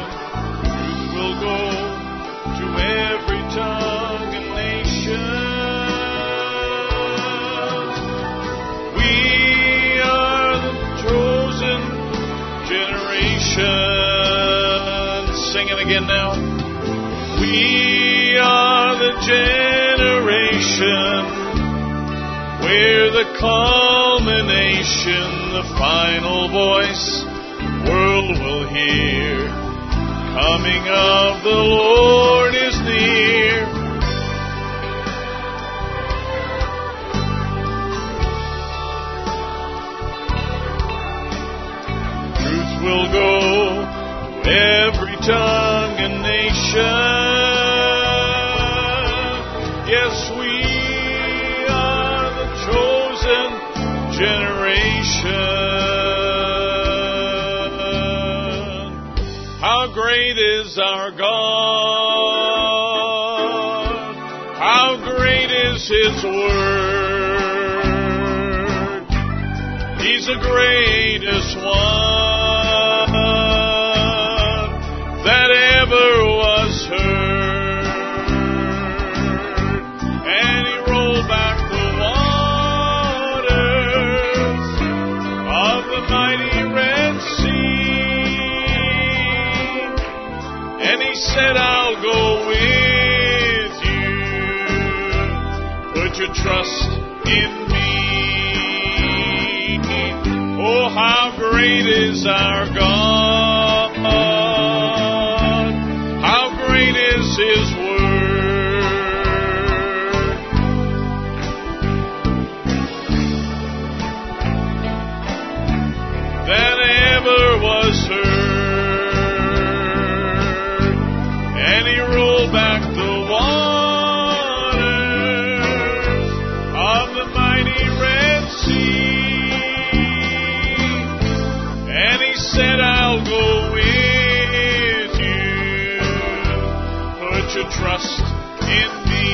Speaker 3: Sing it again now. We are the generation where the culmination, the final voice, the world will hear. Coming of the Lord is near. Truth will go to every tongue and nation. Yes, we are the chosen generation. How great is our God? How great is His word? He's the greatest one that ever was heard. And He rolled back the waters of the mighty Red Sea. And He said, I'll go with you. Put your trust in me. Oh, how great is our God. How great is His word. That ever was heard. And He rolled back the waters of the mighty Red Sea. And He said, I'll go with you. Put your trust in me.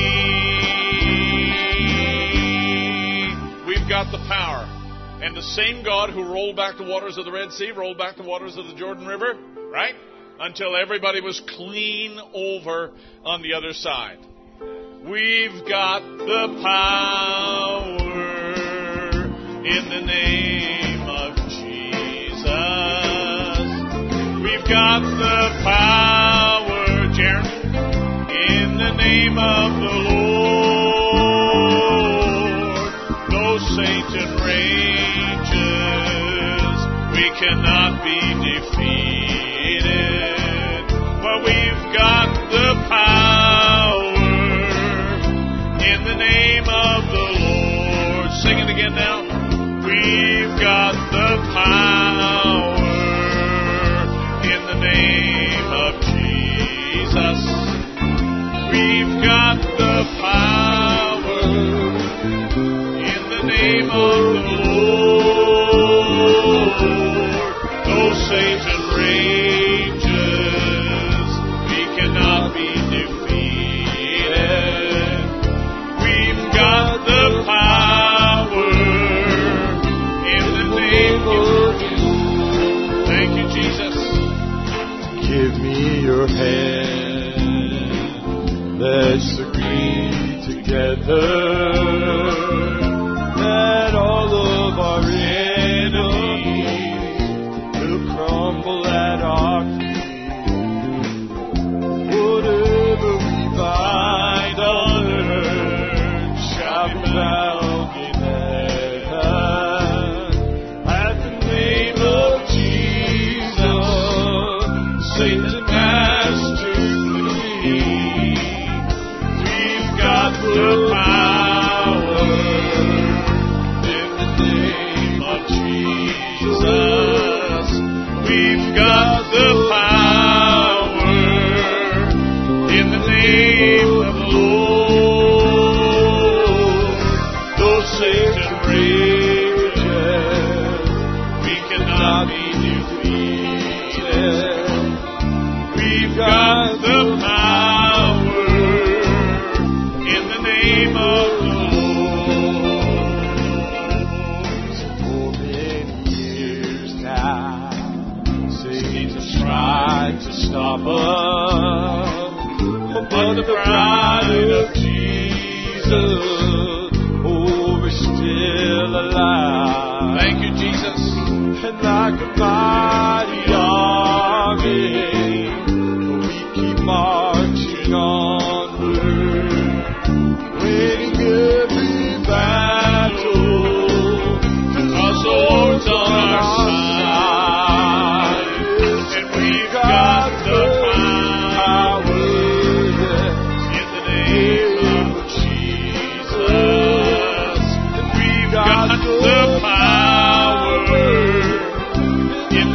Speaker 3: We've got the power. And the same God who rolled back the waters of the Red Sea, rolled back the waters of the Jordan River, right? Until everybody was clean over on the other side. We've got the power in the name of Jesus. We've got the power, Jaron, in the name of the Lord. No Satan rages, we cannot be defeated. But we've got the power in the name of the Lord. Sing it again now. We've got the power in the name of Jesus. We've got the power in the name of the Lord. No Satan rages, we cannot be defeated. We've got the power in the name of Jesus. Thank you, Jesus.
Speaker 1: Give me your hand. Let's agree together that all of our enemies will crumble at our feet. Whatever we bind on earth shall be bound in heaven. At the name of Jesus, Satan has to flee. We've got the power in the name of Jesus. We've got the power in the name of the Lord. Though Satan rages, we cannot be defeated. We've got the power in the name of the Lord. For many years now, Satan's tried to stop us, but the bride of Jesus, oh, we're still alive.
Speaker 3: Thank you, Jesus.
Speaker 1: And like a mighty army,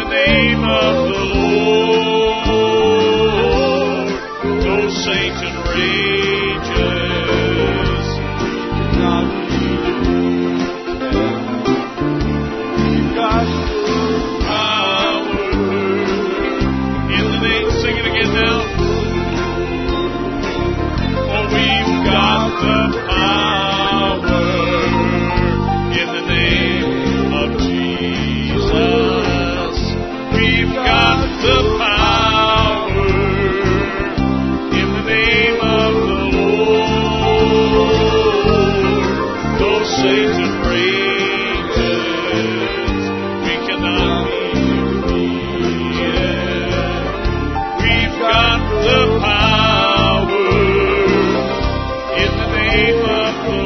Speaker 3: the name of the Lord, though Satan rages, not we've got power in the name. Sing it again now. Oh, we've got the power in the name of Jesus. We've got the power in the name of the Lord. Though Satan rages, we cannot be defeated. We've got the power in the name of the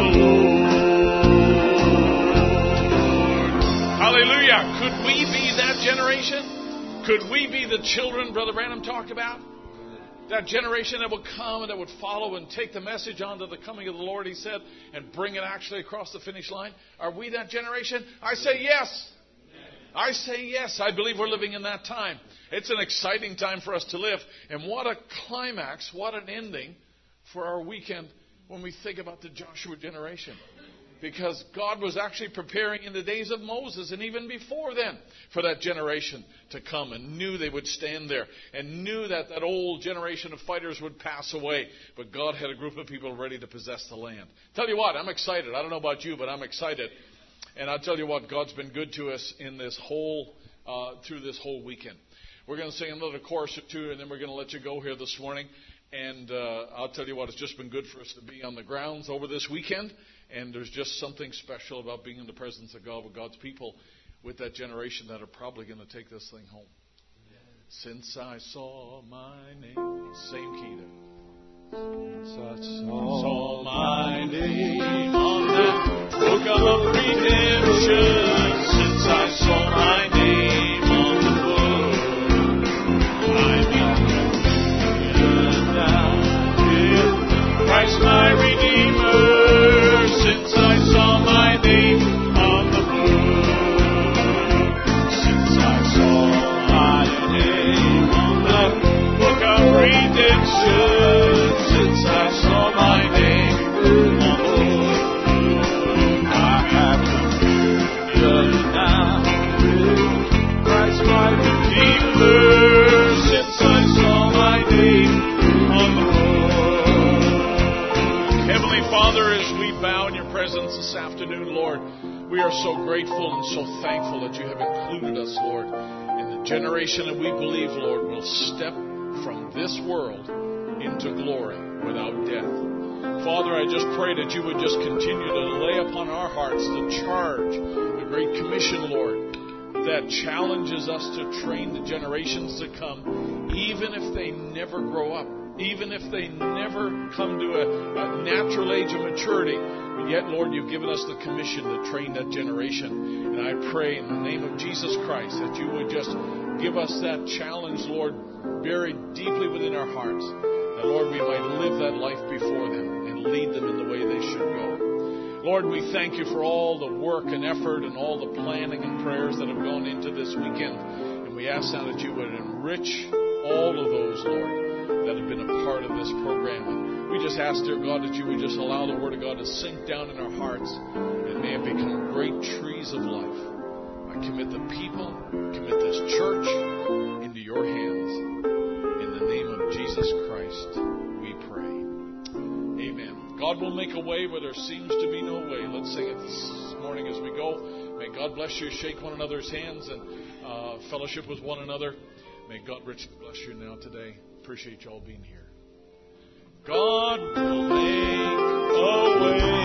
Speaker 3: Lord. Hallelujah. Could we be that generation? Could we be the children Brother Branham talked about? That generation that would come and that would follow and take the message on to the coming of the Lord, he said, and bring it actually across the finish line. Are we that generation? I say yes. I say yes. I believe we're living in that time. It's an exciting time for us to live. And what a climax, what an ending for our weekend when we think about the Joshua generation. Because God was actually preparing in the days of Moses and even before then for that generation to come, and knew they would stand there and knew that that old generation of fighters would pass away. But God had a group of people ready to possess the land. Tell you what, I'm excited. I don't know about you, but I'm excited. And I'll tell you what, God's been good to us in this whole, through this whole weekend. We're going to sing another chorus or two, and then we're going to let you go here this morning. And I'll tell you what, it's just been good for us to be on the grounds over this weekend. And there's just something special about being in the presence of God with God's people, with that generation that are probably going to take this thing home. Since I saw my name, same key there. Since I saw my name on the book of redemption, since I saw my name on the book, I'm in now. Christ my Redeemer. Since I saw my name on the book, since I saw my name on the book of redemption, since I saw my name on the book, I have communion now with Christ my Redeemer. Since I saw my name on the book. Heavenly Father, as we bow in your presence this afternoon, Lord, we are so grateful and so thankful that you have included us, Lord, in the generation that we believe, Lord, will step from this world into glory without death. Father, I just pray that you would just continue to lay upon our hearts the charge, the Great Commission, Lord, that challenges us to train the generations to come, even if they never grow up, even if they never come to a natural age of maturity. But yet, Lord, you've given us the commission to train that generation. And I pray in the name of Jesus Christ that you would just give us that challenge, Lord, buried deeply within our hearts. That, Lord, we might live that life before them and lead them in the way they should go. Lord, we thank you for all the work and effort and all the planning and prayers that have gone into this weekend. And we ask now that you would enrich all of those, Lord, that have been a part of this program. And we just ask, dear God, that you would just allow the Word of God to sink down in our hearts and may it become great trees of life. I commit the people, commit this church into your hands. In the name of Jesus Christ, we pray. Amen. God will make a way where there seems to be no way. Let's sing it this morning as we go. May God bless you. Shake one another's hands and fellowship with one another. May God richly bless you now today. Appreciate you all being here. God will make a way.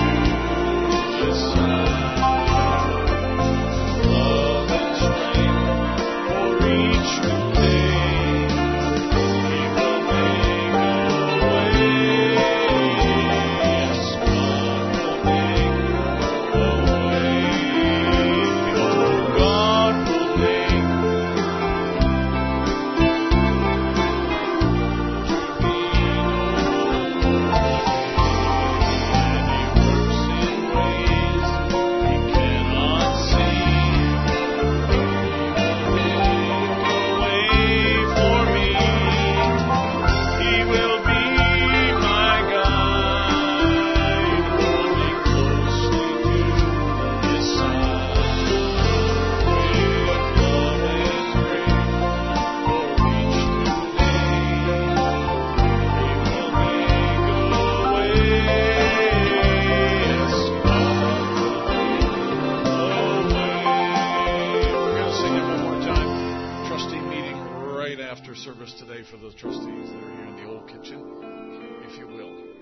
Speaker 3: Love and strength. service today for the trustees that are here in the old kitchen, if you will.